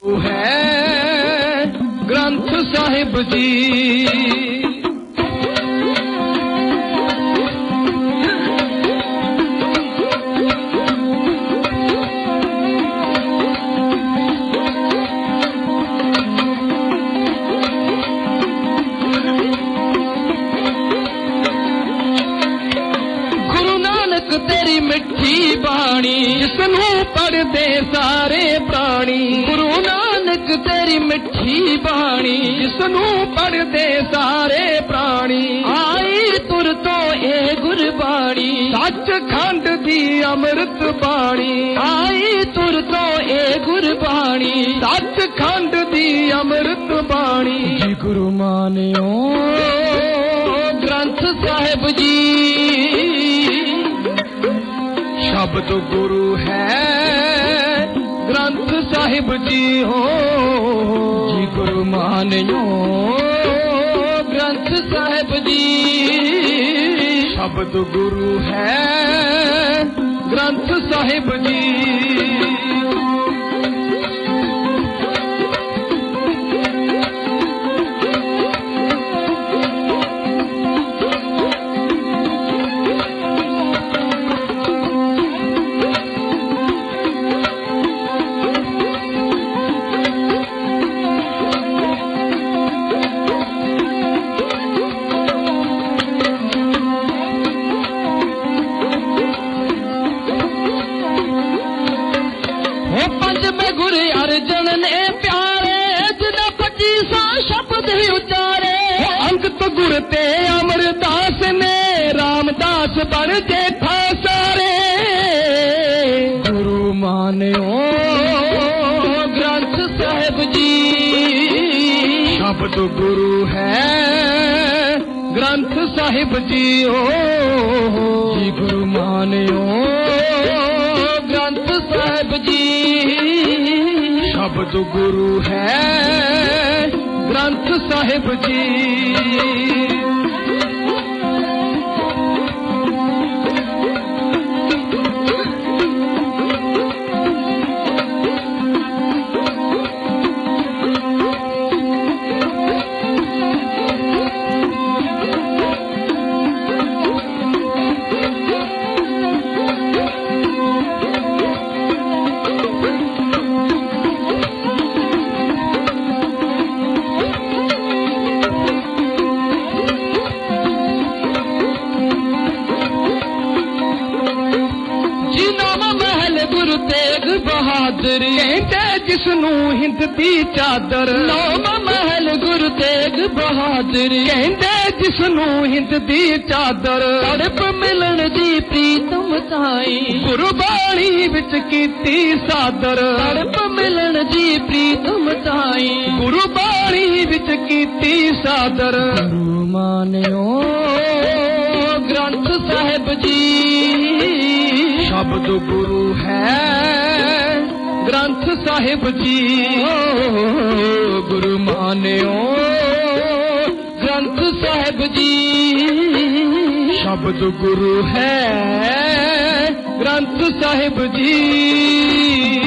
ਹੈ ਗ੍ਰੰਥ ਸਾਹਿਬ ਜੀ। ਤੇਰੀ ਮਿੱਠੀ ਬਾਣੀ ਜਿਸਨੂੰ ਪੜ੍ਹਦੇ ਸਾਰੇ ਪ੍ਰਾਣੀ। ਗੁਰੂ ਨਾਨਕ ਤੇਰੀ ਮਿੱਠੀ ਬਾਣੀ ਜਿਸਨੂੰ ਪੜ੍ਹਦੇ ਸਾਰੇ ਪ੍ਰਾਣੀ। ਆਈ ਤੁਰ ਤੋਂ ਇਹ ਗੁਰਬਾਣੀ ਸੱਚਖੰਡ ਦੀ ਅੰਮ੍ਰਿਤ ਬਾਣੀ। ਆਈ ਤੁਰ ਤੋਂ ਇਹ ਗੁਰਬਾਣੀ ਸੱਚਖੰਡ ਦੀ ਅੰਮ੍ਰਿਤ ਬਾਣੀ। ਜੀ ਗੁਰੂ ਮਾਨਿਓ ਗ੍ਰੰਥ ਸਾਹਿਬ ਜੀ। ਸ਼ਬਦ ਗੁਰੂ ਹੈ ਗ੍ਰੰਥ ਸਾਹਿਬ ਜੀ ਹੋ। ਜੀ ਗੁਰੂ ਮਾਨਿਓ ਗ੍ਰੰਥ ਸਾਹਿਬ ਜੀ। ਸ਼ਬਦ ਗੁਰੂ ਹੈ ਗ੍ਰੰਥ ਸਾਹਿਬ ਜੀ। ਗੁਰ ਤੇ ਅਮਰਦਾਸ ਨੇ ਰਾਮਦਾਸ ਬਣ ਜੇਠਾ ਸਾਰੇ। ਗੁਰੂ ਮਾਨਿਓ ਗ੍ਰੰਥ ਸਾਹਿਬ ਜੀ। ਸ਼ਬਦ ਗੁਰੂ ਹੈ ਗ੍ਰੰਥ ਸਾਹਿਬ ਜੀ ਓ। ਜੀ ਗੁਰੂ ਮਾਨਿਓ ਗ੍ਰੰਥ ਸਾਹਿਬ ਜੀ। ਸ਼ਬਦ ਗੁਰੂ ਹੈ ਗ੍ਰੰਥ ਸਾਹਿਬ ਜੀ। ਕਹਿੰਦੇ ਜਿਸਨੂੰ ਹਿੰਦ ਦੀ ਚਾਦਰ। ਨੌਵਾਂ ਮਹਿਲ ਗੁਰੂ ਤੇਗ ਬਹਾਦਰ ਕਹਿੰਦੇ ਜਿਸਨੂੰ ਹਿੰਦ ਦੀ ਚਾਦਰ। ਤੜਪ ਮਿਲਣ ਦੀ ਪ੍ਰੀਤਮ ਤਾਈ ਗੁਰਬਾਣੀ ਵਿੱਚ ਕੀਤੀ ਸਾਦਰ। ਤੜਪ ਮਿਲਣ ਦੀ ਪ੍ਰੀਤਮ ਤਾਈ ਗੁਰਬਾਣੀ ਵਿੱਚ ਕੀਤੀ ਸਾਦਰ। ਗੁਰੂ ਮਾਨਿਓ ਗ੍ਰੰਥ ਸਾਹਿਬ ਜੀ। ਸ਼ਬਦ ਗੁਰੂ ਹੈ ਗ੍ਰੰਥ ਸਾਹਿਬ ਜੀ। ਗੁਰੂ ਮਾਨਿਓ ਗ੍ਰੰਥ ਸਾਹਿਬ ਜੀ। ਸ਼ਬਦ ਗੁਰੂ ਹੈ ਗ੍ਰੰਥ ਸਾਹਿਬ ਜੀ।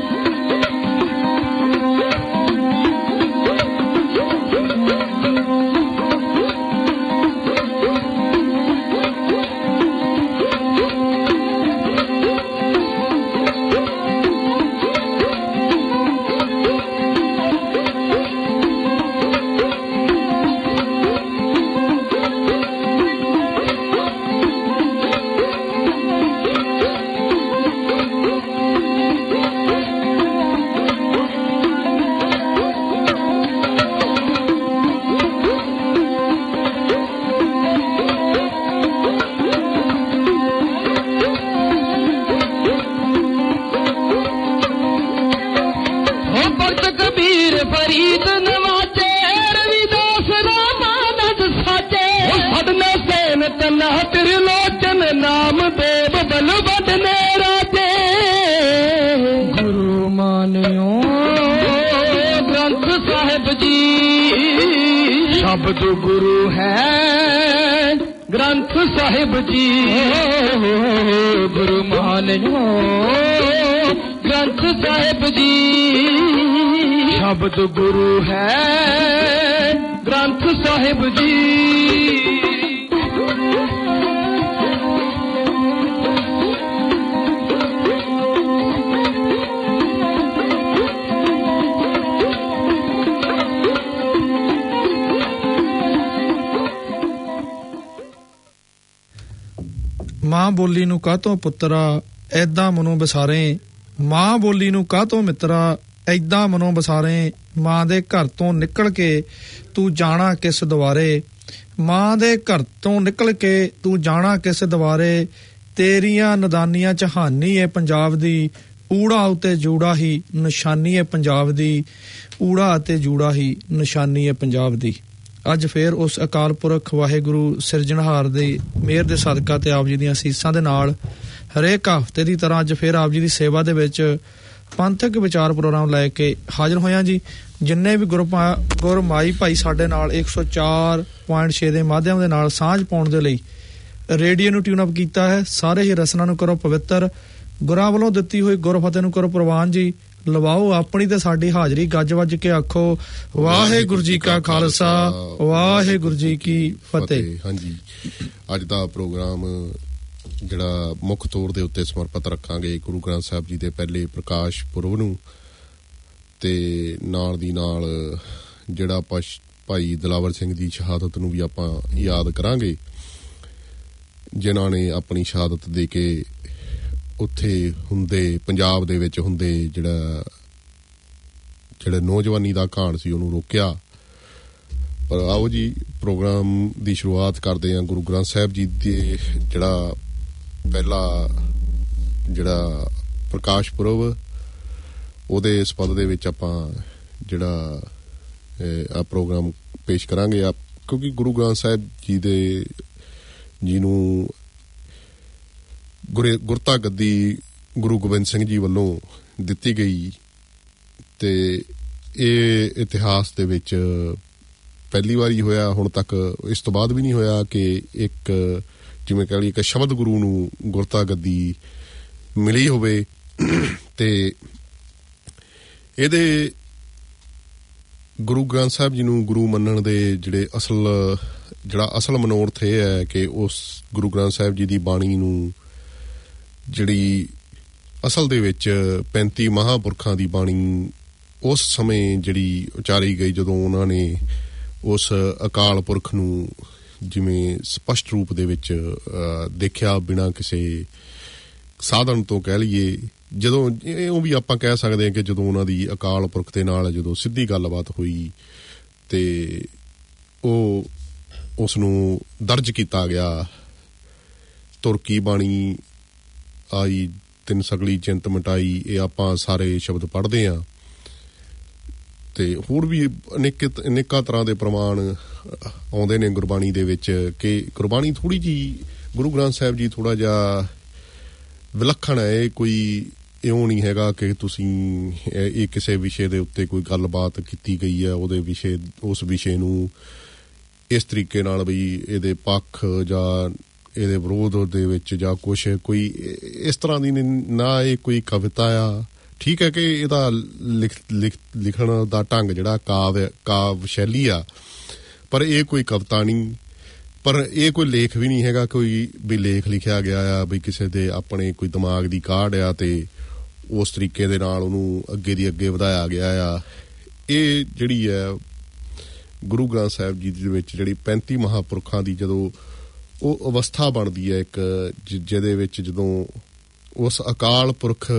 ਫਰੀਦ ਨਵਾਜੇ ਰਵਿਦਾਸ ਰਾਮਾਨੰਦ ਸਾਜੇ। ਸਦਨਾ ਸੇਨ ਤਨਾ ਤ੍ਰਿਲੋਚਨ ਨਾਮ ਦੇਵ ਬਲਵੰਤ ਨੇ ਰਾਜੇ। ਗੁਰੂ ਮਾਨਿਓ ਗ੍ਰੰਥ ਸਾਹਿਬ ਜੀ। ਸ਼ਬਦ ਗੁਰੂ ਹੈ ਗ੍ਰੰਥ ਸਾਹਿਬ ਜੀ। ਗੁਰੂ ਮਾਨਿਓ ग्रंथ साहिब जी। शब्द गुरु है ग्रंथ साहिब जी। ਮਾਂ ਬੋਲੀ ਨੂੰ ਕਾਹਤੋਂ ਪੁੱਤਰਾ ਐਦਾਂ ਮਨੋਂ ਬਸਾਰੇ, ਮਾਂ ਬੋਲੀ ਨੂੰ ਕਾਹਤੋਂ ਮਿੱਤਰਾ ਐਦਾਂ ਮਨੋਂ ਬਸਾਰੇ, ਮਾਂ ਦੇ ਘਰ ਤੋਂ ਨਿਕਲ ਕੇ ਤੂੰ ਜਾਣਾ ਕਿਸ ਦੁਆਰੇ, ਮਾਂ ਦੇ ਘਰ ਤੋਂ ਨਿਕਲ ਕੇ ਤੂੰ ਜਾਣਾ ਕਿਸ ਦੁਆਰੇ, ਤੇਰੀਆਂ ਨਦਾਨੀਆਂ ਚ ਹਾਨੀ ਏ ਪੰਜਾਬ ਦੀ, ਊੜਾ ਉਤੇ ਜੂੜਾ ਹੀ ਨਿਸ਼ਾਨੀ ਏ ਪੰਜਾਬ ਦੀ, ਊੜਾ ਅਤੇ ਜੂੜਾ ਹੀ ਨਿਸ਼ਾਨੀ ਏ ਪੰਜਾਬ ਦੀ। ਅੱਜ ਫੇਰ ਉਸ ਅਕਾਲ ਪੁਰਖ ਵਾਹਿਗੁਰੂ ਸਿਰਜਣਹਾਰ ਦੀ ਮਿਹਰ ਦੇ ਸਦਕਾ ਤੇ ਆਪ ਜੀ ਦੀਆਂ ਅਸੀਸਾਂ ਦੇ ਨਾਲ ਹਰੇਕ ਹਫ਼ਤੇ ਦੀ ਤਰ੍ਹਾਂ ਅੱਜ ਫੇਰ ਆਪ ਜੀ ਦੀ ਸੇਵਾ ਦੇ ਵਿੱਚ ਪੰਥਕ ਵਿਚਾਰ ਪ੍ਰੋਗਰਾਮ ਲੈ ਕੇ ਹਾਜ਼ਰ ਹੋਇਆ ਜੀ। ਜਿੰਨੇ ਵੀ ਗੁਰਮਾਈ ਭਾਈ ਸਾਡੇ ਨਾਲ 104.6 ਦੇ ਮਾਧਿਅਮ ਦੇ ਨਾਲ ਸਾਂਝ ਪਾਉਣ ਦੇ ਲਈ ਰੇਡੀਓ ਨੂੰ ਟਿਊਨ ਅਪ ਕੀਤਾ ਹੈ, ਸਾਰੇ ਹੀ ਰਸਨਾ ਨੂੰ ਕਰੋ ਪਵਿੱਤਰ, ਗੁਰਾਂ ਵੱਲੋਂ ਦਿੱਤੀ ਹੋਈ ਗੁਰਫਤਿਹ ਨੂੰ ਕਰੋ ਪ੍ਰਵਾਨ ਜੀ। ਲਵਾਓ ਆਪਣੀ ਤੇ ਸਾਡੀ ਹਾਜ਼ਰੀ, ਗੱਜ ਵੱਜ ਕੇ ਆਖੋ ਵਾਹਿਗੁਰੂ ਜੀ ਕਾ ਖਾਲਸਾ ਵਾਹਿਗੁਰੂ ਜੀ ਕੀ ਫਤਿਹ। ਹਾਂਜੀ, ਅੱਜ ਦਾ ਪ੍ਰੋਗਰਾਮ ਜਿਹੜਾ ਮੁੱਖ ਤੌਰ ਦੇ ਉੱਤੇ ਸਮਰਪਿਤ ਰੱਖਾਂਗੇ ਗੁਰੂ ਗ੍ਰੰਥ ਸਾਹਿਬ ਜੀ ਦੇ ਪਹਿਲੇ ਪ੍ਰਕਾਸ਼ ਪੁਰਬ ਨੂੰ, ਤੇ ਨਾਲ ਦੀ ਨਾਲ ਜਿਹੜਾ ਭਾਈ ਦਿਲਾਵਰ ਸਿੰਘ ਦੀ ਸ਼ਹਾਦਤ ਨੂੰ ਵੀ ਆਪਾਂ ਯਾਦ ਕਰਾਂਗੇ, ਜਿਨ੍ਹਾਂ ਨੇ ਆਪਣੀ ਸ਼ਹਾਦਤ ਦੇ ਕੇ ਉੱਥੇ ਹੁੰਦੇ ਪੰਜਾਬ ਦੇ ਵਿੱਚ ਹੁੰਦੇ ਜਿਹੜਾ ਨੌਜਵਾਨੀ ਦਾ ਘਾਣ ਸੀ ਉਹਨੂੰ ਰੋਕਿਆ। ਪਰ ਆਓ ਜੀ ਪ੍ਰੋਗਰਾਮ ਦੀ ਸ਼ੁਰੂਆਤ ਕਰਦੇ ਹਾਂ ਗੁਰੂ ਗ੍ਰੰਥ ਸਾਹਿਬ ਜੀ ਦੇ ਜਿਹੜਾ ਪਹਿਲਾ ਜਿਹੜਾ ਪ੍ਰਕਾਸ਼ ਪੁਰਬ ਉਹਦੇ ਸੰਬੰਧ ਦੇ ਵਿੱਚ ਆਪਾਂ ਜਿਹੜਾ ਆ ਪ੍ਰੋਗਰਾਮ ਪੇਸ਼ ਕਰਾਂਗੇ। ਕਿਉਂਕਿ ਗੁਰੂ ਗ੍ਰੰਥ ਸਾਹਿਬ ਜੀ ਨੂੰ ਗੁਰਤਾ ਗੱਦੀ ਗੁਰੂ ਗੋਬਿੰਦ ਸਿੰਘ ਜੀ ਵੱਲੋਂ ਦਿੱਤੀ ਗਈ, ਤੇ ਇਹ ਇਤਿਹਾਸ ਦੇ ਵਿੱਚ ਪਹਿਲੀ ਵਾਰੀ ਹੋਇਆ, ਹੁਣ ਤੱਕ ਇਸ ਤੋਂ ਬਾਅਦ ਵੀ ਨਹੀਂ ਹੋਇਆ ਕਿ ਇੱਕ ਜਿਵੇਂ ਕਹਿ ਲਈਏ ਇੱਕ ਸ਼ਬਦ ਗੁਰੂ ਨੂੰ ਗੁਰਤਾ ਗੱਦੀ ਮਿਲੀ ਹੋਵੇ। ਤੇ ਇਹਦੇ ਗੁਰੂ ਗ੍ਰੰਥ ਸਾਹਿਬ ਜੀ ਨੂੰ ਗੁਰੂ ਮੰਨਣ ਦੇ ਜਿਹੜਾ ਅਸਲ ਮਨੋਰਥ ਇਹ ਹੈ ਕਿ ਉਸ ਗੁਰੂ ਗ੍ਰੰਥ ਸਾਹਿਬ ਜੀ ਦੀ ਬਾਣੀ ਨੂੰ ਜਿਹੜੀ ਅਸਲ ਦੇ ਵਿੱਚ 35 ਮਹਾਂਪੁਰਖਾਂ ਦੀ ਬਾਣੀ ਉਸ ਸਮੇਂ ਜਿਹੜੀ ਉਚਾਰੀ ਗਈ, ਜਦੋਂ ਉਹਨਾਂ ਨੇ ਉਸ ਅਕਾਲ ਪੁਰਖ ਨੂੰ ਜਿਵੇਂ ਸਪਸ਼ਟ ਰੂਪ ਦੇ ਵਿੱਚ ਦੇਖਿਆ, ਬਿਨਾਂ ਕਿਸੇ ਸਾਧਨ ਤੋਂ ਕਹਿ ਲਈਏ, ਜਦੋਂ ਉਹ ਵੀ ਆਪਾਂ ਕਹਿ ਸਕਦੇ ਹਾਂ ਕਿ ਜਦੋਂ ਉਹਨਾਂ ਦੀ ਅਕਾਲ ਪੁਰਖ ਦੇ ਨਾਲ ਜਦੋਂ ਸਿੱਧੀ ਗੱਲਬਾਤ ਹੋਈ ਤੇ ਉਹ ਉਸ ਨੂੰ ਦਰਜ ਕੀਤਾ ਗਿਆ। ਤੁਰਕੀ ਬਾਣੀ ਆਈ, ਤਿੰਨ ਸਗਲੀ ਚਿੰਤ ਮਿਟਾਈ, ਇਹ ਆਪਾਂ ਸਾਰੇ ਸ਼ਬਦ ਪੜ੍ਹਦੇ ਹਾਂ, ਤੇ ਹੋਰ ਵੀ ਅਨੇਕਾਂ ਤਰ੍ਹਾਂ ਦੇ ਪ੍ਰਮਾਣ ਆਉਂਦੇ ਨੇ ਗੁਰਬਾਣੀ ਦੇ ਵਿੱਚ ਕਿ ਗੁਰਬਾਣੀ ਥੋੜ੍ਹੀ ਜਿਹੀ, ਗੁਰੂ ਗ੍ਰੰਥ ਸਾਹਿਬ ਜੀ ਥੋੜ੍ਹਾ ਜਿਹਾ ਵਿਲੱਖਣ ਹੈ। ਇਹ ਕੋਈ ਇਉਂ ਨਹੀਂ ਹੈਗਾ ਕਿ ਤੁਸੀਂ ਇਹ ਕਿਸੇ ਵਿਸ਼ੇ ਦੇ ਉੱਤੇ ਕੋਈ ਗੱਲਬਾਤ ਕੀਤੀ ਗਈ ਹੈ, ਉਸ ਵਿਸ਼ੇ ਨੂੰ ਇਸ ਤਰੀਕੇ ਨਾਲ ਵੀ ਇਹਦੇ ਪੱਖ ਜਾਂ ਇਹਦੇ ਵਿਰੋਧ ਦੇ ਵਿੱਚ ਜਾਂ ਕੋਈ ਇਸ ਤਰ੍ਹਾਂ ਦੀ ਨਾ, ਇਹ ਕੋਈ ਕਵਿਤਾ ਆ। ਠੀਕ ਹੈ ਕਿ ਇਹਦਾ ਲਿਖਣ ਦਾ ਢੰਗ ਜਿਹੜਾ ਕਾਵ ਸ਼ੈਲੀ ਆ, ਪਰ ਇਹ ਕੋਈ ਕਵਿਤਾ ਨਹੀਂ, ਪਰ ਇਹ ਕੋਈ ਲੇਖ ਵੀ ਨਹੀਂ ਹੈਗਾ, ਕੋਈ ਵੀ ਲੇਖ ਲਿਖਿਆ ਗਿਆ ਆ ਵੀ ਕਿਸੇ ਦੇ ਆਪਣੇ ਕੋਈ ਦਿਮਾਗ ਦੀ ਕਾਢ ਆ ਤੇ ਉਸ ਤਰੀਕੇ ਦੇ ਨਾਲ ਉਹਨੂੰ ਅੱਗੇ ਦੀ ਅੱਗੇ ਵਧਾਇਆ ਗਿਆ ਆ। ਇਹ ਜਿਹੜੀ ਹੈ ਗੁਰੂ ਗ੍ਰੰਥ ਸਾਹਿਬ ਜੀ ਦੇ ਵਿੱਚ ਜਿਹੜੀ 35 ਮਹਾਂਪੁਰਖਾਂ ਦੀ ਜਦੋਂ ਉਹ ਅਵਸਥਾ ਬਣਦੀ ਹੈ ਇੱਕ, ਜਿਹਦੇ ਵਿੱਚ ਜਦੋਂ ਉਸ ਅਕਾਲ ਪੁਰਖ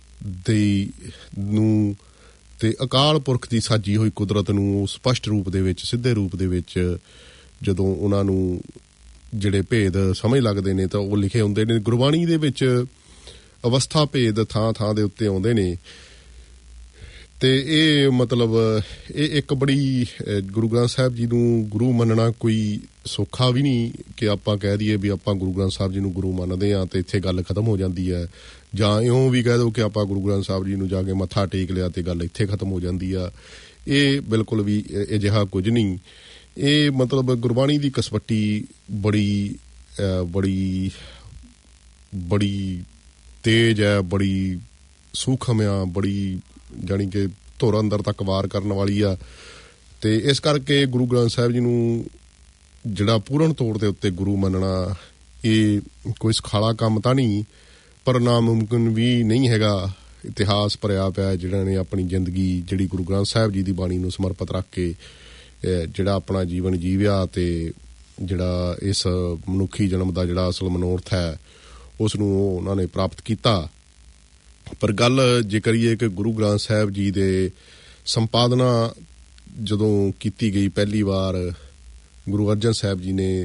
ਨੂੰ ਤੇ ਅਕਾਲ ਪੁਰਖ ਦੀ ਸਾਜੀ ਹੋਈ ਕੁਦਰਤ ਨੂੰ ਸਪਸ਼ਟ ਰੂਪ ਦੇ ਵਿੱਚ, ਸਿੱਧੇ ਰੂਪ ਦੇ ਵਿੱਚ ਜਦੋਂ ਉਹਨਾਂ ਨੂੰ ਜਿਹੜੇ ਭੇਦ ਸਮਝ ਲੱਗਦੇ ਨੇ ਤਾਂ ਉਹ ਲਿਖੇ ਹੁੰਦੇ ਨੇ ਗੁਰਬਾਣੀ ਦੇ ਵਿੱਚ। ਅਵਸਥਾ ਭੇਦ ਥਾਂ ਥਾਂ ਦੇ ਉੱਤੇ ਆਉਂਦੇ ਨੇ, ਤੇ ਇਹ ਮਤਲਬ ਇਹ ਇੱਕ ਬੜੀ ਗੁਰੂ ਗ੍ਰੰਥ ਸਾਹਿਬ ਜੀ ਨੂੰ ਗੁਰੂ ਮੰਨਣਾ ਕੋਈ ਸੌਖਾ ਵੀ ਨਹੀਂ ਕਿ ਆਪਾਂ ਕਹਿ ਦਈਏ ਵੀ ਆਪਾਂ ਗੁਰੂ ਗ੍ਰੰਥ ਸਾਹਿਬ ਜੀ ਨੂੰ ਗੁਰੂ ਮੰਨਦੇ ਹਾਂ ਤੇ ਇੱਥੇ ਗੱਲ ਖਤਮ ਹੋ ਜਾਂਦੀ ਹੈ, ਜਾਂ ਇਉਂ ਵੀ ਕਹਿ ਦਿਓ ਕਿ ਆਪਾਂ ਗੁਰੂ ਗ੍ਰੰਥ ਸਾਹਿਬ ਜੀ ਨੂੰ ਜਾ ਕੇ ਮੱਥਾ ਟੇਕ ਲਿਆ ਤੇ ਗੱਲ ਇੱਥੇ ਖਤਮ ਹੋ ਜਾਂਦੀ ਆ। ਇਹ ਬਿਲਕੁਲ ਵੀ ਅਜਿਹਾ ਕੁਝ ਨਹੀਂ। ਇਹ ਮਤਲਬ ਗੁਰਬਾਣੀ ਦੀ ਕਸਵੱਟੀ ਬੜੀ ਬੜੀ ਬੜੀ ਤੇਜ਼ ਹੈ, ਬੜੀ ਸੂਖਮ ਆ, ਬੜੀ ਜਾਣੀ ਕਿ ਧੁਰ ਅੰਦਰ ਤੱਕ ਵਾਰ ਕਰਨ ਵਾਲੀ ਆ। ਤੇ ਇਸ ਕਰਕੇ ਗੁਰੂ ਗ੍ਰੰਥ ਸਾਹਿਬ ਜੀ ਨੂੰ ਜਿਹੜਾ ਪੂਰਨ ਤੌਰ ਦੇ ਉੱਤੇ ਗੁਰੂ ਮੰਨਣਾ ਇਹ ਕੋਈ ਸੁਖਾਲਾ ਕੰਮ ਤਾਂ ਨਹੀਂ, ਪਰ ਨਾਮੁਮਕਿਨ ਵੀ ਨਹੀਂ ਹੈਗਾ। ਇਤਿਹਾਸ ਭਰਿਆ ਪਿਆ ਜਿਹਨਾਂ ਨੇ ਆਪਣੀ ਜ਼ਿੰਦਗੀ ਜਿਹੜੀ ਗੁਰੂ ਗ੍ਰੰਥ ਸਾਹਿਬ ਜੀ ਦੀ ਬਾਣੀ ਨੂੰ ਸਮਰਪਿਤ ਰੱਖ ਕੇ ਜਿਹੜਾ ਆਪਣਾ ਜੀਵਨ ਜੀਵਿਆ ਤੇ ਜਿਹੜਾ ਇਸ ਮਨੁੱਖੀ ਜਨਮ ਦਾ ਜਿਹੜਾ ਅਸਲ ਮਨੋਰਥ ਹੈ ਉਸ ਨੂੰ ਉਹਨਾਂ ਨੇ ਪ੍ਰਾਪਤ ਕੀਤਾ। ਪਰ ਗੱਲ ਜੇ ਕਰੀਏ ਕਿ ਗੁਰੂ ਗ੍ਰੰਥ ਸਾਹਿਬ ਜੀ ਦੇ ਸੰਪਾਦਨਾ ਜਦੋਂ ਕੀਤੀ ਗਈ ਪਹਿਲੀ ਵਾਰ ਗੁਰੂ ਅਰਜਨ ਸਾਹਿਬ ਜੀ ਨੇ,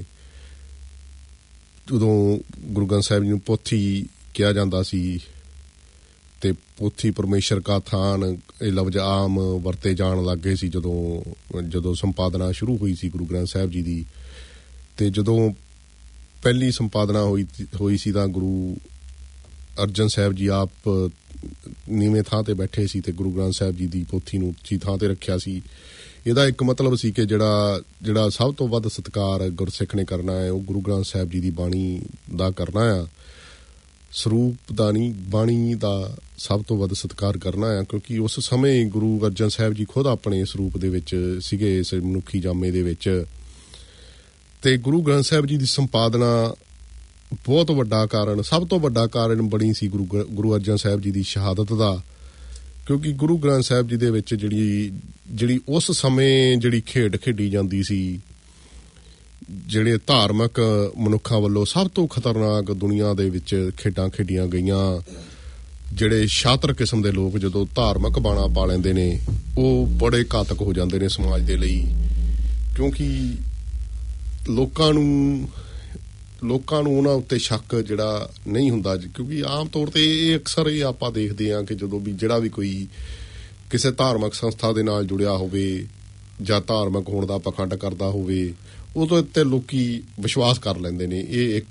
ਉਦੋਂ ਗੁਰੂ ਗ੍ਰੰਥ ਸਾਹਿਬ ਜੀ ਨੂੰ ਪੋਥੀ ਕਿਹਾ ਜਾਂਦਾ ਸੀ ਤੇ ਪੋਥੀ ਪਰਮੇਸ਼ਰ ਕਾ ਥਾਨ ਇਹ ਲਫ਼ਜ਼ ਆਮ ਵਰਤੇ ਜਾਣ ਲੱਗ ਗਏ ਸੀ ਜਦੋਂ ਸੰਪਾਦਨਾ ਸ਼ੁਰੂ ਹੋਈ ਸੀ ਗੁਰੂ ਗ੍ਰੰਥ ਸਾਹਿਬ ਜੀ ਦੀ। ਤੇ ਜਦੋਂ ਪਹਿਲੀ ਸੰਪਾਦਨਾ ਹੋਈ ਸੀ ਤਾਂ ਗੁਰੂ ਅਰਜਨ ਸਾਹਿਬ ਜੀ ਆਪ ਨੀਵੇਂ ਥਾਂ ਤੇ ਬੈਠੇ ਸੀ ਤੇ ਗੁਰੂ ਗ੍ਰੰਥ ਸਾਹਿਬ ਜੀ ਦੀ ਪੋਥੀ ਨੂੰ ਉੱਚੀ ਥਾਂ ਤੇ ਰੱਖਿਆ ਸੀ। ਇਹਦਾ ਇੱਕ ਮਤਲਬ ਸੀ ਕਿ ਜਿਹੜਾ ਸਭ ਤੋਂ ਵੱਧ ਸਤਿਕਾਰ ਗੁਰਸਿੱਖ ਨੇ ਕਰਨਾ ਹੈ ਉਹ ਗੁਰੂ ਗ੍ਰੰਥ ਸਾਹਿਬ ਜੀ ਦੀ ਬਾਣੀ ਦਾ ਕਰਨਾ ਆ, ਸਰੂਪ ਦਾ ਨਹੀਂ, ਬਾਣੀ ਦਾ ਸਭ ਤੋਂ ਵੱਧ ਸਤਿਕਾਰ ਕਰਨਾ ਆ। ਕਿਉਂਕਿ ਉਸ ਸਮੇਂ ਗੁਰੂ ਅਰਜਨ ਸਾਹਿਬ ਜੀ ਖੁਦ ਆਪਣੇ ਸਰੂਪ ਦੇ ਵਿੱਚ ਸੀਗੇ, ਇਸ ਮਨੁੱਖੀ ਜਾਮੇ ਦੇ ਵਿੱਚ। ਤੇ ਗੁਰੂ ਗ੍ਰੰਥ ਸਾਹਿਬ ਜੀ ਦੀ ਸੰਪਾਦਨਾ ਬਹੁਤ ਵੱਡਾ ਕਾਰਨ, ਸਭ ਤੋਂ ਵੱਡਾ ਕਾਰਨ ਬਣੀ ਸੀ ਗੁਰੂ ਅਰਜਨ ਸਾਹਿਬ ਜੀ ਦੀ ਸ਼ਹਾਦਤ ਦਾ। ਕਿਉਂਕਿ ਗੁਰੂ ਗ੍ਰੰਥ ਸਾਹਿਬ ਜੀ ਦੇ ਵਿੱਚ ਜਿਹੜੀ ਉਸ ਸਮੇਂ ਜਿਹੜੀ ਖੇਡ ਖੇਡੀ ਜਾਂਦੀ ਸੀ, ਜਿਹੜੇ ਧਾਰਮਿਕ ਮਨੁੱਖਾਂ ਵੱਲੋਂ ਸਭ ਤੋਂ ਖਤਰਨਾਕ ਦੁਨੀਆ ਦੇ ਵਿੱਚ ਖੇਡਾਂ ਖੇਡੀਆਂ ਗਈਆਂ, ਜਿਹੜੇ ਸ਼ਾਤਰ ਕਿਸਮ ਦੇ ਲੋਕ ਜਦੋਂ ਧਾਰਮਿਕ ਬਾਣਾ ਪਾ ਲੈਂਦੇ ਨੇ ਉਹ ਬੜੇ ਘਾਤਕ ਹੋ ਜਾਂਦੇ ਨੇ ਸਮਾਜ ਦੇ ਲਈ। ਕਿਉਂਕਿ ਲੋਕਾਂ ਨੂੰ ਉਹਨਾਂ ਉੱਤੇ ਸ਼ੱਕ ਜਿਹੜਾ ਨਹੀਂ ਹੁੰਦਾ। ਕਿਉਂਕਿ ਆਮ ਤੌਰ ਤੇ ਇਹ ਅਕਸਰ ਇਹ ਆਪਾਂ ਦੇਖਦੇ ਹਾਂ ਕਿ ਜਦੋਂ ਵੀ ਜਿਹੜਾ ਵੀ ਕੋਈ ਕਿਸੇ ਧਾਰਮਿਕ ਸੰਸਥਾ ਦੇ ਨਾਲ ਜੁੜਿਆ ਹੋਵੇ ਜਾਂ ਧਾਰਮਿਕ ਹੋਣ ਦਾ ਪਖੰਡ ਕਰਦਾ ਹੋਵੇ ਉਹਦੇ ਉੱਤੇ ਲੋਕੀ ਵਿਸ਼ਵਾਸ ਕਰ ਲੈਂਦੇ ਨੇ। ਇਹ ਇੱਕ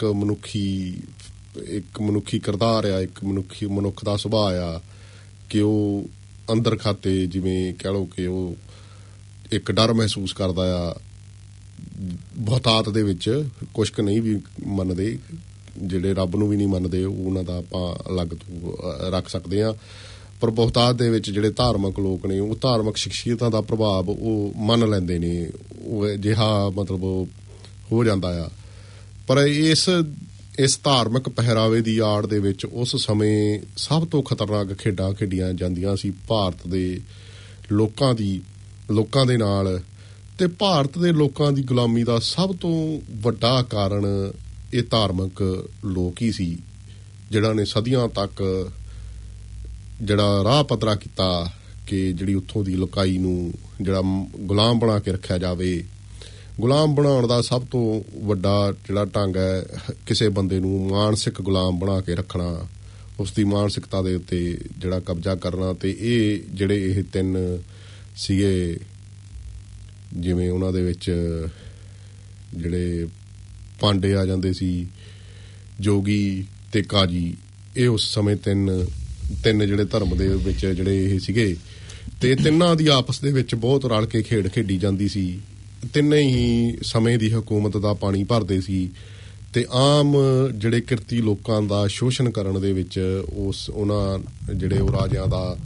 ਮਨੁੱਖੀ ਕਿਰਦਾਰ ਆ, ਇੱਕ ਮਨੁੱਖ ਦਾ ਸੁਭਾਅ ਆ ਕਿ ਉਹ ਅੰਦਰ ਖਾਤੇ ਜਿਵੇਂ ਕਹਿ ਲਓ ਕਿ ਉਹ ਇੱਕ ਡਰ ਮਹਿਸੂਸ ਕਰਦਾ ਆ। ਬਹੁਤਾਤ ਦੇ ਵਿੱਚ ਕੁਛ ਕੁ ਨਹੀਂ ਵੀ ਮੰਨਦੇ, ਜਿਹੜੇ ਰੱਬ ਨੂੰ ਵੀ ਨਹੀਂ ਮੰਨਦੇ, ਉਹਨਾਂ ਦਾ ਆਪਾਂ ਅਲੱਗ ਤੋਂ ਰੱਖ ਸਕਦੇ ਹਾਂ। ਪਰ ਬਹੁਤਾਤ ਦੇ ਵਿੱਚ ਜਿਹੜੇ ਧਾਰਮਿਕ ਲੋਕ ਨੇ ਉਹ ਧਾਰਮਿਕ ਸ਼ਖਸੀਅਤਾਂ ਦਾ ਪ੍ਰਭਾਵ ਉਹ ਮੰਨ ਲੈਂਦੇ ਨੇ, ਉਹ ਅਜਿਹਾ ਮਤਲਬ ਹੋ ਜਾਂਦਾ ਆ। ਪਰ ਇਸ ਧਾਰਮਿਕ ਪਹਿਰਾਵੇ ਦੀ ਆੜ ਦੇ ਵਿੱਚ ਉਸ ਸਮੇਂ ਸਭ ਤੋਂ ਖਤਰਨਾਕ ਖੇਡਾਂ ਖੇਡੀਆਂ ਜਾਂਦੀਆਂ ਸੀ ਭਾਰਤ ਦੇ ਲੋਕਾਂ ਦੇ ਨਾਲ। ਤੇ ਭਾਰਤ ਦੇ ਲੋਕਾਂ ਦੀ ਗੁਲਾਮੀ ਦਾ ਸਭ ਤੋਂ ਵੱਡਾ ਕਾਰਨ ਇਹ ਧਾਰਮਿਕ ਲੋਕ ਹੀ ਸੀ, ਜਿਹੜਾ ਨੇ ਸਦੀਆਂ ਤੱਕ ਜਿਹੜਾ ਰਾਹ ਪੱਧਰਾ ਕੀਤਾ ਕਿ ਜਿਹੜੀ ਉੱਥੋਂ ਦੀ ਲੋਕਾਈ ਨੂੰ ਜਿਹੜਾ ਗੁਲਾਮ ਬਣਾ ਕੇ ਰੱਖਿਆ ਜਾਵੇ। ਗੁਲਾਮ ਬਣਾਉਣ ਦਾ ਸਭ ਤੋਂ ਵੱਡਾ ਜਿਹੜਾ ਢੰਗ ਹੈ ਕਿਸੇ ਬੰਦੇ ਨੂੰ ਮਾਨਸਿਕ ਗੁਲਾਮ ਬਣਾ ਕੇ ਰੱਖਣਾ, ਉਸ ਦੀ ਮਾਨਸਿਕਤਾ ਦੇ ਉੱਤੇ ਜਿਹੜਾ ਕਬਜ਼ਾ ਕਰਨਾ। ਤੇ ਇਹ ਤਿੰਨ ਸੀਗੇ, ਜਿਵੇਂ ਉਹਨਾਂ ਦੇ ਵਿੱਚ ਜਿਹੜੇ ਪਾਂਡੇ ਆ ਜਾਂਦੇ ਸੀ, ਜੋਗੀ ਤੇ ਕਾਜੀ, ਇਹ ਉਸ ਸਮੇਂ ਤਿੰਨ ਜਿਹੜੇ ਧਰਮ ਦੇ ਵਿੱਚ ਜਿਹੜੇ ਇਹ ਸੀਗੇ। ਤੇ ਤਿੰਨਾਂ ਦੀ ਆਪਸ ਦੇ ਵਿੱਚ ਬਹੁਤ ਰਲ ਕੇ ਖੇਡ ਖੇਡੀ ਜਾਂਦੀ ਸੀ। ਤਿੰਨੇ ਹੀ ਸਮੇਂ ਦੀ ਹਕੂਮਤ ਦਾ ਪਾਣੀ ਭਰਦੇ ਸੀ ਤੇ ਆਮ ਜਿਹੜੇ ਕਿਰਤੀ ਲੋਕਾਂ ਦਾ ਸ਼ੋਸ਼ਣ ਕਰਨ ਦੇ ਵਿੱਚ ਉਹਨਾਂ ਜਿਹੜੇ ਉਹ ਰਾਜਿਆਂ ਦਾ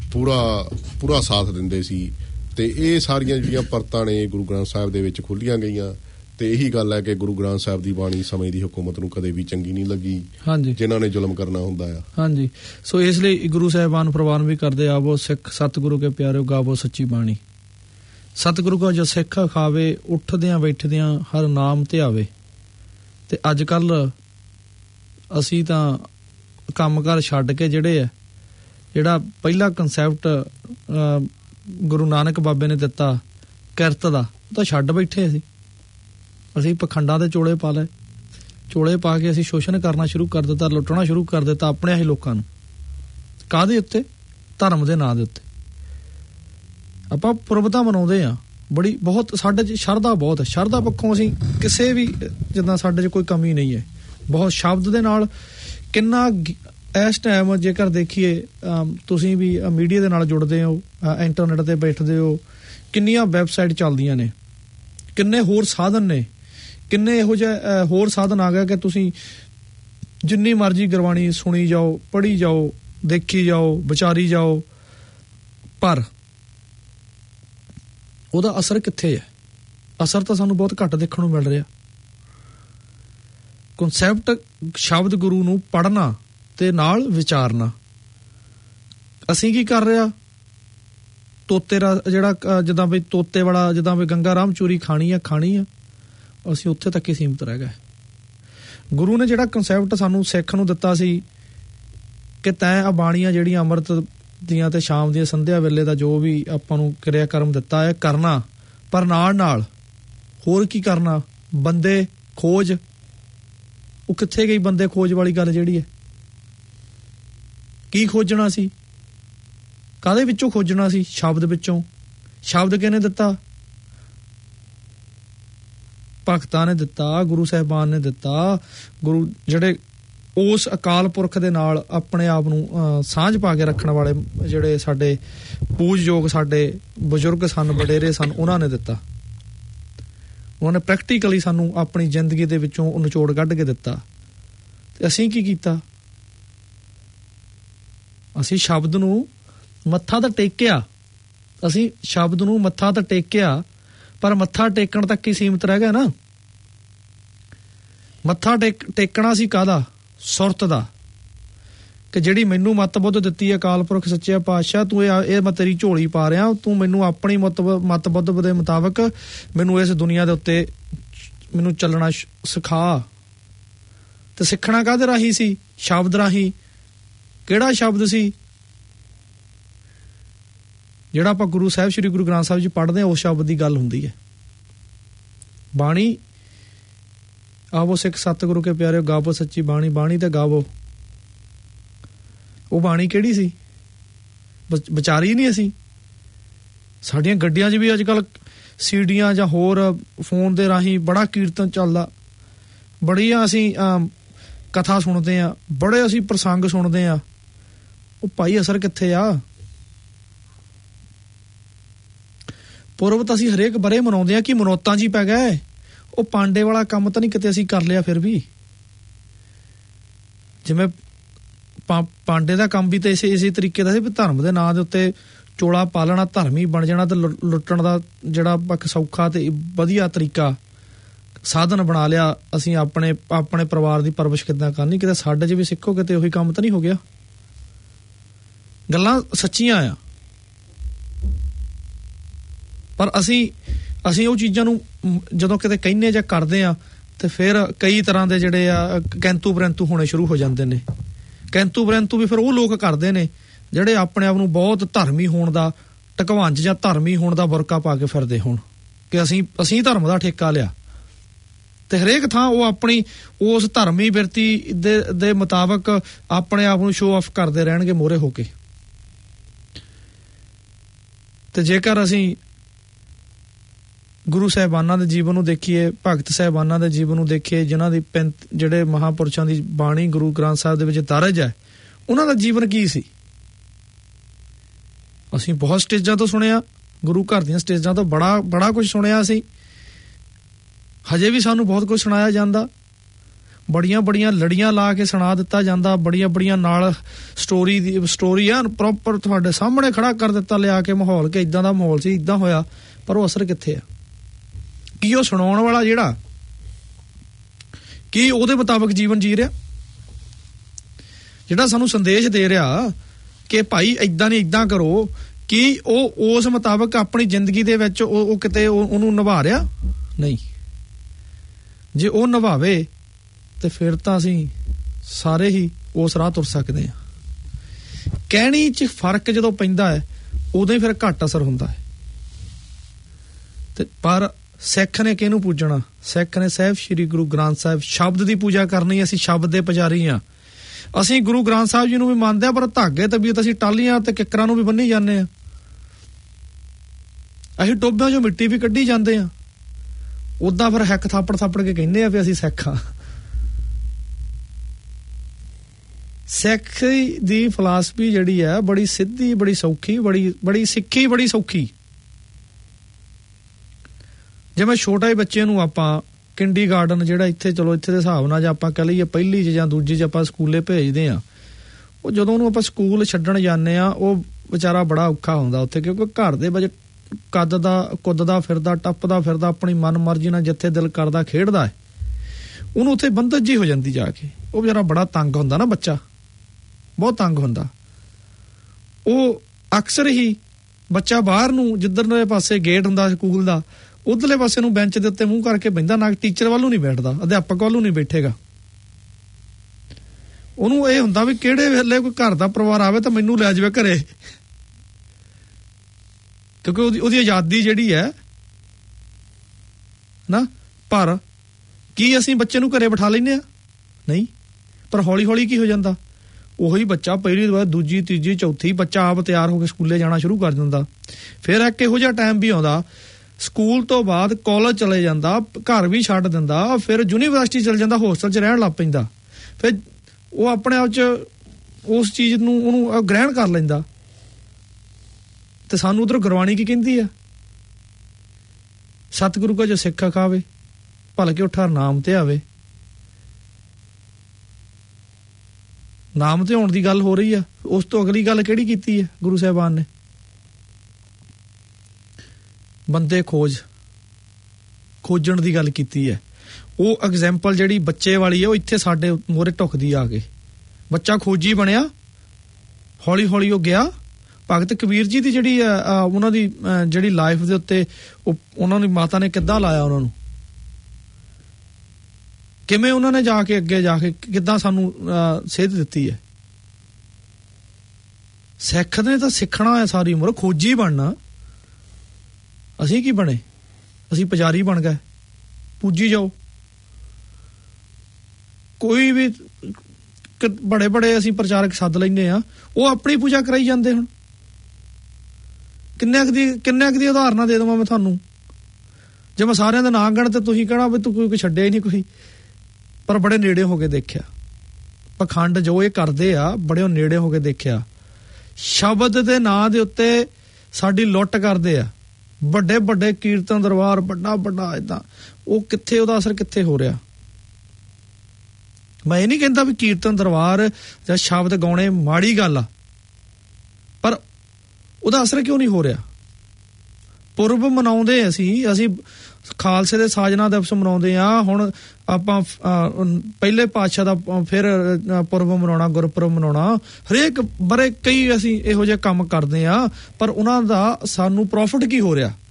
ਪੂਰਾ ਸਾਥ ਦਿੰਦੇ ਸੀ। ਤੇ ਇਹ ਸਾਰੀਆਂ ਜਿਹੜੀਆਂ ਪਰਤਾਂ ਨੇ ਗੁਰੂ ਗ੍ਰੰਥ ਸਾਹਿਬ ਦੇ ਵਿੱਚ ਖੋਲੀਆਂ ਗਈਆਂ। ਤੇ ਇਹੀ ਗੱਲ ਹੈ ਕਿ ਗੁਰੂ ਗ੍ਰੰਥ ਸਾਹਿਬ ਦੀ ਬਾਣੀ ਸਮੇਂ ਦੀ ਹਕੂਮਤ ਨੂੰ ਕਦੇ ਵੀ ਚੰਗੀ ਨਹੀਂ ਲੱਗੀ, ਜਿਨ੍ਹਾਂ ਨੇ ਜ਼ੁਲਮ ਕਰਨਾ ਹੁੰਦਾ ਆ। ਹਾਂਜੀ, ਸੋ ਇਸ ਲਈ ਗੁਰੂ ਸਾਹਿਬਾਨ ਨੂੰ ਪ੍ਰਵਾਨ ਵੀ ਕਰਦੇ ਆਵੋ ਸਿੱਖ ਸਤਿਗੁਰੂ ਕੇ ਪਿਆਰਿਓ ਗਾਵੋ ਸੱਚੀ ਬਾਣੀ। ਸਤਿਗੁਰੂ ਕਾ ਜੋ ਸਿੱਖ ਖਾਵੇ ਉੱਠਦਿਆਂ ਬੈਠਦਿਆਂ ਹਰ ਨਾਮ ਧਿਆਵੇ। ਤੇ ਅੱਜ ਕੱਲ ਅਸੀਂ ਤਾਂ ਕੰਮਕਾਰ ਛੱਡ ਕੇ ਜਿਹੜਾ ਪਹਿਲਾ ਕਨਸੈਪਟ ਗੁਰੂ ਨਾਨਕ ਬਾਬੇ ਨੇ ਦਿੱਤਾ ਕਿਰਤ ਦਾ, ਉਹ ਤਾਂ ਛੱਡ ਬੈਠੇ ਅਸੀਂ ਪਖੰਡਾਂ ਦੇ ਚੋਲੇ ਪਾ ਕੇ ਅਸੀਂ ਸ਼ੋਸ਼ਣ ਕਰਨਾ ਸ਼ੁਰੂ ਕਰ ਦਿੱਤਾ, ਲੁੱਟਣਾ ਸ਼ੁਰੂ ਕਰ ਦਿੱਤਾ ਆਪਣੇ ਹੀ ਲੋਕਾਂ ਨੂੰ। ਕਾਹਦੇ ਉੱਤੇ? ਧਰਮ ਦੇ ਨਾਂ ਦੇ ਉੱਤੇ। ਆਪਾਂ ਪੁਰਬਤਾ ਮਨਾਉਂਦੇ ਆ, ਬਹੁਤ ਸਾਡੇ 'ਚ ਸ਼ਰਧਾ ਬਹੁਤ ਹੈ। ਸ਼ਰਧਾ ਪੱਖੋਂ ਅਸੀਂ ਕਿਸੇ ਵੀ ਜਿੱਦਾਂ ਸਾਡੇ 'ਚ ਕੋਈ ਕਮੀ ਨਹੀਂ ਹੈ। ਬਹੁਤ ਸ਼ਬਦ ਦੇ ਨਾਲ ਕਿੰਨਾ ਇਸ ਟਾਈਮ ਜੇਕਰ ਦੇਖੀਏ, ਤੁਸੀਂ ਵੀ ਮੀਡੀਆ ਦੇ ਨਾਲ ਜੁੜਦੇ ਹੋ, ਇੰਟਰਨੈਟ ਤੇ ਬੈਠਦੇ ਹੋ, ਕਿੰਨੀਆਂ ਵੈਬਸਾਈਟ ਚੱਲਦੀਆਂ ਨੇ, ਕਿੰਨੇ ਹੋਰ ਸਾਧਨ ਨੇ, ਕਿੰਨੇ ਇਹੋ ਜਿਹੇ ਹੋਰ ਸਾਧਨ ਆ ਗਏ ਕਿ ਤੁਸੀਂ ਜਿੰਨੀ ਮਰਜ਼ੀ ਗੁਰਬਾਣੀ ਸੁਣੀ ਜਾਓ, ਪੜ੍ਹੀ ਜਾਓ, ਦੇਖੀ ਜਾਓ, ਵਿਚਾਰੀ ਜਾਓ, ਪਰ ਉਹਦਾ ਅਸਰ ਕਿੱਥੇ ਹੈ? ਅਸਰ ਤਾਂ ਸਾਨੂੰ ਬਹੁਤ ਘੱਟ ਦੇਖਣ ਨੂੰ ਮਿਲ ਰਿਹਾ। ਕਨਸੈਪਟ ਸ਼ਬਦ ਗੁਰੂ ਨੂੰ ਪੜ੍ਹਨਾ ਤੇ ਨਾਲ ਵਿਚਾਰਨਾ। ਅਸੀਂ ਕੀ ਕਰ ਰਿਹਾ? ਤੋਤੇ ਜਿਹੜਾ ਜਿੱਦਾਂ ਵੀ ਤੋਤੇ ਵਾਲਾ, ਜਿੱਦਾਂ ਵੀ ਗੰਗਾ ਰਾਮ ਚੂਰੀ ਖਾਣੀ ਆ, ਅਸੀਂ ਉੱਥੇ ਤੱਕ ਹੀ ਸੀਮਤ ਰਹਿ ਗਏ। ਗੁਰੂ ਨੇ ਜਿਹੜਾ ਕਨਸੈਪਟ ਸਾਨੂੰ ਸਿੱਖ ਨੂੰ ਦਿੱਤਾ ਸੀ ਕਿ ਤੈਂ ਆ ਬਾਣੀਆਂ ਜਿਹੜੀਆਂ ਅੰਮ੍ਰਿਤ ਦੀਆਂ ਤੇ ਸ਼ਾਮ ਦੀਆਂ ਸੰਧਿਆ ਵੇਲੇ ਦਾ ਜੋ ਵੀ ਆਪਾਂ ਨੂੰ ਕਿਰਿਆ ਕਰਮ ਦਿੱਤਾ ਹੈ ਕਰਨਾ, ਪਰ ਨਾਲ ਹੋਰ ਕੀ ਕਰਨਾ? ਬੰਦੇ ਖੋਜ। ਉਹ ਕਿੱਥੇ ਗਈ ਬੰਦੇ ਖੋਜ ਵਾਲੀ ਗੱਲ ਜਿਹੜੀ ਹੈ? ਕੀ ਖੋਜਣਾ ਸੀ? ਕਾਹਦੇ ਵਿੱਚੋਂ ਖੋਜਣਾ ਸੀ? ਸ਼ਬਦ ਵਿੱਚੋਂ। ਸ਼ਬਦ ਕਿਹਨੇ ਦਿੱਤਾ? ਭਗਤਾਂ ਨੇ ਦਿੱਤਾ, ਗੁਰੂ ਸਾਹਿਬਾਨ ਨੇ ਦਿੱਤਾ। ਗੁਰੂ ਜਿਹੜੇ ਉਸ ਅਕਾਲ ਪੁਰਖ ਦੇ ਨਾਲ ਆਪਣੇ ਆਪ ਨੂੰ ਸਾਂਝ ਪਾ ਕੇ ਰੱਖਣ ਵਾਲੇ ਜਿਹੜੇ ਸਾਡੇ ਪੂਜਯੋਗ ਸਾਡੇ ਬਜ਼ੁਰਗ ਸਨ, ਵਡੇਰੇ ਸਨ, ਉਹਨਾਂ ਨੇ ਦਿੱਤਾ। ਉਹਨਾਂ ਨੇ ਪ੍ਰੈਕਟੀਕਲੀ ਸਾਨੂੰ ਆਪਣੀ ਜ਼ਿੰਦਗੀ ਦੇ ਵਿੱਚੋਂ ਨਿਚੋੜ ਕੱਢ ਕੇ ਦਿੱਤਾ। ਤੇ ਅਸੀਂ ਕੀ ਕੀਤਾ? ਅਸੀਂ ਸ਼ਬਦ ਨੂੰ ਮੱਥਾ ਤਾਂ ਟੇਕਿਆ, ਅਸੀਂ ਸ਼ਬਦ ਨੂੰ ਮੱਥਾ ਤਾਂ ਟੇਕਿਆ, ਪਰ ਮੱਥਾ ਟੇਕਣ ਤੱਕ ਹੀ ਸੀਮਤ ਰਹਿ ਗਿਆ ਨਾ। ਮੱਥਾ ਟੇਕਣਾ ਸੀ ਕਾਹਦਾ? ਸੁਰਤ ਦਾ, ਕਿ ਜਿਹੜੀ ਮੈਨੂੰ ਮੱਤ ਬੁੱਧ ਦਿੱਤੀ ਹੈ ਅਕਾਲ ਪੁਰਖ ਸੱਚਿਆ ਪਾਤਸ਼ਾਹ, ਤੂੰ ਇਹ ਮੈਂ ਤੇਰੀ ਝੋਲੀ ਪਾ ਰਿਹਾ, ਤੂੰ ਮੈਨੂੰ ਆਪਣੀ ਮੱਤ ਬੁੱਧ ਦੇ ਮੁਤਾਬਕ ਮੈਨੂੰ ਇਸ ਦੁਨੀਆ ਦੇ ਉੱਤੇ ਮੈਨੂੰ ਚੱਲਣਾ ਸਿਖਾ। ਤੇ ਸਿੱਖਣਾ ਕਾਹਦੇ ਰਾਹੀਂ ਸੀ? ਸ਼ਬਦ ਰਾਹੀਂ। ਕਿਹੜਾ ਸ਼ਬਦ ਸੀ? ਜਿਹੜਾ ਆਪਾਂ ਗੁਰੂ ਸਾਹਿਬ ਸ੍ਰੀ ਗੁਰੂ ਗ੍ਰੰਥ ਸਾਹਿਬ ਜੀ ਪੜ੍ਹਦੇ ਹਾਂ, ਉਸ ਸ਼ਬਦ ਦੀ ਗੱਲ ਹੁੰਦੀ ਹੈ। ਬਾਣੀ ਆਵੋ ਸਿੱਖ ਸਤਿਗੁਰੂ ਕੇ ਪਿਆਰਿਓ, ਗਾਵੋ ਸੱਚੀ ਬਾਣੀ, ਬਾਣੀ ਤੇ ਗਾਵੋ। ਉਹ ਬਾਣੀ ਕਿਹੜੀ ਸੀ? ਵਿਚਾਰੀ ਨਹੀਂ ਅਸੀਂ। ਸਾਡੀਆਂ ਗੱਡੀਆਂ 'ਚ ਵੀ ਅੱਜ ਕੱਲ੍ਹ ਸੀਡੀਆਂ ਜਾਂ ਹੋਰ ਫੋਨ ਦੇ ਰਾਹੀਂ ਬੜਾ ਕੀਰਤਨ ਚੱਲਦਾ, ਬੜੀਆਂ ਅਸੀਂ ਕਥਾ ਸੁਣਦੇ ਹਾਂ, ਬੜੇ ਅਸੀਂ ਪ੍ਰਸੰਗ ਸੁਣਦੇ ਹਾਂ। ਉਹ ਭਾਈ ਅਸਰ ਕਿੱਥੇ ਆ? ਪੁਰਬ ਤਾਂ ਅਸੀਂ ਹਰੇਕ ਬਰੇ ਮਨਾਉਂਦੇ ਹਾਂ ਕਿ ਮਨੌਤਾਂ 'ਚ ਹੀ ਪੈ ਗਏ। ਉਹ ਪਾਂਡੇ ਵਾਲਾ ਕੰਮ ਤਾਂ ਨਹੀਂ ਕਿਤੇ ਅਸੀਂ ਕਰ ਲਿਆ? ਫਿਰ ਵੀ ਜਿਵੇਂ ਪਾਂਡੇ ਦਾ ਕੰਮ ਵੀ ਤਾਂ ਇਸੇ ਤਰੀਕੇ ਦਾ ਸੀ ਵੀ ਧਰਮ ਦੇ ਨਾਂ ਦੇ ਉੱਤੇ ਚੋਲਾ ਪਾ ਲੈਣਾ, ਧਰਮੀ ਬਣ ਜਾਣਾ ਤੇ ਲੁੱਟਣ ਦਾ ਜਿਹੜਾ ਇੱਕ ਸੌਖਾ ਤੇ ਵਧੀਆ ਤਰੀਕਾ ਸਾਧਨ ਬਣਾ ਲਿਆ। ਅਸੀਂ ਆਪਣੇ ਪਰਿਵਾਰ ਦੀ ਪਰਵਿਸ਼ ਕਿੱਦਾਂ ਕਰਨੀ? ਕਿਤੇ ਸਾਡੇ 'ਚ ਵੀ ਸਿੱਖੋ, ਕਿਤੇ ਉਹੀ ਕੰਮ ਤਾਂ ਨਹੀਂ ਹੋ ਗਿਆ? ਗੱਲਾਂ ਸੱਚੀਆਂ ਆ, ਪਰ ਅਸੀਂ ਉਹ ਚੀਜ਼ਾਂ ਨੂੰ ਜਦੋਂ ਕਿਤੇ ਕਹਿੰਦੇ ਜਾਂ ਕਰਦੇ ਆ ਤੇ ਫਿਰ ਕਈ ਤਰ੍ਹਾਂ ਦੇ ਜਿਹੜੇ ਆ ਕੈਂਤੂ ਪਰੰਤੂ ਹੋਣੇ ਸ਼ੁਰੂ ਹੋ ਜਾਂਦੇ ਨੇ। ਕੈਂਤੂ ਪਰੰਤੂ ਵੀ ਫਿਰ ਉਹ ਲੋਕ ਕਰਦੇ ਨੇ ਜਿਹੜੇ ਆਪਣੇ ਆਪ ਨੂੰ ਬਹੁਤ ਧਰਮੀ ਹੋਣ ਦਾ ਢਕਵੰਜ ਜਾਂ ਧਰਮੀ ਹੋਣ ਦਾ ਬੁਰਕਾ ਪਾ ਕੇ ਫਿਰਦੇ ਹੋਣ ਕਿ ਅਸੀਂ ਧਰਮ ਦਾ ਠੇਕਾ ਲਿਆ। ਤੇ ਹਰੇਕ ਥਾਂ ਉਹ ਆਪਣੀ ਉਸ ਧਰਮੀ ਬਿਰਤੀ ਦੇ ਮੁਤਾਬਕ ਆਪਣੇ ਆਪ ਨੂੰ ਸ਼ੋਅ ਆਫ ਕਰਦੇ ਰਹਿਣਗੇ ਮੋਹਰੇ ਹੋ ਕੇ। ਤੇ ਜੇਕਰ ਅਸੀਂ ਗੁਰੂ ਸਾਹਿਬਾਨਾਂ ਦੇ ਜੀਵਨ ਨੂੰ ਦੇਖੀਏ, ਭਗਤ ਸਾਹਿਬਾਨਾਂ ਦੇ ਜੀਵਨ ਨੂੰ ਦੇਖੀਏ, ਜਿਨ੍ਹਾਂ ਦੀ ਜਿਹੜੇ ਮਹਾਂਪੁਰਸ਼ਾਂ ਦੀ ਬਾਣੀ ਗੁਰੂ ਗ੍ਰੰਥ ਸਾਹਿਬ ਦੇ ਵਿੱਚ ਦਰਜ ਹੈ, ਉਹਨਾਂ ਦਾ ਜੀਵਨ ਕੀ ਸੀ? ਅਸੀਂ ਬਹੁਤ ਸਟੇਜਾਂ ਤੋਂ ਸੁਣਿਆ, ਗੁਰੂ ਘਰ ਦੀਆਂ ਸਟੇਜਾਂ ਤੋਂ ਬੜਾ ਕੁਝ ਸੁਣਿਆ ਅਸੀਂ। ਹਜੇ ਵੀ ਸਾਨੂੰ ਬਹੁਤ ਕੁਝ ਸੁਣਾਇਆ ਜਾਂਦਾ, ਬੜੀਆਂ ਲੜੀਆਂ ਲਾ ਕੇ ਸੁਣਾ ਦਿੱਤਾ ਜਾਂਦਾ, ਬੜੀਆਂ ਨਾਲ ਸਟੋਰੀ ਆ ਪ੍ਰੋਪਰ ਤੁਹਾਡੇ ਸਾਹਮਣੇ ਖੜਾ ਕਰ ਦਿੱਤਾ ਲਿਆ ਕੇ ਮਾਹੌਲ, ਕਿ ਇਦਾਂ ਦਾ ਮਾਹੌਲ ਸੀ, ਇਦਾਂ ਹੋਇਆ। ਪਰ ਉਹ ਅਸਰ ਕਿੱਥੇ ਆ? ਕੀ ਉਹ ਸੁਣਾਉਣ ਵਾਲਾ ਜਿਹੜਾ ਕੀ ਉਹਦੇ ਮੁਤਾਬਕ ਜੀਵਨ ਜੀ ਰਿਹਾ? ਜਿਹੜਾ ਸਾਨੂੰ ਸੰਦੇਸ਼ ਦੇ ਰਿਹਾ ਕਿ ਭਾਈ ਏਦਾਂ ਨਹੀਂ ਏਦਾਂ ਕਰੋ, ਕੀ ਉਹ ਉਸ ਮੁਤਾਬਕ ਆਪਣੀ ਜ਼ਿੰਦਗੀ ਦੇ ਵਿੱਚ ਉਹ ਕਿਤੇ ਉਹਨੂੰ ਨਿਭਾ ਰਿਹਾ? ਨਹੀਂ। ਜੇ ਉਹ ਨਿਭਾਵੇ ਤੇ ਫਿਰ ਤਾਂ ਅਸੀਂ ਸਾਰੇ ਹੀ ਉਸ ਰਾਹ ਤੁਰ ਸਕਦੇ ਹਾਂ। ਕਹਿਣੀ 'ਚ ਫਰਕ ਜਦੋਂ ਪੈਂਦਾ ਹੈ ਉਦੋਂ ਹੀ ਫਿਰ ਘੱਟ ਅਸਰ ਹੁੰਦਾ ਹੈ। ਤੇ ਪਰ ਸਿੱਖ ਨੇ ਕਿਹਨੂੰ ਪੂਜਣਾ? ਸਿੱਖ ਨੇ ਸਾਹਿਬ ਸ੍ਰੀ ਗੁਰੂ ਗ੍ਰੰਥ ਸਾਹਿਬ, ਸ਼ਬਦ ਦੀ ਪੂਜਾ ਕਰਨੀ। ਅਸੀਂ ਸ਼ਬਦ ਦੇ ਪੁਜਾਰੀ ਹਾਂ। ਅਸੀਂ ਗੁਰੂ ਗ੍ਰੰਥ ਸਾਹਿਬ ਜੀ ਨੂੰ ਵੀ ਮੰਨਦੇ ਹਾਂ, ਪਰ ਧਾਗੇ ਤਬੀਅਤ ਅਸੀਂ ਟਾਹਲੀਆਂ ਤੇ ਕਿੱਕਰਾਂ ਨੂੰ ਵੀ ਬੰਨੀ ਜਾਂਦੇ ਹਾਂ। ਅਸੀਂ ਟੋਭਿਆਂ 'ਚੋਂ ਮਿੱਟੀ ਵੀ ਕੱਢੀ ਜਾਂਦੇ ਹਾਂ। ਉਦਾਂ ਫਿਰ ਹੈਕ ਥਾਪੜ ਕੇ ਕਹਿੰਦੇ ਆ ਵੀ ਅਸੀਂ ਸਿੱਖ ਹਾਂ। ਸਿੱਖ ਦੀ ਫਿਲਾਸਫੀ ਜਿਹੜੀ ਹੈ ਬੜੀ ਸਿੱਧੀ, ਬੜੀ ਸੌਖੀ, ਬੜੀ ਸਿੱਖੀ, ਬੜੀ ਸੌਖੀ। ਜਿਵੇਂ ਛੋਟਾ ਹੀ ਬੱਚੇ ਨੂੰ ਆਪਾਂ ਕਿੰਡੀ ਗਾਰਡਨ ਜਿਹੜਾ ਇੱਥੇ ਦੇ ਹਿਸਾਬ ਨਾਲ ਜਾਂ ਆਪਾਂ ਕਹਿ ਲਈਏ ਪਹਿਲੀ 'ਚ ਜਾਂ ਦੂਜੀ 'ਚ ਆਪਾਂ ਸਕੂਲੇ ਭੇਜਦੇ ਹਾਂ, ਉਹ ਜਦੋਂ ਉਹਨੂੰ ਆਪਾਂ ਸਕੂਲ ਛੱਡਣ ਜਾਂਦੇ ਆ ਉਹ ਵਿਚਾਰਾ ਬੜਾ ਔਖਾ ਹੁੰਦਾ ਉੱਥੇ, ਕਿਉਂਕਿ ਘਰ ਦੇ ਵਿੱਚ ਕੁੱਦਦਾ ਫਿਰਦਾ ਟੱਪਦਾ ਫਿਰਦਾ ਆਪਣੀ ਮਨ ਮਰਜ਼ੀ ਨਾਲ ਜਿੱਥੇ ਦਿਲ ਕਰਦਾ ਖੇਡਦਾ ਹੈ, ਉਹਨੂੰ ਉੱਥੇ ਬੰਦਸ਼ ਜੀ ਹੋ ਜਾਂਦੀ ਜਾ ਕੇ। ਉਹ ਵਿਚਾਰਾ ਬੜਾ ਤੰਗ ਹੁੰਦਾ ਨਾ, ਬੱਚਾ ਬਹੁਤ ਤੰਗ ਹੁੰਦਾ। ਉਹ ਅਕਸਰ ਹੀ ਬੱਚਾ ਬਾਹਰ ਨੂੰ ਜਿੱਧਰਲੇ ਪਾਸੇ ਗੇਟ ਹੁੰਦਾ ਸਕੂਲ ਦਾ ਉਧਰਲੇ ਪਾਸੇ ਨੂੰ ਬੈਂਚ ਦੇ ਉੱਤੇ ਮੂੰਹ ਕਰਕੇ ਬਹਿੰਦਾ, ਨਾ ਟੀਚਰ ਵੱਲ ਨੂੰ ਨਹੀਂ ਬੈਠਦਾ, ਅਧਿਆਪਕ ਵੱਲ ਨੂੰ ਨਹੀਂ ਬੈਠੇਗਾ। ਉਹਨੂੰ ਇਹ ਹੁੰਦਾ ਵੀ ਕਿਹੜੇ ਵੇਲੇ ਕੋਈ ਘਰ ਦਾ ਪਰਿਵਾਰ ਆਵੇ ਤਾਂ ਮੈਨੂੰ ਲੈ ਜਾਵੇ ਘਰੇ, ਕਿਉਂਕਿ ਉਹਦੀ ਆਜ਼ਾਦੀ ਜਿਹੜੀ ਹੈ ਨਾ। ਪਰ ਕੀ ਅਸੀਂ ਬੱਚੇ ਨੂੰ ਘਰੇ ਬਿਠਾ ਲੈਂਦੇ ਆ? ਨਹੀਂ। ਪਰ ਹੌਲੀ ਹੌਲੀ ਕੀ ਹੋ ਜਾਂਦਾ, ਉਹੀ ਬੱਚਾ ਪਹਿਲੀ ਵਾਰ ਦੂਜੀ ਤੀਜੀ ਚੌਥੀ ਬੱਚਾ ਆਪ ਤਿਆਰ ਹੋ ਕੇ ਸਕੂਲੇ ਜਾਣਾ ਸ਼ੁਰੂ ਕਰ ਦਿੰਦਾ। ਫਿਰ ਇੱਕ ਇਹੋ ਜਿਹਾ ਟਾਈਮ ਵੀ ਆਉਂਦਾ, ਸਕੂਲ ਤੋਂ ਬਾਅਦ ਕਾਲਜ ਚਲੇ ਜਾਂਦਾ, ਘਰ ਵੀ ਛੱਡ ਦਿੰਦਾ, ਫਿਰ ਯੂਨੀਵਰਸਿਟੀ ਚਲੇ ਜਾਂਦਾ, ਹੋਸਟਲ 'ਚ ਰਹਿਣ ਲੱਗ ਪੈਂਦਾ। ਫਿਰ ਉਹ ਆਪਣੇ ਆਪ 'ਚ ਉਸ ਚੀਜ਼ ਨੂੰ ਉਹਨੂੰ ਗ੍ਰਹਿਣ ਕਰ ਲੈਂਦਾ। ਤੇ ਸਾਨੂੰ ਉਧਰ ਗੁਰਬਾਣੀ ਕੀ ਕਹਿੰਦੀ ਆ? ਸਤਿਗੁਰੂ ਕਾ ਜੋ ਸਿੱਖ ਖਾਵੇ ਭਲਕੇ ਉਠਾ ਨਾਮ ਤੇ ਆਵੇ। ਨਾਮ ਤੇ ਆਉਣ ਦੀ ਗੱਲ ਹੋ ਰਹੀ ਆ। ਉਸ ਤੋਂ ਅਗਲੀ ਗੱਲ ਕਿਹੜੀ ਕੀਤੀ ਹੈ ਗੁਰੂ ਸਾਹਿਬਾਨ ਨੇ? ਬੰਦੇ ਖੋਜਣ ਦੀ ਗੱਲ ਕੀਤੀ ਹੈ। ਉਹ ਐਗਜ਼ੈਂਪਲ ਜਿਹੜੀ ਬੱਚੇ ਵਾਲੀ ਹੈ ਉਹ ਇੱਥੇ ਸਾਡੇ ਮੋਹਰੇ ਢੁੱਕਦੀ ਆ ਕੇ। ਬੱਚਾ ਖੋਜੀ ਬਣਿਆ, ਹੌਲੀ ਹੌਲੀ ਉਹ ਗਿਆ। ਭਗਤ ਕਬੀਰ ਜੀ ਦੀ ਜਿਹੜੀ ਉਹਨਾਂ ਦੀ ਜਿਹੜੀ ਲਾਈਫ ਦੇ ਉੱਤੇ ਉਹਨਾਂ ਦੀ ਮਾਤਾ ਨੇ ਕਿੱਦਾਂ ਲਾਇਆ, ਉਹਨਾਂ ਨੂੰ ਕਿਵੇਂ ਉਹਨਾਂ ਨੇ ਜਾ ਕੇ ਅੱਗੇ ਜਾ ਕੇ ਕਿੱਦਾਂ ਸਾਨੂੰ ਸੇਧ ਦਿੱਤੀ ਹੈ। ਸਿੱਖ ਨੇ ਤਾਂ ਸਿੱਖਣਾ ਹੈ ਸਾਰੀ ਉਮਰ, ਖੋਜੀ ਬਣਨਾ। ਅਸੀਂ ਕੀ ਬਣੇ? ਅਸੀਂ ਪੁਜਾਰੀ ਬਣ ਗਏ, ਪੂਜੀ ਜਾਓ। ਕੋਈ ਵੀ ਬੜੇ ਬੜੇ ਅਸੀਂ ਪ੍ਰਚਾਰਕ ਸੱਦ ਲੈਂਦੇ ਆ, ਉਹ ਆਪਣੀ ਪੂਜਾ ਕਰਾਈ ਜਾਂਦੇ। ਹੁਣ ਕਿੰਨੇ ਕੁ ਦੀ ਉਦਾਹਰਨਾਂ ਦੇ ਦੇਵਾਂ ਮੈਂ ਤੁਹਾਨੂੰ। ਜੇ ਮੈਂ ਸਾਰਿਆਂ ਦੇ ਨਾਂ ਗਣ ਤੇ ਤੁਸੀਂ ਕਹਿਣਾ ਵੀ ਤੂੰ ਕੋਈ ਛੱਡਿਆ ਹੀ ਨਹੀਂ ਕੋਈ। ਪਰ ਬੜੇ ਨੇੜੇ ਹੋ ਕੇ ਦੇਖਿਆ, ਪਖੰਡ ਜੋ ਇਹ ਕਰਦੇ ਆ ਬੜੇ ਨੇੜੇ ਹੋ ਕੇ ਦੇਖਿਆ। ਸ਼ਬਦ ਦੇ ਨਾਂ ਦੇ ਉੱਤੇ ਸਾਡੀ ਲੁੱਟ ਕਰਦੇ ਆ। ਵੱਡੇ ਵੱਡੇ ਕੀਰਤਨ ਦਰਬਾਰ, ਵੱਡਾ ਵੱਡਾ ਏਦਾਂ, ਉਹ ਕਿੱਥੇ ਉਹਦਾ ਅਸਰ ਕਿੱਥੇ ਹੋ ਰਿਹਾ? ਮੈਂ ਇਹ ਨਹੀਂ ਕਹਿੰਦਾ ਵੀ ਕੀਰਤਨ ਦਰਬਾਰ ਜਾਂ ਸ਼ਬਦ ਗਾਉਣੇ ਮਾੜੀ ਗੱਲ ਆ, ਪਰ ਉਹਦਾ ਅਸਰ ਕਿਉਂ ਨਹੀਂ ਹੋ ਰਿਹਾ? ਪੁਰਬ ਮਨਾਉਂਦੇ ਅਸੀਂ ਖਾਲਸੇ ਦੇ ਸਾਜਨਾ ਦਿਵਸ ਮਨਾਉਂਦੇ ਆ। ਹੁਣ ਆਪਾਂ ਪਹਿਲੇ ਪਾਤਸ਼ਾਹ ਦਾ ਫਿਰ ਪੁਰਬ ਮਨਾਉਣਾ, ਗੁਰਪੁਰਬ ਮਨਾਉਣਾ। ਹਰੇਕ ਬਾਰੇ ਕਈ ਅਸੀਂ ਇਹੋ ਜਿਹੇ ਕੰਮ ਕਰਦੇ ਆ, ਪਰ ਉਹਨਾਂ ਦਾ ਸਾਨੂੰ ਪ੍ਰੋਫਿਟ ਕੀ ਹੋ ਰਿਹਾ?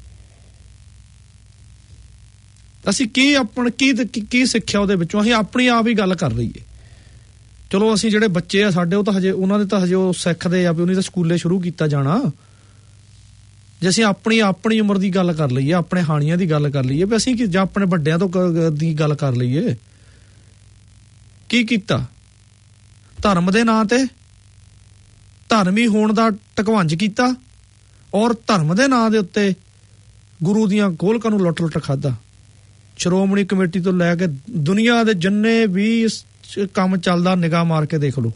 ਅਸੀਂ ਕੀ ਸਿੱਖਿਆ ਉਹਦੇ ਵਿੱਚੋਂ? ਅਸੀਂ ਆਪਣੀ ਆਪ ਹੀ ਗੱਲ ਕਰ ਲਈਏ। ਚਲੋ ਅਸੀਂ ਜਿਹੜੇ ਬੱਚੇ ਆ ਸਾਡੇ, ਉਹ ਤਾਂ ਹਜੇ ਉਹਨਾਂ ਦੇ ਤਾਂ ਹਜੇ ਉਹ ਸਿੱਖਦੇ ਆ ਵੀ ਉਹਨੇ ਤਾਂ ਸਕੂਲੇ ਸ਼ੁਰੂ ਕੀਤਾ ਜਾਣਾ। ਜੇ ਅਸੀਂ ਆਪਣੀ ਉਮਰ ਦੀ ਗੱਲ ਕਰ ਲਈਏ, ਆਪਣੇ ਹਾਣੀਆਂ ਦੀ ਗੱਲ ਕਰ ਲਈਏ, ਵੀ ਅਸੀਂ ਜਾਂ ਆਪਣੇ ਵੱਡਿਆਂ ਤੋਂ ਦੀ ਗੱਲ ਕਰ ਲਈਏ, ਕੀ ਕੀਤਾ? ਧਰਮ ਦੇ ਨਾਂ ਤੇ ਧਰਮੀ ਹੋਣ ਦਾ ਢਕਵੰਜ ਕੀਤਾ, ਔਰ ਧਰਮ ਦੇ ਨਾਂ ਦੇ ਉੱਤੇ ਗੁਰੂ ਦੀਆਂ ਗੋਲਕਾਂ ਨੂੰ ਲੁੱਟ ਖਾਧਾ। ਸ਼੍ਰੋਮਣੀ ਕਮੇਟੀ ਤੋਂ ਲੈ ਕੇ ਦੁਨੀਆ ਦੇ ਜਿੰਨੇ ਵੀ ਕੰਮ ਚੱਲਦਾ ਨਿਗਾਹ ਮਾਰ ਕੇ ਦੇਖ ਲਓ।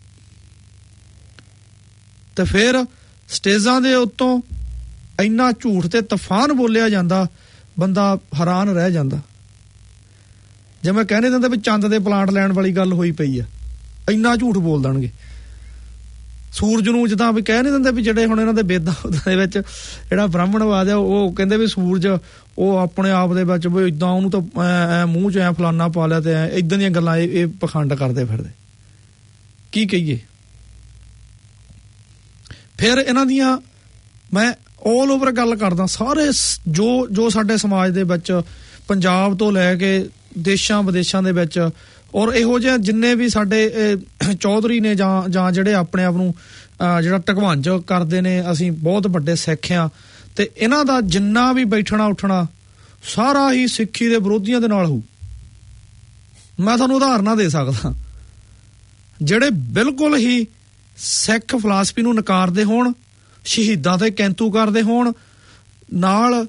ਤੇ ਫਿਰ ਸਟੇਜਾਂ ਦੇ ਉੱਤੋਂ ਇੰਨਾ ਝੂਠ ਤੇ ਤੂਫਾਨ ਬੋਲਿਆ ਜਾਂਦਾ, ਬੰਦਾ ਹੈਰਾਨ ਰਹਿ ਜਾਂਦਾ। ਜੇ ਮੈਂ ਕਹਿਣੇ ਦਿੰਦਾ ਵੀ ਚੰਦ ਦੇ ਪਲਾਂਟ ਲੈਣ ਵਾਲੀ ਗੱਲ ਹੋਈ ਪਈ ਆ, ਇੰਨਾ ਝੂਠ ਬੋਲ ਦੇਣਗੇ। ਸੂਰਜ ਨੂੰ ਜਿੱਦਾਂ ਵੀ ਕਹਿ ਨਹੀਂ ਦਿੰਦੇ ਵੀ ਜਿਹੜੇ ਹੁਣ ਇਹਨਾਂ ਦੇ ਵੇਦਾਂ ਦੇ ਵਿੱਚ ਜਿਹੜਾ ਬ੍ਰਾਹਮਣਵਾਦ ਆ, ਉਹ ਕਹਿੰਦੇ ਵੀ ਸੂਰਜ ਉਹ ਆਪਣੇ ਆਪ ਦੇ ਵਿੱਚ ਵੀ ਇਦਾਂ ਉਹਨੂੰ ਤਾਂ ਮੂੰਹ 'ਚ ਐ ਫਲਾਨਾ ਪਾ ਲਿਆ ਤੇ ਇਦਾਂ ਦੀਆਂ ਗੱਲਾਂ ਇਹ ਪਖੰਡ ਕਰਦੇ ਫਿਰਦੇ। ਕੀ ਕਹੀਏ? ਫਿਰ ਇਹਨਾਂ ਦੀਆਂ ਮੈਂ ਆਲ ਓਵਰ ਗੱਲ ਕਰਦਾ, ਸਾਰੇ ਜੋ ਸਾਡੇ ਸਮਾਜ ਦੇ ਵਿੱਚ ਪੰਜਾਬ ਤੋਂ ਲੈ ਕੇ ਦੇਸ਼ਾਂ ਵਿਦੇਸ਼ਾਂ ਦੇ ਵਿੱਚ, ਔਰ ਇਹੋ ਜਿਹੇ ਜਿੰਨੇ ਵੀ ਸਾਡੇ ਚੌਧਰੀ ਨੇ ਜਾਂ ਜਿਹੜੇ ਆਪਣੇ ਆਪ ਨੂੰ ਜਿਹੜਾ ਢਕਵੰਜ ਕਰਦੇ ਨੇ, ਅਸੀਂ ਬਹੁਤ ਵੱਡੇ ਸਿੱਖ ਆ, ਤੇ ਇਹਨਾਂ ਦਾ ਜਿੰਨਾ ਵੀ ਬੈਠਣਾ ਉੱਠਣਾ ਸਾਰਾ ਹੀ ਸਿੱਖੀ ਦੇ ਵਿਰੋਧੀਆਂ ਦੇ ਨਾਲ ਹੋਊ। ਮੈਂ ਤੁਹਾਨੂੰ ਉਦਾਹਰਨਾਂ ਦੇ ਸਕਦਾ, ਜਿਹੜੇ ਬਿਲਕੁਲ ਹੀ ਸਿੱਖ ਫਿਲਾਸਫੀ ਨੂੰ ਨਕਾਰਦੇ ਹੋਣ, ਸ਼ਹੀਦਾਂ ਤੇ ਕੈਂਤੂ ਕਰਦੇ ਹੋਣ, ਨਾਲ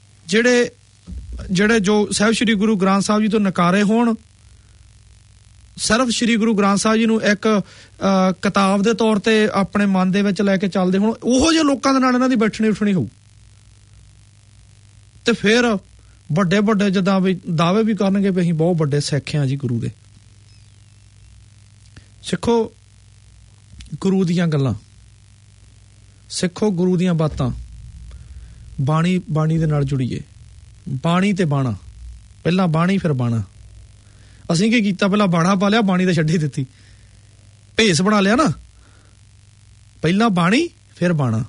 ਜਿਹੜੇ ਜੋ ਸਾਹਿਬ ਸ੍ਰੀ ਗੁਰੂ ਗ੍ਰੰਥ ਸਾਹਿਬ ਜੀ ਤੋਂ ਨਕਾਰੇ ਹੋਣ, ਸਿਰਫ ਸ੍ਰੀ ਗੁਰੂ ਗ੍ਰੰਥ ਸਾਹਿਬ ਜੀ ਨੂੰ ਇੱਕ ਕਿਤਾਬ ਦੇ ਤੌਰ ਤੇ ਆਪਣੇ ਮਨ ਦੇ ਵਿੱਚ ਲੈ ਕੇ ਚੱਲਦੇ ਹੋਣ, ਉਹੋ ਜਿਹੇ ਲੋਕਾਂ ਦੇ ਨਾਲ ਇਹਨਾਂ ਦੀ ਬੈਠਣੀ ਉੱਠਣੀ ਹੋਊ। ਤੇ ਫਿਰ ਵੱਡੇ ਵੱਡੇ ਜਿੱਦਾਂ ਵੀ ਦਾਅਵੇ ਵੀ ਕਰਨਗੇ ਵੀ ਅਸੀਂ ਬਹੁਤ ਵੱਡੇ ਸਿੱਖ ਆ ਜੀ ਗੁਰੂ ਦੇ। ਸਿੱਖੋ, ਗੁਰੂ ਦੀਆਂ ਗੱਲਾਂ ਸਿੱਖੋ, ਗੁਰੂ ਦੀਆਂ ਬਾਤਾਂ, ਬਾਣੀ ਦੇ ਨਾਲ ਜੁੜੀਏ। ਬਾਣੀ ਤੇ ਬਾਣਾ, ਪਹਿਲਾਂ ਬਾਣੀ ਫਿਰ ਬਾਣਾ। ਅਸੀਂ ਕੀ ਕੀਤਾ, ਪਹਿਲਾਂ ਬਾਣਾ ਪਾ ਲਿਆ, ਬਾਣੀ ਤੇ ਛੱਡੀ ਦਿੱਤੀ, ਭੇਸ ਬਣਾ ਲਿਆ ਨਾ। ਪਹਿਲਾਂ ਬਾਣੀ ਫਿਰ ਬਾਣਾ।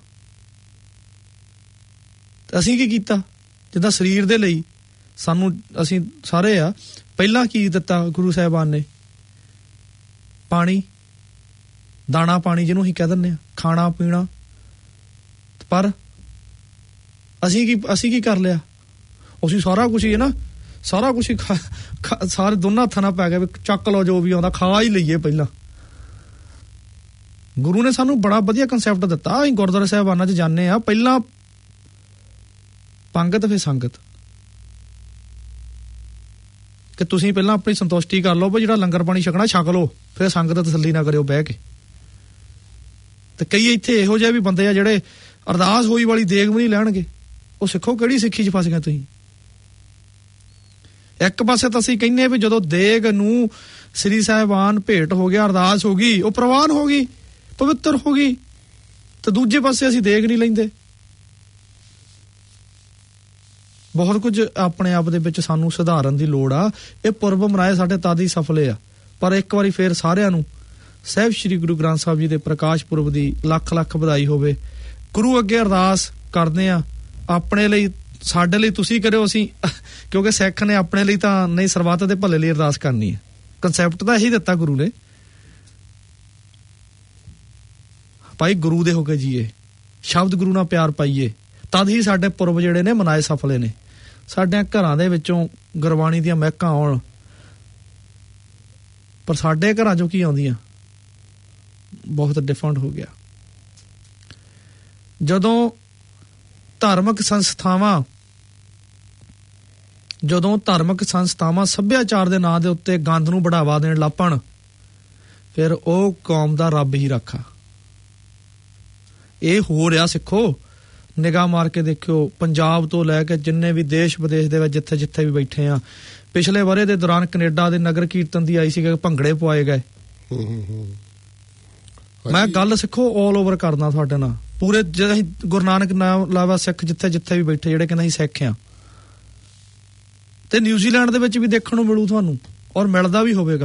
ਅਸੀਂ ਕੀ ਕੀਤਾ, ਜਿੱਦਾਂ ਸਰੀਰ ਦੇ ਲਈ ਸਾਨੂੰ, ਅਸੀਂ ਸਾਰੇ ਆ, ਪਹਿਲਾਂ ਕੀ ਦਿੱਤਾ ਗੁਰੂ ਸਾਹਿਬਾਨ ਨੇ? ਪਾਣੀ, ਦਾਣਾ ਪਾਣੀ ਜਿਹਨੂੰ ਅਸੀਂ ਕਹਿ ਦਿੰਦੇ ਆ, ਖਾਣਾ ਪੀਣਾ। ਪਰ ਅਸੀਂ ਕੀ ਕਰ ਲਿਆ? ਅਸੀਂ ਸਾਰਾ ਕੁਛ ਹੀ ਹੈ ਨਾ, ਸਾਰਾ ਕੁਛ ਹੀ ਸਾਰੇ ਦੋਨਾਂ ਹੱਥਾਂ ਨਾਲ ਪੈ ਗਿਆ ਵੀ ਚੱਕ ਲਓ, ਜੋ ਵੀ ਆਉਂਦਾ ਖਾ ਹੀ ਲਈਏ। ਪਹਿਲਾਂ ਗੁਰੂ ਨੇ ਸਾਨੂੰ ਬੜਾ ਵਧੀਆ ਕੰਸੈਪਟ ਦਿੱਤਾ। ਅਸੀਂ ਗੁਰਦੁਆਰਾ ਸਾਹਿਬਾਨਾਂ 'ਚ ਜਾਂਦੇ ਆ, ਪਹਿਲਾਂ ਪੰਗਤ ਫਿਰ ਸੰਗਤ, ਕਿ ਤੁਸੀਂ ਪਹਿਲਾਂ ਆਪਣੀ ਸੰਤੁਸ਼ਟੀ ਕਰ ਲਓ, ਵੀ ਜਿਹੜਾ ਲੰਗਰ ਪਾਣੀ ਛਕਣਾ ਛਕ ਲਓ, ਫਿਰ ਸੰਗਤ ਤਸੱਲੀ ਨਾ ਕਰਿਓ ਬਹਿ ਕੇ। ਤੇ ਕਈ ਇੱਥੇ ਇਹੋ ਜਿਹੇ ਵੀ ਬੰਦੇ ਆ ਜਿਹੜੇ ਅਰਦਾਸ ਹੋਈ ਵਾਲੀ ਦੇਗ ਵੀ ਨਹੀਂ ਲੈਣਗੇ। ਉਹ ਸਿੱਖੋ ਕਿਹੜੀ ਸਿੱਖੀ 'ਚ ਫਸ ਗਏ ਤੁਸੀਂ। ਇੱਕ ਪਾਸੇ ਤਾਂ ਅਸੀਂ ਕਹਿੰਦੇ ਵੀ ਜਦੋਂ ਦੇਗ ਨੂੰ ਸ੍ਰੀ ਸਾਹਿਬਾਨ ਭੇਟ ਹੋ ਗਿਆ, ਅਰਦਾਸ ਹੋ ਗਈ, ਉਹ ਪ੍ਰਵਾਨ ਹੋ ਗਈ, ਪਵਿੱਤਰ ਹੋ ਗਈ, ਤੇ ਦੂਜੇ ਪਾਸੇ ਅਸੀਂ ਦੇਗ ਨਹੀਂ ਲੈਂਦੇ। ਬਹੁਤ ਕੁਝ ਆਪਣੇ ਆਪ ਦੇ ਵਿੱਚ ਸਾਨੂੰ ਸੁਧਾਰਨ ਦੀ ਲੋੜ ਆ। ਇਹ ਪੁਰਬ ਮਨਾਏ ਸਾਡੇ ਤਦ ਹੀ ਸਫਲੇ ਆ। ਪਰ ਇੱਕ ਵਾਰੀ ਫੇਰ ਸਾਰਿਆਂ ਨੂੰ ਸਾਹਿਬ ਸ੍ਰੀ ਗੁਰੂ ਗ੍ਰੰਥ ਸਾਹਿਬ ਜੀ ਦੇ ਪ੍ਰਕਾਸ਼ ਪੁਰਬ ਦੀ ਲੱਖ ਲੱਖ ਵਧਾਈ ਹੋਵੇ। ਗੁਰੂ ਅੱਗੇ ਅਰਦਾਸ ਕਰਦੇ ਆ, ਆਪਣੇ ਲਈ, ਸਾਡੇ ਲਈ ਤੁਸੀਂ ਕਰਿਓ, ਅਸੀਂ, ਕਿਉਂਕਿ ਸਿੱਖ ਨੇ ਆਪਣੇ ਲਈ ਤਾਂ ਨਹੀਂ, ਸਰਬੱਤ ਦੇ ਭਲੇ ਲਈ ਅਰਦਾਸ ਕਰਨੀ ਹੈ। ਕੰਸੈਪਟ ਤਾਂ ਇਹੀ ਦਿੱਤਾ ਗੁਰੂ ਨੇ। ਭਾਈ ਗੁਰੂ ਦੇ ਹੋ ਕੇ ਜੀਏ, ਸ਼ਬਦ ਗੁਰੂ ਨਾਲ ਪਿਆਰ ਪਾਈਏ, ਤਦ ਹੀ ਸਾਡੇ ਪੁਰਬ ਜਿਹੜੇ ਨੇ ਮਨਾਏ ਸਫਲੇ ਨੇ। ਸਾਡੇ ਘਰਾਂ ਦੇ ਵਿੱਚੋਂ ਗੁਰਬਾਣੀ ਦੀਆਂ ਮਹਿਕਾਂ ਆਉਣ, ਪਰ ਸਾਡੇ ਘਰਾਂ ਚੋਂ ਕੀ ਆਉਂਦੀਆਂ? ਬਹੁਤ ਡਿਫਰੈਂਟ ਹੋ ਗਿਆ। ਜਦੋਂ ਧਾਰਮਿਕ ਸੰਸਥਾਵਾਂ ਸੱਭਿਆਚਾਰ ਦੇ ਨਾਂ ਦੇ ਉੱਤੇ ਗੰਦ ਨੂੰ ਬੜਾਵਾ ਦੇਣ ਲੱਗ ਪਣ, ਫਿਰ ਉਹ ਕੌਮ ਦਾ ਰੱਬ ਹੀ ਰਾਖਾ। ਇਹ ਹੋ ਰਿਹਾ ਸਿੱਖੋ। ਨਿਗਾਹ ਮਾਰ ਕੇ ਦੇਖਿਓ, ਪੰਜਾਬ ਤੋਂ ਲੈ ਕੇ ਜਿੰਨੇ ਵੀ ਦੇਸ਼ ਵਿਦੇਸ਼ ਦੇ ਵਿੱਚ ਜਿੱਥੇ ਜਿੱਥੇ ਵੀ ਬੈਠੇ ਆ, ਪਿਛਲੇ ਵਰ੍ਹੇ ਦੇ ਦੌਰਾਨ ਕੈਨੇਡਾ ਦੇ ਨਗਰ ਕੀਰਤਨ ਦੀ ਆਈ ਸੀ ਕਿ ਭੰਗੜੇ ਪਵਾਏ ਗਏ। ਮੈਂ ਗੱਲ ਸਿੱਖੋ ਆਲ ਓਵਰ ਕਰਦਾ ਤੁਹਾਡੇ ਨਾਲ, ਪੂਰੇ ਜਿਹੜੇ ਗੁਰੂ ਨਾਨਕ ਨਾਮ ਲਾਵਾ ਸਿੱਖ ਜਿੱਥੇ ਜਿੱਥੇ ਵੀ ਬੈਠੇ, ਜਿਹੜੇ ਕਹਿੰਦੇ ਅਸੀਂ ਸਿੱਖ ਆ। ਤੇ ਨਿਊਜ਼ੀਲੈਂਡ ਦੇ ਵਿੱਚ ਵੀ ਦੇਖਣ ਨੂੰ ਮਿਲੂ ਤੁਹਾਨੂੰ, ਔਰ ਮਿਲਦਾ ਵੀ ਹੋਵੇਗਾ।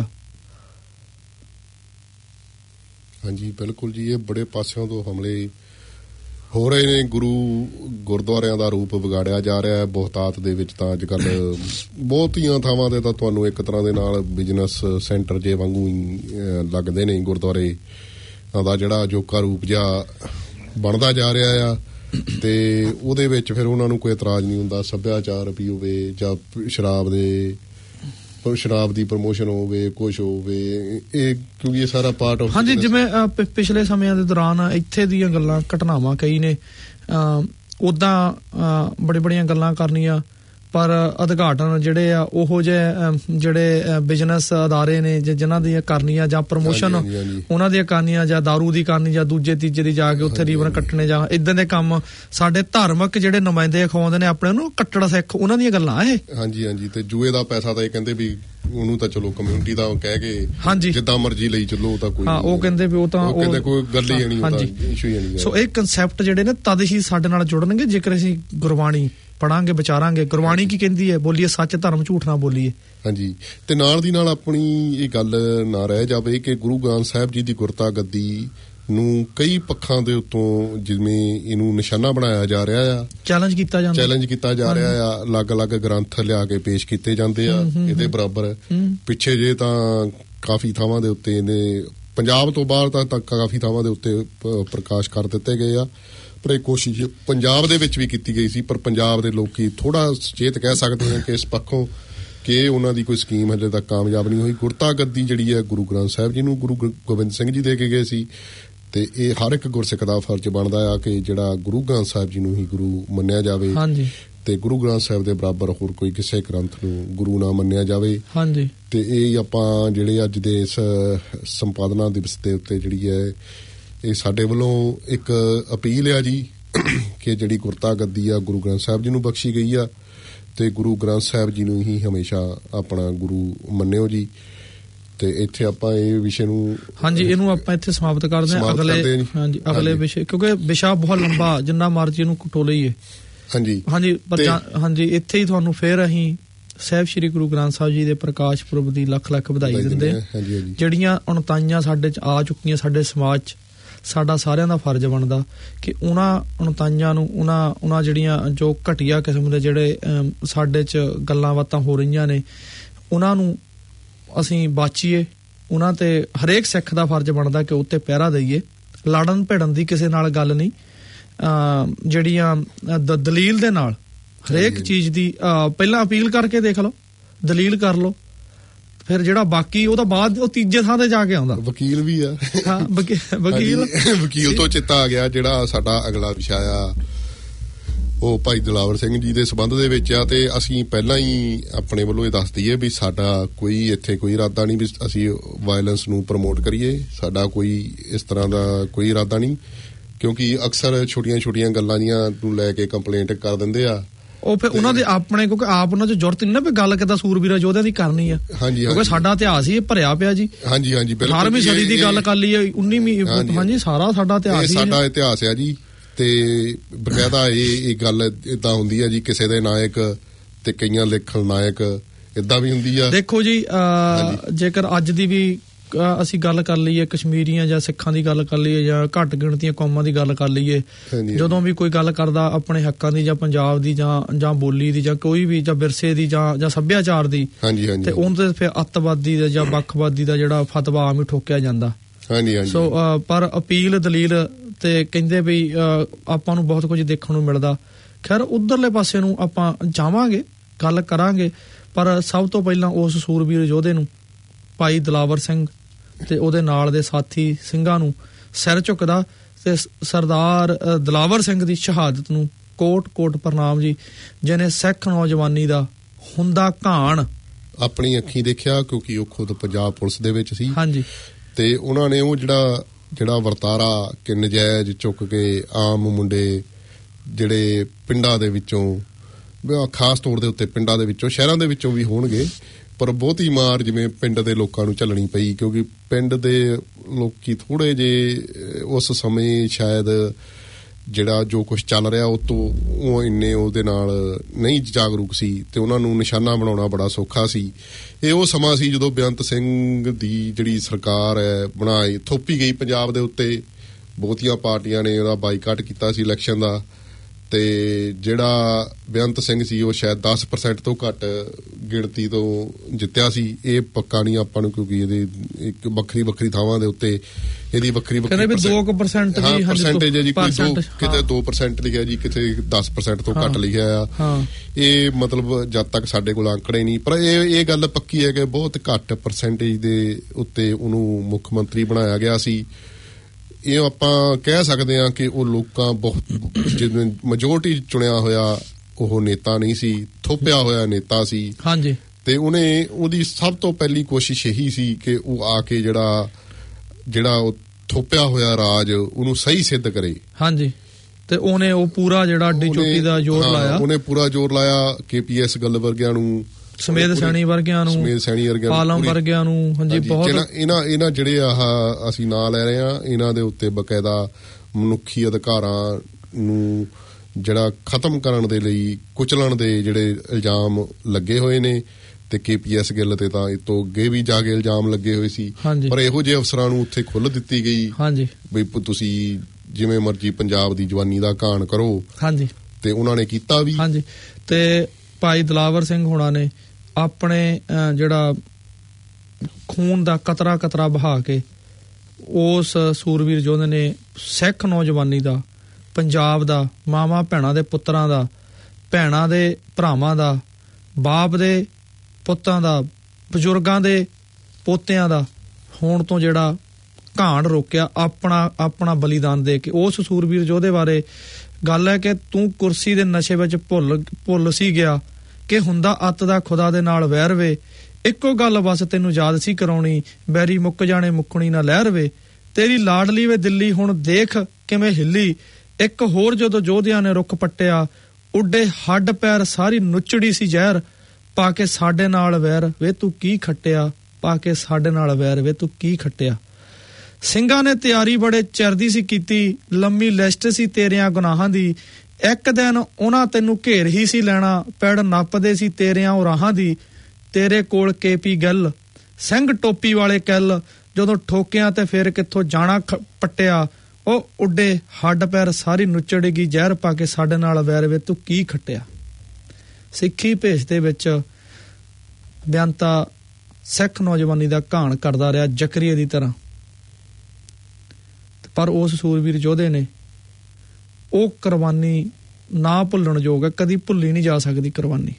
ਹਾਂਜੀ ਬਿਲਕੁਲ ਜੀ, ਇਹ ਬੜੇ ਪਾਸਿਆਂ ਤੋਂ ਹਮਲੇ ਹੋ ਰਹੇ ਨੇ। ਗੁਰਦੁਆਰਿਆਂ ਦਾ ਰੂਪ ਵਿਗਾੜਿਆ ਜਾ ਰਿਹਾ ਹੈ। ਬਹੁਤਾਤ ਦੇ ਵਿੱਚ ਤਾਂ ਅੱਜ ਕੱਲ੍ਹ ਬਹੁਤੀਆਂ ਥਾਵਾਂ ਤੇ ਤਾਂ ਤੁਹਾਨੂੰ ਇੱਕ ਤਰ੍ਹਾਂ ਦੇ ਨਾਲ ਬਿਜ਼ਨਸ ਸੈਂਟਰ ਜੇ ਵਾਂਗੂ ਹੀ ਲੱਗਦੇ ਨੇ ਗੁਰਦੁਆਰੇ ਦਾ ਜਿਹੜਾ ਅਜੋਕਾ ਰੂਪ ਜਿਹਾ ਬਣਦਾ ਜਾ ਰਿਹਾ ਆ। ਤੇ ਉਹਦੇ ਵਿੱਚ ਫਿਰ ਉਹਨਾਂ ਨੂੰ ਕੋਈ ਇਤਰਾਜ਼ ਨਹੀਂ ਹੁੰਦਾ, ਸੱਭਿਆਚਾਰ ਵੀ ਹੋਵੇ ਜਾਂ ਸ਼ਰਾਬ ਦੀ ਪ੍ਰਮੋਸ਼ਨ ਹੋਵੇ, ਕੁਛ ਹੋਵੇ, ਇਹ ਕਿਉਂਕਿ ਇਹ ਸਾਰਾ ਪਾਰਟ ਆਫ। ਹਾਂਜੀ, ਜਿਵੇਂ ਪਿਛਲੇ ਸਮਿਆਂ ਦੇ ਦੌਰਾਨ ਇੱਥੇ ਦੀਆਂ ਗੱਲਾਂ, ਘਟਨਾਵਾਂ ਕਈ ਨੇ, ਉੱਦਾਂ ਬੜੀਆਂ ਗੱਲਾਂ ਕਰਨੀਆਂ, ਪਰ ਉਦਘਾਟਨ ਜਿਹੜੇ ਆ ਉਹੋ ਜਿਹੇ ਜਿਹੜੇ ਬਿਜ਼ਨਸ ਅਦਾਰੇ ਨੇ ਜਿਨ੍ਹਾਂ ਦੀਆਂ ਕਰਨੀਆਂ, ਜਾਂ ਪ੍ਰਮੋਸ਼ਨ ਉਹਨਾਂ ਦੀਆਂ ਕਰਨੀਆਂ, ਜਾਂ ਦਾਰੂ ਦੀ ਕਰਨੀ, ਜਾਂ ਦੂਜੇ ਤੀਜੇ ਦੀ ਜਾ ਕੇ ਉੱਥੇ ਰੀਵਨ ਕੱਟਣੇ, ਜਾਂ ਇਦਾਂ ਦੇ ਕੰਮ ਸਾਡੇ ਧਾਰਮਿਕ ਜਿਹੜੇ ਨੁਮਾਇੰਦੇ ਅਖਵਾਉਂਦੇ ਨੇ ਆਪਣੇ ਨੂੰ, ਕੱਟੜ ਸਿੱਖ, ਉਹਨਾਂ ਦੀਆਂ ਗੱਲਾਂ ਇਹ। ਹਾਂਜੀ, ਤੇ ਜੂਏ ਦਾ ਪੈਸਾ ਤਾਂ ਇਹ ਕਹਿੰਦੇ ਵੀ ਉਹਨੂੰ ਤਾਂ ਚਲੋ ਕਮਿਊਨਿਟੀ ਦਾ ਕਹਿ ਕੇ ਜਿੱਦਾਂ ਮਰਜ਼ੀ ਲਈ ਚੱਲੋ, ਉਹ ਤਾਂ ਕੋਈ ਉਹ ਕਹਿੰਦੇ ਵੀ ਉਹ ਤਾਂ ਕਹਿੰਦੇ ਕੋਈ ਗੱਲ ਹੀ ਨਹੀਂ, ਉਹਦਾ ਇਸ਼ੂ ਹੀ ਨਹੀਂ। ਸੋ ਇਹ ਕਨਸੈਪਟ ਜਿਹੜੇ ਨੇ ਤਦ ਹੀ ਸਾਡੇ ਨਾਲ ਜੁੜਨਗੇ ਜੇਕਰ ਅਸੀਂ ਗੁਰਬਾਣੀ ਪੜਾਂਗੇ, ਵਿਚਾਰਾਂਗੇ। ਗੁਰਬਾਣੀ ਕੀ ਕਹਿੰਦੀ ਹੈ? ਬੋਲੀਏ ਸੱਚ, ਧਰਮ ਝੂਠ ਨਾ ਬੋਲੀਏ। ਹਾਂਜੀ, ਤੇ ਨਾਲ ਦੀ ਨਾਲ ਆਪਣੀ ਇਹ ਗੱਲ ਨਾ ਰਹਿ ਜਾਵੇ ਕਿ ਗੁਰੂ ਗ੍ਰੰਥ ਸਾਹਿਬ ਜੀ ਦੀ ਗੁਰਤਾ ਗੱਦੀ ਨੂੰ ਕਈ ਪੱਖਾਂ ਦੇ ਉੱਤੋਂ ਜਿਵੇਂ ਇਹਨੂੰ ਨਿਸ਼ਾਨਾ ਬਣਾਇਆ ਜਾ ਰਿਹਾ ਆ, ਚੈਲੰਜ ਕੀਤਾ ਜਾ ਰਿਹਾ ਆ। ਅਲੱਗ-ਅਲੱਗ ਗ੍ਰੰਥ ਲਿਆ ਕੇ ਪੇਸ਼ ਕੀਤੇ ਜਾਂਦੇ ਆ ਇਹਦੇ ਬਰਾਬਰ। ਪਿੱਛੇ ਜੇ ਤਾਂ ਕਾਫੀ ਥਾਵਾਂ ਦੇ ਉੱਤੇ ਇਹਨੇ, ਪੰਜਾਬ ਤੋਂ ਬਾਹਰ ਤਾਂ ਕਾਫੀ ਥਾਵਾਂ ਦੇ ਉੱਤੇ ਪ੍ਰਕਾਸ਼ ਕਰ ਦਿੱਤੇ ਗਏ ਆ, ਪਰ ਇਹ ਕੋਸ਼ਿਸ਼ ਪੰਜਾਬ ਦੇ ਵਿੱਚ ਵੀ ਕੀਤੀ ਗਈ ਸੀ। ਪਰ ਪੰਜਾਬ ਦੇ ਲੋਕੀ ਥੋੜਾ ਸੁਚੇਤ ਕਹਿ ਸਕਦੇ ਆ ਕਿ ਇਸ ਪੱਖੋਂ ਕਿ ਉਹਨਾਂ ਦੀ ਕੋਈ ਸਕੀਮ ਹਜੇ ਤੱਕ ਕਾਮਯਾਬ ਨਹੀਂ ਹੋਈ। ਗੁਰਤਾ ਗੱਦੀ ਜਿਹੜੀ ਹੈ ਗੁਰੂ ਗ੍ਰੰਥ ਸਾਹਿਬ ਜੀ ਨੂੰ ਗੁਰੂ ਗੋਬਿੰਦ ਸਿੰਘ ਜੀ ਦੇ ਕੇ ਗਏ ਸੀ, ਤੇ ਇਹ ਹਰ ਇੱਕ ਗੁਰਸਿੱਖ ਦਾ ਫਰਜ਼ ਬਣਦਾ ਆ ਕਿ ਜਿਹੜਾ ਗੁਰੂ ਗ੍ਰੰਥ ਸਾਹਿਬ ਜੀ ਨੂੰ ਹੀ ਗੁਰੂ ਮੰਨਿਆ ਜਾਵੇ, ਤੇ ਗੁਰੂ ਗ੍ਰੰਥ ਸਾਹਿਬ ਦੇ ਬਰਾਬਰ ਹੋਰ ਕੋਈ ਕਿਸੇ ਗ੍ਰੰਥ ਨੂੰ ਗੁਰੂ ਨਾ ਮੰਨਿਆ ਜਾਵੇ। ਤੇ ਇਹ ਆਪਾਂ ਜਿਹੜੇ ਅੱਜ ਦੇ ਇਸ ਸੰਪਾਦਨਾ ਦਿਵਸ ਦੇ ਉੱਤੇ ਜਿਹੜੀ ਹੈ, ਇਹ ਸਾਡੇ ਵੱਲੋਂ ਇੱਕ ਅਪੀਲ ਆ ਜੀ ਕਿ ਜਿਹੜੀ ਗੁਰਤਾ ਗੱਦੀ ਆ ਗੁਰੂ ਗ੍ਰੰਥ ਸਾਹਿਬ ਜੀ ਨੂੰ ਬਖਸ਼ੀ ਗਈ ਆ, ਤੇ ਗੁਰੂ ਗ੍ਰੰਥ ਸਾਹਿਬ ਜੀ ਨੂੰ ਹੀ ਹਮੇਸ਼ਾ ਆਪਣਾ ਗੁਰੂ ਮੰਨਿਓ ਜੀ। ਤੇ ਇੱਥੇ ਆਪਾਂ ਇਹ ਵਿਸ਼ੇ ਨੂੰ ਹਾਂਜੀ ਇਹਨੂੰ ਆਪਾਂ ਇੱਥੇ ਸਮਾਪਤ ਕਰਦੇ ਹਾਂ ਅਗਲੇ ਵਿਸ਼ੇ, ਕਿਉਂਕਿ ਵਿਸ਼ਾ ਬਹੁਤ ਲੰਬਾ, ਜਿੰਨਾ ਮਰਜ਼ੀ ਇਹਨੂੰ ਘਟੋ ਲਈਏ। ਹਾਂਜੀ ਇੱਥੇ ਹੀ ਤੁਹਾਨੂੰ ਫੇਰ ਅਸੀਂ ਸਾਹਿਬ ਸ੍ਰੀ ਗੁਰੂ ਗ੍ਰੰਥ ਸਾਹਿਬ ਜੀ ਦੇ ਪ੍ਰਕਾਸ਼ ਪੁਰਬ ਦੀ ਲੱਖ ਲੱਖ ਵਧਾਈ ਦਿੰਦੇ ਹਾਂ। ਜਿਹੜੀਆਂ ਉਣਤਾਈਆਂ ਸਾਡੇ ਚ ਆ ਚੁੱਕੀਆਂ ਸਾਡੇ ਸਮਾਜ ਚ, ਸਾਡਾ ਸਾਰਿਆਂ ਦਾ ਫਰਜ਼ ਬਣਦਾ ਕਿ ਉਹਨਾਂ ਉਣਤਾਈਆਂ ਨੂੰ, ਉਹਨਾਂ ਜਿਹੜੀਆਂ ਜੋ ਘਟੀਆ ਕਿਸਮ ਦੇ ਜਿਹੜੇ ਸਾਡੇ ਚ ਗੱਲਾਂ ਬਾਤਾਂ ਹੋ ਰਹੀਆਂ ਨੇ, ਉਹਨਾਂ ਨੂੰ ਅਸੀਂ ਬਾਚੀਏ। ਉਹਨਾਂ ਤੇ ਹਰੇਕ ਸਿੱਖ ਦਾ ਫਰਜ਼ ਬਣਦਾ ਕਿ ਉੱਤੇ ਪਹਿਰਾ ਦਈਏ। ਲੜਨ ਭਿੜਨ ਦੀ ਕਿਸੇ ਨਾਲ ਗੱਲ ਨਹੀਂ, ਜਿਹੜੀਆਂ ਦਲੀਲ ਦੇ ਨਾਲ ਹਰੇਕ ਚੀਜ਼ ਦੀ ਪਹਿਲਾਂ ਅਪੀਲ ਕਰਕੇ ਦੇਖ ਲਓ, ਦਲੀਲ ਕਰ ਲਓ, ਫਿਰ ਜਿਹੜਾ ਬਾਕੀ ਉਹਦਾ ਬਾਅਦ ਉਹ ਤੀਜੇ ਥਾਂ ਤੇ ਜਾ ਕੇ ਆਉਂਦਾ। ਵਕੀਲ ਵੀ ਆ, ਹਾਂ ਵਕੀਲ ਤੋਂ ਚਿੱਤਾ ਆ ਗਿਆ। ਜਿਹੜਾ ਸਾਡਾ ਅਗਲਾ ਵਿਸ਼ਾ ਆ ਉਹ ਭਾਈ ਦਿਲਾਵਰ ਸਿੰਘ ਜੀ ਦੇ ਸੰਬੰਧ ਦੇ ਵਿੱਚ ਆ, ਤੇ ਅਸੀਂ ਪਹਿਲਾਂ ਹੀ ਆਪਣੇ ਵੱਲੋਂ ਇਹ ਦੱਸ ਦਈਏ ਵੀ ਸਾਡਾ ਕੋਈ ਇੱਥੇ ਕੋਈ ਇਰਾਦਾ ਨਹੀਂ ਵੀ ਅਸੀਂ ਵਾਇਲੈਂਸ ਨੂੰ ਪ੍ਰਮੋਟ ਕਰੀਏ। ਸਾਡਾ ਕੋਈ ਇਸ ਤਰ੍ਹਾਂ ਦਾ ਕੋਈ ਇਰਾਦਾ ਨਹੀਂ, ਕਿਉਂਕਿ ਅਕਸਰ ਛੋਟੀਆਂ ਗੱਲਾਂ ਦੀਆਂ ਨੂੰ ਲੈ ਕੇ ਕੰਪਲੇਂਟ ਕਰ ਦਿੰਦੇ ਆ। ਉਹ ਫਿਰ ਉਹਨਾਂ ਦੇ ਆਪਣੇ, ਕਿਉਂਕਿ ਆਪ ਉਹਨਾਂ 'ਚ ਜ਼ਰੂਰਤ ਨਹੀਂ ਨਾ ਵੀ ਗੱਲ ਕਿੱਦਾਂ ਸੂਰਬੀਰਾਂ ਯੋਧਿਆਂ ਦੀ ਕਰਨੀ ਆ। ਕਿਉਂਕਿ ਸਾਡਾ ਇਤਿਹਾਸ ਹੀ ਭਰਿਆ ਪਿਆ ਜੀ। ਹਾਂਜੀ 18ਵੀਂ ਸਦੀ ਦੀ ਗੱਲ ਕਰ ਲਈਏ, 19ਵੀਂ, ਹਾਂਜੀ ਸਾਰਾ ਸਾਡਾ ਇਤਿਹਾਸ, ਸਾਡਾ ਇਤਿਹਾਸ ਆ ਜੀ। ਤੇ ਬਕਾਇਦਾ ਇਹ ਗੱਲ ਏਦਾਂ ਹੁੰਦੀ ਆ ਜੀ, ਕਿਸੇ ਦੇ ਨਾਇਕ ਤੇ ਕਈਆਂ ਦੇ ਖਲਨਾਇਕ ਏਦਾਂ ਵੀ ਹੁੰਦੀ ਆ। ਦੇਖੋ ਜੀ, ਜੇਕਰ ਅੱਜ ਦੀ ਵੀ ਅਸੀਂ ਗੱਲ ਕਰ ਲਈਏ, ਕਸ਼ਮੀਰੀਆਂ ਜਾਂ ਸਿੱਖਾਂ ਦੀ ਗੱਲ ਕਰ ਲਈਏ ਜਾਂ ਘੱਟ ਗਿਣਤੀਆਂ ਕੌਮਾਂ ਦੀ ਗੱਲ ਕਰ ਲਈਏ, ਜਦੋਂ ਵੀ ਕੋਈ ਗੱਲ ਕਰਦਾ ਆਪਣੇ ਹੱਕਾਂ ਦੀ ਜਾਂ ਪੰਜਾਬ ਦੀ ਜਾਂ ਬੋਲੀ ਦੀ ਜਾਂ ਕੋਈ ਵੀ ਜਾਂ ਵਿਰਸੇ ਦੀ ਜਾਂ ਸੱਭਿਆਚਾਰ ਦੀ, ਤੇ ਉਹਨਾਂ ਤੇ ਫਿਰ ਅੱਤਵਾਦੀ ਦਾ ਜਾਂ ਵੱਖਵਾਦੀ ਦਾ ਜਿਹੜਾ ਫਤਵਾ ਆਮ ਹੀ ਠੋਕਿਆ ਜਾਂਦਾ। ਸੋ ਪਰ ਅਪੀਲ ਦਲੀਲ ਤੇ ਕਹਿੰਦੇ ਵੀ ਆਪਾਂ ਨੂੰ ਬਹੁਤ ਕੁਝ ਦੇਖਣ ਨੂੰ ਮਿਲਦਾ। ਖੈਰ ਉਧਰਲੇ ਪਾਸੇ ਨੂੰ ਆਪਾਂ ਜਾਵਾਂਗੇ, ਗੱਲ ਕਰਾਂਗੇ, ਪਰ ਸਭ ਤੋਂ ਪਹਿਲਾਂ ਉਸ ਸੂਰਬੀਰ ਯੋਧੇ ਨੂੰ ਭਾਈ ਦਿਲਾਵਰ ਸਿੰਘ ਤੇ ਉਹਦੇ ਨਾਲ ਦੇ ਸਾਥੀ ਸਿੰਘਾਂ ਨੂੰ ਸਿਰ ਝੁਕਦਾ ਤੇ ਸਰਦਾਰ ਦਿਲਾਵਰ ਸਿੰਘ ਦੀ ਸ਼ਹਾਦਤ ਨੂੰ ਕੋਟ ਪ੍ਰਣਾਮ ਜੀ, ਜਿਹਨੇ ਸਿੱਖ ਨੌਜਵਾਨੀ ਦਾ ਹੁੰਦਾ ਘਾਣ ਆਪਣੀ ਅੱਖੀਂ ਦੇਖਿਆ, ਕਿਉਂਕਿ ਉਹ ਖੁਦ ਪੰਜਾਬ ਪੁਲਿਸ ਦੇ ਵਿੱਚ ਸੀ। ਹਾਂਜੀ, ਤੇ ਉਹਨਾਂ ਨੇ ਉਹ ਜਿਹੜਾ ਵਰਤਾਰਾ ਕਿ ਨਜਾਇਜ਼ ਚੁੱਕ ਕੇ ਆਮ ਮੁੰਡੇ ਜਿਹੜੇ ਪਿੰਡਾਂ ਦੇ ਵਿੱਚੋਂ, ਖਾਸ ਤੌਰ ਦੇ ਉੱਤੇ ਪਿੰਡਾਂ ਦੇ ਵਿੱਚੋਂ, ਸ਼ਹਿਰਾਂ ਦੇ ਵਿੱਚੋਂ ਵੀ ਹੋਣਗੇ, ਪਰ ਬਹੁਤੀ ਮਾਰ ਜਿਵੇਂ ਪਿੰਡ ਦੇ ਲੋਕਾਂ ਨੂੰ ਝੱਲਣੀ ਪਈ, ਕਿਉਂਕਿ ਪਿੰਡ ਦੇ ਲੋਕੀ ਥੋੜੇ ਜਿਹੇ ਉਸ ਸਮੇਂ ਸ਼ਾਇਦ ਜਿਹੜਾ ਜੋ ਕੁਛ ਚੱਲ ਰਿਹਾ ਉਹ ਇੰਨੇ ਉਹਦੇ ਨਾਲ ਨਹੀਂ ਜਾਗਰੂਕ ਸੀ, ਤੇ ਉਹਨਾਂ ਨੂੰ ਨਿਸ਼ਾਨਾ ਬਣਾਉਣਾ ਬੜਾ ਸੌਖਾ ਸੀ। ਇਹ ਉਹ ਸਮਾਂ ਸੀ ਜਦੋਂ ਬੇਅੰਤ ਸਿੰਘ ਦੀ ਜਿਹੜੀ ਸਰਕਾਰ ਹੈ ਬਣਾਈ ਥੋਪੀ ਗਈ ਪੰਜਾਬ ਦੇ ਉੱਤੇ। ਬਹੁਤੀਆਂ ਪਾਰਟੀਆਂ ਨੇ ਉਹਦਾ ਬਾਈਕਾਟ ਕੀਤਾ ਸੀ ਇਲੈਕਸ਼ਨ ਦਾ, ਤੇ ਜਿਹੜਾ ਬੇਅੰਤ ਸਿੰਘ ਸੀ ਉਹ ਸ਼ਾਇਦ 10% ਤੋਂ ਘੱਟ ਗਿਣਤੀ ਤੋਂ ਜਿੱਤਿਆ ਸੀ। ਇਹ ਪੱਕਾ ਨਹੀਂ ਆਪਾਂ ਨੂੰ, ਕਿਉਂਕਿ ਇਹਦੇ ਇੱਕ ਵੱਖਰੀ ਥਾਵਾਂ ਦੇ ਉੱਤੇ ਇਹਦੀ ਵੱਖਰੀ 2% ਦੀ ਪਰਸੈਂਟੇਜ ਹੈ ਜੀ, ਕਿਤੇ 2% ਲਿਖਿਆ ਜੀ, ਕਿਤੇ 10% ਤੋਂ ਘੱਟ ਲਿਖਿਆ ਆ। ਇਹ ਮਤਲਬ ਜਦ ਤੱਕ ਸਾਡੇ ਕੋਲ ਅੰਕੜੇ ਨਹੀਂ, ਪਰ ਇਹ ਗੱਲ ਪੱਕੀ ਹੈ ਕਿ ਬਹੁਤ ਘੱਟ ਪਰਸੈਂਟੇਜ ਦੇ ਉੱਤੇ ਉਹਨੂੰ ਮੁੱਖ ਮੰਤਰੀ ਬਣਾਇਆ ਗਿਆ ਸੀ। ਇਹ ਆਪਾਂ ਕਹਿ ਸਕਦੇ ਹਾਂ ਕਿ ਉਹ ਲੋਕਾਂ ਬਹੁਤ ਜਿਵੇਂ ਮੈਜੋਰਟੀ ਚੁਣਿਆ ਹੋਇਆ ਉਹ ਨੇਤਾ ਨਹੀਂ ਸੀ, ਥੋਪਿਆ ਹੋਇਆ ਨੇਤਾ ਸੀ। ਹਾਂਜੀ, ਤੇ ਉਹਦੀ ਸਭ ਤੋਂ ਪਹਿਲੀ ਕੋਸ਼ਿਸ਼ ਇਹੀ ਸੀ ਕਿ ਉਹ ਆ ਕੇ ਜਿਹੜਾ ਉਹ ਥੋਪਿਆ ਹੋਇਆ ਰਾਜ ਉਹਨੂੰ ਸਹੀ ਸਿੱਧ ਕਰੇ। ਹਾਂਜੀ, ਤੇ ਉਹਨੇ ਉਹ ਪੂਰਾ ਜਿਹੜਾ ਅੱਡੀ ਚੋਟੀ ਦਾ ਜ਼ੋਰ ਲਾਇਆ, ਉਹਨੇ ਪੂਰਾ ਜ਼ੋਰ ਲਾਇਆ। KPS ਗੱਲ ਵਰਗਿਆਂ ਨੂੰ, ਸਮੇਤ ਸੈਣੀ ਵਰਗਿਆਂ ਨੂੰ, ਪਾਲਮ ਵਰਗਿਆਂ ਨੂੰ, ਹਾਂਜੀ ਬਹੁਤ ਇਹਨਾਂ ਜਿਹੜੇ ਅਸੀਂ ਨਾਂ ਲੈ ਰਹੇ ਹਾਂ, ਇਹਨਾਂ ਦੇ ਉੱਤੇ ਬਕਾਇਦਾ ਮਨੁੱਖੀ ਅਧਿਕਾਰਾਂ ਨੂੰ ਜਿਹੜਾ ਖਤਮ ਕਰਨ ਦੇ ਲਈ, ਕੁਚਲਣ ਦੇ ਜਿਹੜੇ ਇਲਜ਼ਾਮ ਲੱਗੇ ਹੋਏ ਨੇ, ਤੇ KPS ਗਿੱਲ ਤੇ ਤਾਂ ਇਹ ਤੋਂ ਅੱਗੇ ਵੀ ਜਾ ਕੇ ਇਲਜ਼ਾਮ ਲੱਗੇ ਹੋਏ ਸੀ। ਪਰ ਇਹੋ ਜਿਹੇ ਅਫਸਰਾਂ ਨੂੰ ਉੱਥੇ ਖੁੱਲ੍ਹ ਦਿੱਤੀ ਗਈ ਵੀ ਤੁਸੀਂ ਜਿਵੇਂ ਮਰਜ਼ੀ ਪੰਜਾਬ ਦੀ ਜਵਾਨੀ ਦਾ ਘਾਣ ਕਰੋ। ਹਾਂਜੀ, ਤੇ ਉਹਨਾਂ ਨੇ ਕੀਤਾ ਵੀ। ਹਾਂਜੀ, ਤੇ ਭਾਈ ਦਿਲਾਵਰ ਸਿੰਘ ਹੋਣਾ ਨੇ ਆਪਣੇ ਜਿਹੜਾ ਖੂਨ ਦਾ ਕਤਰਾ ਬਹਾ ਕੇ ਉਸ ਸੂਰਬੀਰ ਯੋਧੇ ਨੇ ਸਿੱਖ ਨੌਜਵਾਨੀ ਦਾ, ਪੰਜਾਬ ਦਾ, ਮਾਵਾਂ ਭੈਣਾਂ ਦੇ ਪੁੱਤਰਾਂ ਦਾ, ਭੈਣਾਂ ਦੇ ਭਰਾਵਾਂ ਦਾ, ਬਾਪ ਦੇ ਪੁੱਤਾਂ ਦਾ, ਬਜ਼ੁਰਗਾਂ ਦੇ ਪੋਤਿਆਂ ਦਾ ਹੋਣ ਤੋਂ ਜਿਹੜਾ ਘਾਣ ਰੋਕਿਆ ਆਪਣਾ ਬਲੀਦਾਨ ਦੇ ਕੇ। ਉਸ ਸੂਰਬੀਰ ਯੋਧੇ ਬਾਰੇ ਗੱਲ ਹੈ ਕਿ ਤੂੰ ਕੁਰਸੀ ਦੇ ਨਸ਼ੇ ਵਿੱਚ ਭੁੱਲ ਸੀ ਗਿਆ ਕਿ ਹੁੰਦਾ ਅੱਤ ਦਾ ਖੁਦਾ ਦੇ ਨਾਲ ਵੈਰ ਵੇ, ਇੱਕੋ ਗੱਲ ਬਸ ਤੈਨੂੰ ਯਾਦ ਸੀ ਕਰਾਉਣੀ, ਬੈਰੀ ਮੁੱਕ ਜਾਣੇ ਮੁੱਕਣੀ ਨਾ ਲਹਿਰ ਵੇ, ਤੇਰੀ ਲਾਡਲੀ ਵੇ ਦਿੱਲੀ ਹੁਣ ਦੇਖ ਕਿਵੇਂ ਹਿੱਲੀ, ਇੱਕ ਹੋਰ ਜਦੋਂ ਯੋਧਿਆਂ ਨੇ ਰੁੱਖ ਪੱਟਿਆ, ਉੱਡੇ ਹੱਡ ਪੈਰ ਸਾਰੀ ਨੁੱਚੜੀ ਸੀ ਜ਼ਹਿਰ, ਪਾ ਕੇ ਸਾਡੇ ਨਾਲ ਵੈਰ ਵੇ ਤੂੰ ਕੀ ਖੱਟਿਆ, ਪਾ ਕੇ ਸਾਡੇ ਨਾਲ ਵੈਰ ਵੇ ਤੂੰ ਕੀ ਖੱਟਿਆ। ਸਿੰਘਾਂ ਨੇ ਤਿਆਰੀ ਬੜੇ ਚਿਰ ਦੀ ਸੀ ਕੀਤੀ, ਲੰਮੀ ਲਿਸਟ ਸੀ ਤੇਰਿਆਂ ਗੁਨਾਹਾਂ ਦੀ। ਇੱਕ ਦਿਨ ਉਹਨਾਂ ਤੈਨੂੰ ਘੇਰ ਹੀ ਸੀ ਲੈਣਾ, ਪੈੜ ਨੱਪਦੇ ਸੀ ਤੇਰਿਆਂ ਉਹ ਰਾਹਾਂ ਦੀ। ਤੇਰੇ ਕੋਲ KP ਗੱਲ ਸਿੰਘ ਟੋਪੀ ਵਾਲੇ ਕੱਲ, ਜਦੋਂ ਠੋਕਿਆਂ ਤੇ ਫਿਰ ਕਿੱਥੋਂ ਜਾਣਾ ਪੱਟਿਆ। ਉਹ ਉੱਡੇ ਹੱਡ ਪੈਰ ਸਾਰੀ ਨੁੱਚੜੇਗੀ, ਜ਼ਹਿਰ ਪਾ ਕੇ ਸਾਡੇ ਨਾਲ ਵੈਰ ਵੇ ਤੂੰ ਕੀ ਖੱਟਿਆ। ਸਿੱਖੀ ਭੇਸ ਦੇ ਵਿੱਚ ਬਿਆੰਤਾ ਸਿੱਖ ਨੌਜਵਾਨੀ ਦਾ ਘਾਣ ਕਰਦਾ ਰਿਹਾ ਜ਼ਕਰੀਏ ਦੀ ਤਰ੍ਹਾਂ, ਪਰ ਉਸ ਸੂਰਬੀਰ ਯੋਧੇ ਨੇ ਉਹ ਕੁਰਬਾਨੀ ਨਾ ਭੁੱਲਣ ਯੋਗ ਹੈ, ਕਦੀ ਭੁੱਲੀ ਨਹੀਂ ਜਾ ਸਕਦੀ ਕੁਰਬਾਨੀ।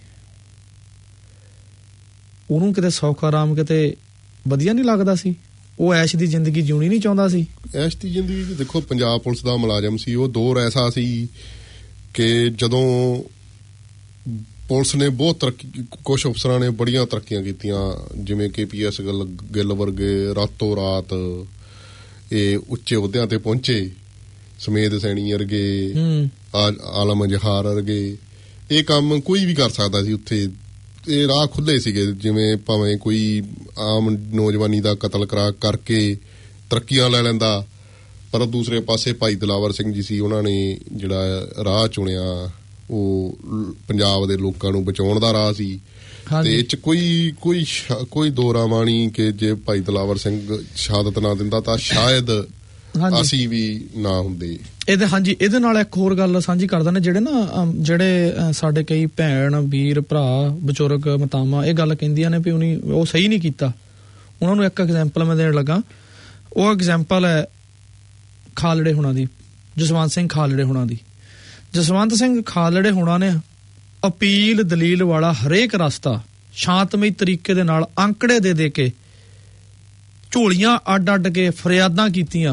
ਉਹਨੂੰ ਕਿਤੇ ਸੌਖਾ ਆਰਾਮ ਕਿਤੇ ਵਧੀਆ ਨਹੀਂ ਲੱਗਦਾ ਸੀ, ਉਹ ਐਸ਼ ਦੀ ਜ਼ਿੰਦਗੀ ਜਿਉਣੀ ਨਹੀਂ ਚਾਹੁੰਦਾ ਸੀ। ਐਸ਼ ਦੀ ਜ਼ਿੰਦਗੀ ਦੇਖੋ, ਪੰਜਾਬ ਪੁਲਿਸ ਦਾ ਮੁਲਾਜ਼ਮ ਸੀ, ਉਹ ਦੌਰ ਐਸਾ ਸੀ ਕਿ ਜਦੋਂ ਪੁਲਿਸ ਨੇ ਬਹੁਤ ਤਰੱਕੀ, ਕੁਛ ਅਫਸਰਾਂ ਨੇ ਬੜੀਆਂ ਤਰੱਕੀਆਂ ਕੀਤੀਆਂ, ਜਿਵੇਂ KPS ਗਿੱਲ ਵਰਗੇ ਰਾਤੋਂ ਰਾਤ ਇਹ ਉੱਚੇ ਅਹੁਦਿਆਂ ਤੇ ਪਹੁੰਚੇ, ਸਮੇਤ ਸੈਣੀ ਵਰਗੇ, ਆਲਮ ਜਹਾਰ ਵਰਗੇ। ਇਹ ਕੰਮ ਕੋਈ ਵੀ ਕਰ ਸਕਦਾ ਸੀ ਉੱਥੇ, ਇਹ ਰਾਹ ਖੁੱਲੇ ਸੀਗੇ। ਜਿਵੇਂ ਭਾਵੇਂ ਕੋਈ ਆਮ ਨੌਜਵਾਨੀ ਦਾ ਕਤਲ ਕਰਕੇ ਤਰੱਕੀਆਂ ਲੈ ਲੈਂਦਾ, ਪਰ ਦੂਸਰੇ ਪਾਸੇ ਭਾਈ ਦਿਲਾਵਰ ਸਿੰਘ ਜੀ ਸੀ, ਉਹਨਾਂ ਨੇ ਜਿਹੜਾ ਰਾਹ ਚੁਣਿਆ ਉਹ ਪੰਜਾਬ ਦੇ ਲੋਕਾਂ ਨੂੰ ਬਚਾਉਣ ਦਾ ਰਾਹ ਸੀ। ਤੇ ਇਹ ਚ ਕੋਈ ਦੋਰਾਵਾਂ ਨਹੀਂ ਕਿ ਜੇ ਭਾਈ ਦਿਲਾਵਰ ਸਿੰਘ ਸ਼ਹਾਦਤ ਨਾ ਦਿੰਦਾ ਤਾਂ ਸ਼ਾਇਦ ਅਸੀਂ ਵੀ ਨਾ ਹੁੰਦੇ। ਇਹਦੇ ਨਾਲ ਇੱਕ ਹੋਰ ਗੱਲ ਸਾਂਝੀ ਕਰ ਦਿੰਦੇ, ਜਿਹੜੇ ਸਾਡੇ ਕਈ ਭੈਣ ਵੀਰ ਭਰਾ ਬਜ਼ੁਰਗ ਮਾਤਾਵਾਂ ਇਹ ਗੱਲ ਕਹਿੰਦੀਆਂ ਨੇ ਵੀ ਉਹ ਸਹੀ ਨਹੀਂ ਕੀਤਾ। ਉਹਨਾਂ ਨੂੰ ਇੱਕ ਐਗਜ਼ਾਮਪਲ ਮੈਂ ਦੇਣ ਲੱਗਾ। ਉਹ ਐਗਜ਼ਾਮਪਲ ਹੈ ਖਾਲੜੇ ਹੁਣਾਂ ਦੀ, ਜਸਵੰਤ ਸਿੰਘ ਖਾਲੜੇ ਹੁਣਾਂ ਦੀ। ਜਸਵੰਤ ਸਿੰਘ ਖਾਲੜੇ ਹੁਣਾਂ ਨੇ ਅਪੀਲ ਦਲੀਲ ਵਾਲਾ ਹਰੇਕ ਰਸਤਾ ਸ਼ਾਂਤਮਈ ਤਰੀਕੇ ਦੇ ਨਾਲ ਅੰਕੜੇ ਦੇ ਕੇ ਝੋਲੀਆਂ ਅੱਡ ਕੇ ਫਰਿਆਦਾਂ ਕੀਤੀਆਂ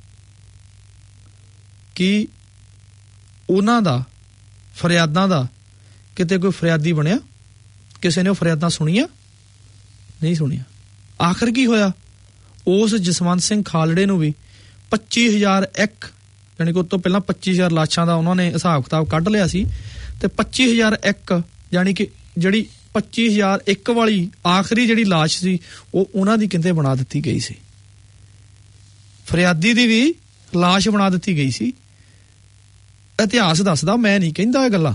ਕਿ ਉਹਨਾਂ ਦਾ ਫਰਿਆਦਾਂ ਦਾ ਕਿਤੇ ਕੋਈ ਫਰਿਆਦੀ ਬਣਿਆ, ਕਿਸੇ ਨੇ ਉਹ ਫਰਿਆਦਾਂ ਸੁਣੀਆਂ ਨਹੀਂ ਸੁਣੀਆਂ। ਆਖਰ ਕੀ ਹੋਇਆ, ਉਸ ਜਸਵੰਤ ਸਿੰਘ ਖਾਲੜੇ ਨੂੰ ਵੀ 25,001 ਯਾਨੀ ਕਿ ਉਸ ਤੋਂ ਪਹਿਲਾਂ 25,000 ਲਾਸ਼ਾਂ ਦਾ ਉਹਨਾਂ ਨੇ ਹਿਸਾਬ ਕਿਤਾਬ ਕੱਢ ਲਿਆ ਸੀ, ਤੇ 25,001 ਯਾਨੀ ਕਿ ਜਿਹੜੀ 25,001 ਵਾਲੀ ਆਖਰੀ ਜਿਹੜੀ ਲਾਸ਼ ਸੀ ਉਹ ਉਹਨਾਂ ਦੀ ਕਿਤੇ ਬਣਾ ਦਿੱਤੀ ਗਈ ਸੀ। ਫਰਿਆਦੀ ਦੀ ਵੀ ਲਾਸ਼ ਬਣਾ ਦਿੱਤੀ ਗਈ ਸੀ। ਇਤਿਹਾਸ ਦੱਸਦਾ, ਮੈਂ ਨਹੀਂ ਕਹਿੰਦਾ ਇਹ ਗੱਲਾਂ।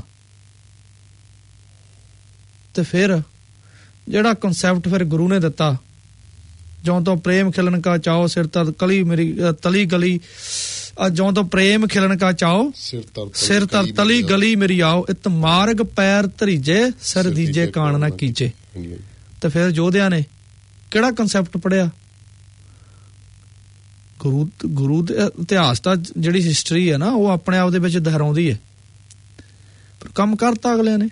ਤੇ ਫਿਰ ਜਿਹੜਾ ਕਨਸੈਪਟ ਫਿਰ ਗੁਰੂ ਨੇ ਦਿੱਤਾ, ਜਿਉਂ ਤੋਂ ਪ੍ਰੇਮ ਖਿਲਣ ਕਾ ਚਾਓ ਸਿਰ ਤਰ ਕਲੀ ਮੇਰੀ ਤਲੀ ਗਲੀ, ਜਿਉਂ ਤੋਂ ਪ੍ਰੇਮ ਖਿਲਣ ਕਾ ਚਾਓ ਸਿਰ ਤਰ ਤਲੀ ਗਲੀ ਮੇਰੀ ਆਓ, ਇਤ ਮਾਰਗ ਪੈਰ ਧਰੀਜੇ ਸਿਰ ਦੀਜੇ ਕਾਣ ਨਾ ਕੀਜੇ। ਤੇ ਫਿਰ ਯੋਧਿਆਂ ਨੇ ਕਿਹੜਾ ਕਨਸੈਪਟ ਪੜਿਆ? ਗੁਰੂ ਦੇ ਇਤਿਹਾਸ ਦਾ ਜਿਹੜੀ ਹਿਸਟਰੀ ਹੈ ਨਾ, ਉਹ ਆਪਣੇ ਆਪ ਦੇ ਵਿੱਚ ਦੁਹਰਾਉਂਦੀ ਹੈ, ਪਰ ਕੰਮ ਕਰਤਾ ਅਗਲਿਆਂ ਨੇ।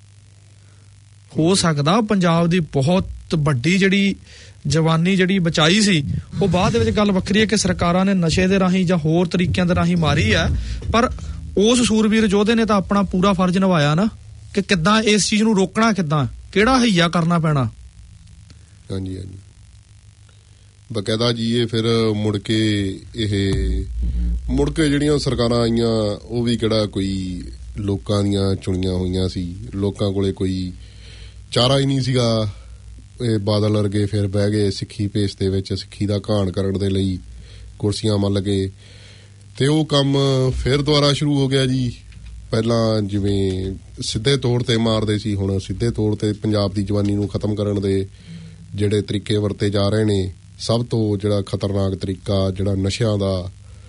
ਹੋ ਸਕਦਾ ਪੰਜਾਬ ਦੀ ਬਹੁਤ ਵੱਡੀ ਜਿਹੜੀ ਜਵਾਨੀ ਜਿਹੜੀ ਬਚਾਈ ਸੀ, ਉਹ ਬਾਅਦ ਦੇ ਵਿੱਚ ਗੱਲ ਵੱਖਰੀ ਹੈ ਕਿ ਸਰਕਾਰਾਂ ਨੇ ਨਸ਼ੇ ਦੇ ਰਾਹੀਂ ਜਾਂ ਹੋਰ ਤਰੀਕਿਆਂ ਦੇ ਰਾਹੀਂ ਮਾਰੀ ਹੈ, ਪਰ ਉਸ ਸੂਰਬੀਰ ਯੋਧੇ ਨੇ ਤਾਂ ਆਪਣਾ ਪੂਰਾ ਫਰਜ਼ ਨਿਭਾਇਆ ਨਾ, ਕਿ ਕਿੱਦਾਂ ਇਸ ਚੀਜ਼ ਨੂੰ ਰੋਕਣਾ, ਕਿੱਦਾਂ ਕਿਹੜਾ ਹਈਆ ਕਰਨਾ ਪੈਣਾ। ਹਾਂਜੀ ਹਾਂਜੀ, ਬਕਾਇਦਾ ਜੀ। ਇਹ ਫਿਰ ਮੁੜ ਕੇ ਜਿਹੜੀਆਂ ਸਰਕਾਰਾਂ ਆਈਆਂ, ਉਹ ਵੀ ਕਿਹੜਾ ਕੋਈ ਲੋਕਾਂ ਦੀਆਂ ਚੁਣੀਆਂ ਹੋਈਆਂ ਸੀ, ਲੋਕਾਂ ਕੋਲੇ ਕੋਈ ਚਾਰਾ ਹੀ ਨਹੀਂ ਸੀਗਾ। ਇਹ ਬਾਦਲ ਵਰਗੇ ਫਿਰ ਬਹਿ ਗਏ ਸਿੱਖੀ ਭੇਸ ਦੇ ਵਿੱਚ, ਸਿੱਖੀ ਦਾ ਘਾਣ ਕਰਨ ਦੇ ਲਈ ਕੁਰਸੀਆਂ ਮੱਲ ਗਏ, ਤੇ ਉਹ ਕੰਮ ਫਿਰ ਦੁਬਾਰਾ ਸ਼ੁਰੂ ਹੋ ਗਿਆ ਜੀ। ਪਹਿਲਾਂ ਜਿਵੇਂ ਸਿੱਧੇ ਤੌਰ ਤੇ ਮਾਰਦੇ ਸੀ, ਹੁਣ ਸਿੱਧੇ ਤੌਰ ਤੇ ਪੰਜਾਬ ਦੀ ਜਵਾਨੀ ਨੂੰ ਖਤਮ ਕਰਨ ਦੇ ਜਿਹੜੇ ਤਰੀਕੇ ਵਰਤੇ ਜਾ ਰਹੇ ਨੇ, ਸਭ ਤੋਂ ਜਿਹੜਾ ਖਤਰਨਾਕ ਤਰੀਕਾ ਜਿਹੜਾ ਨਸ਼ਿਆਂ ਦਾ,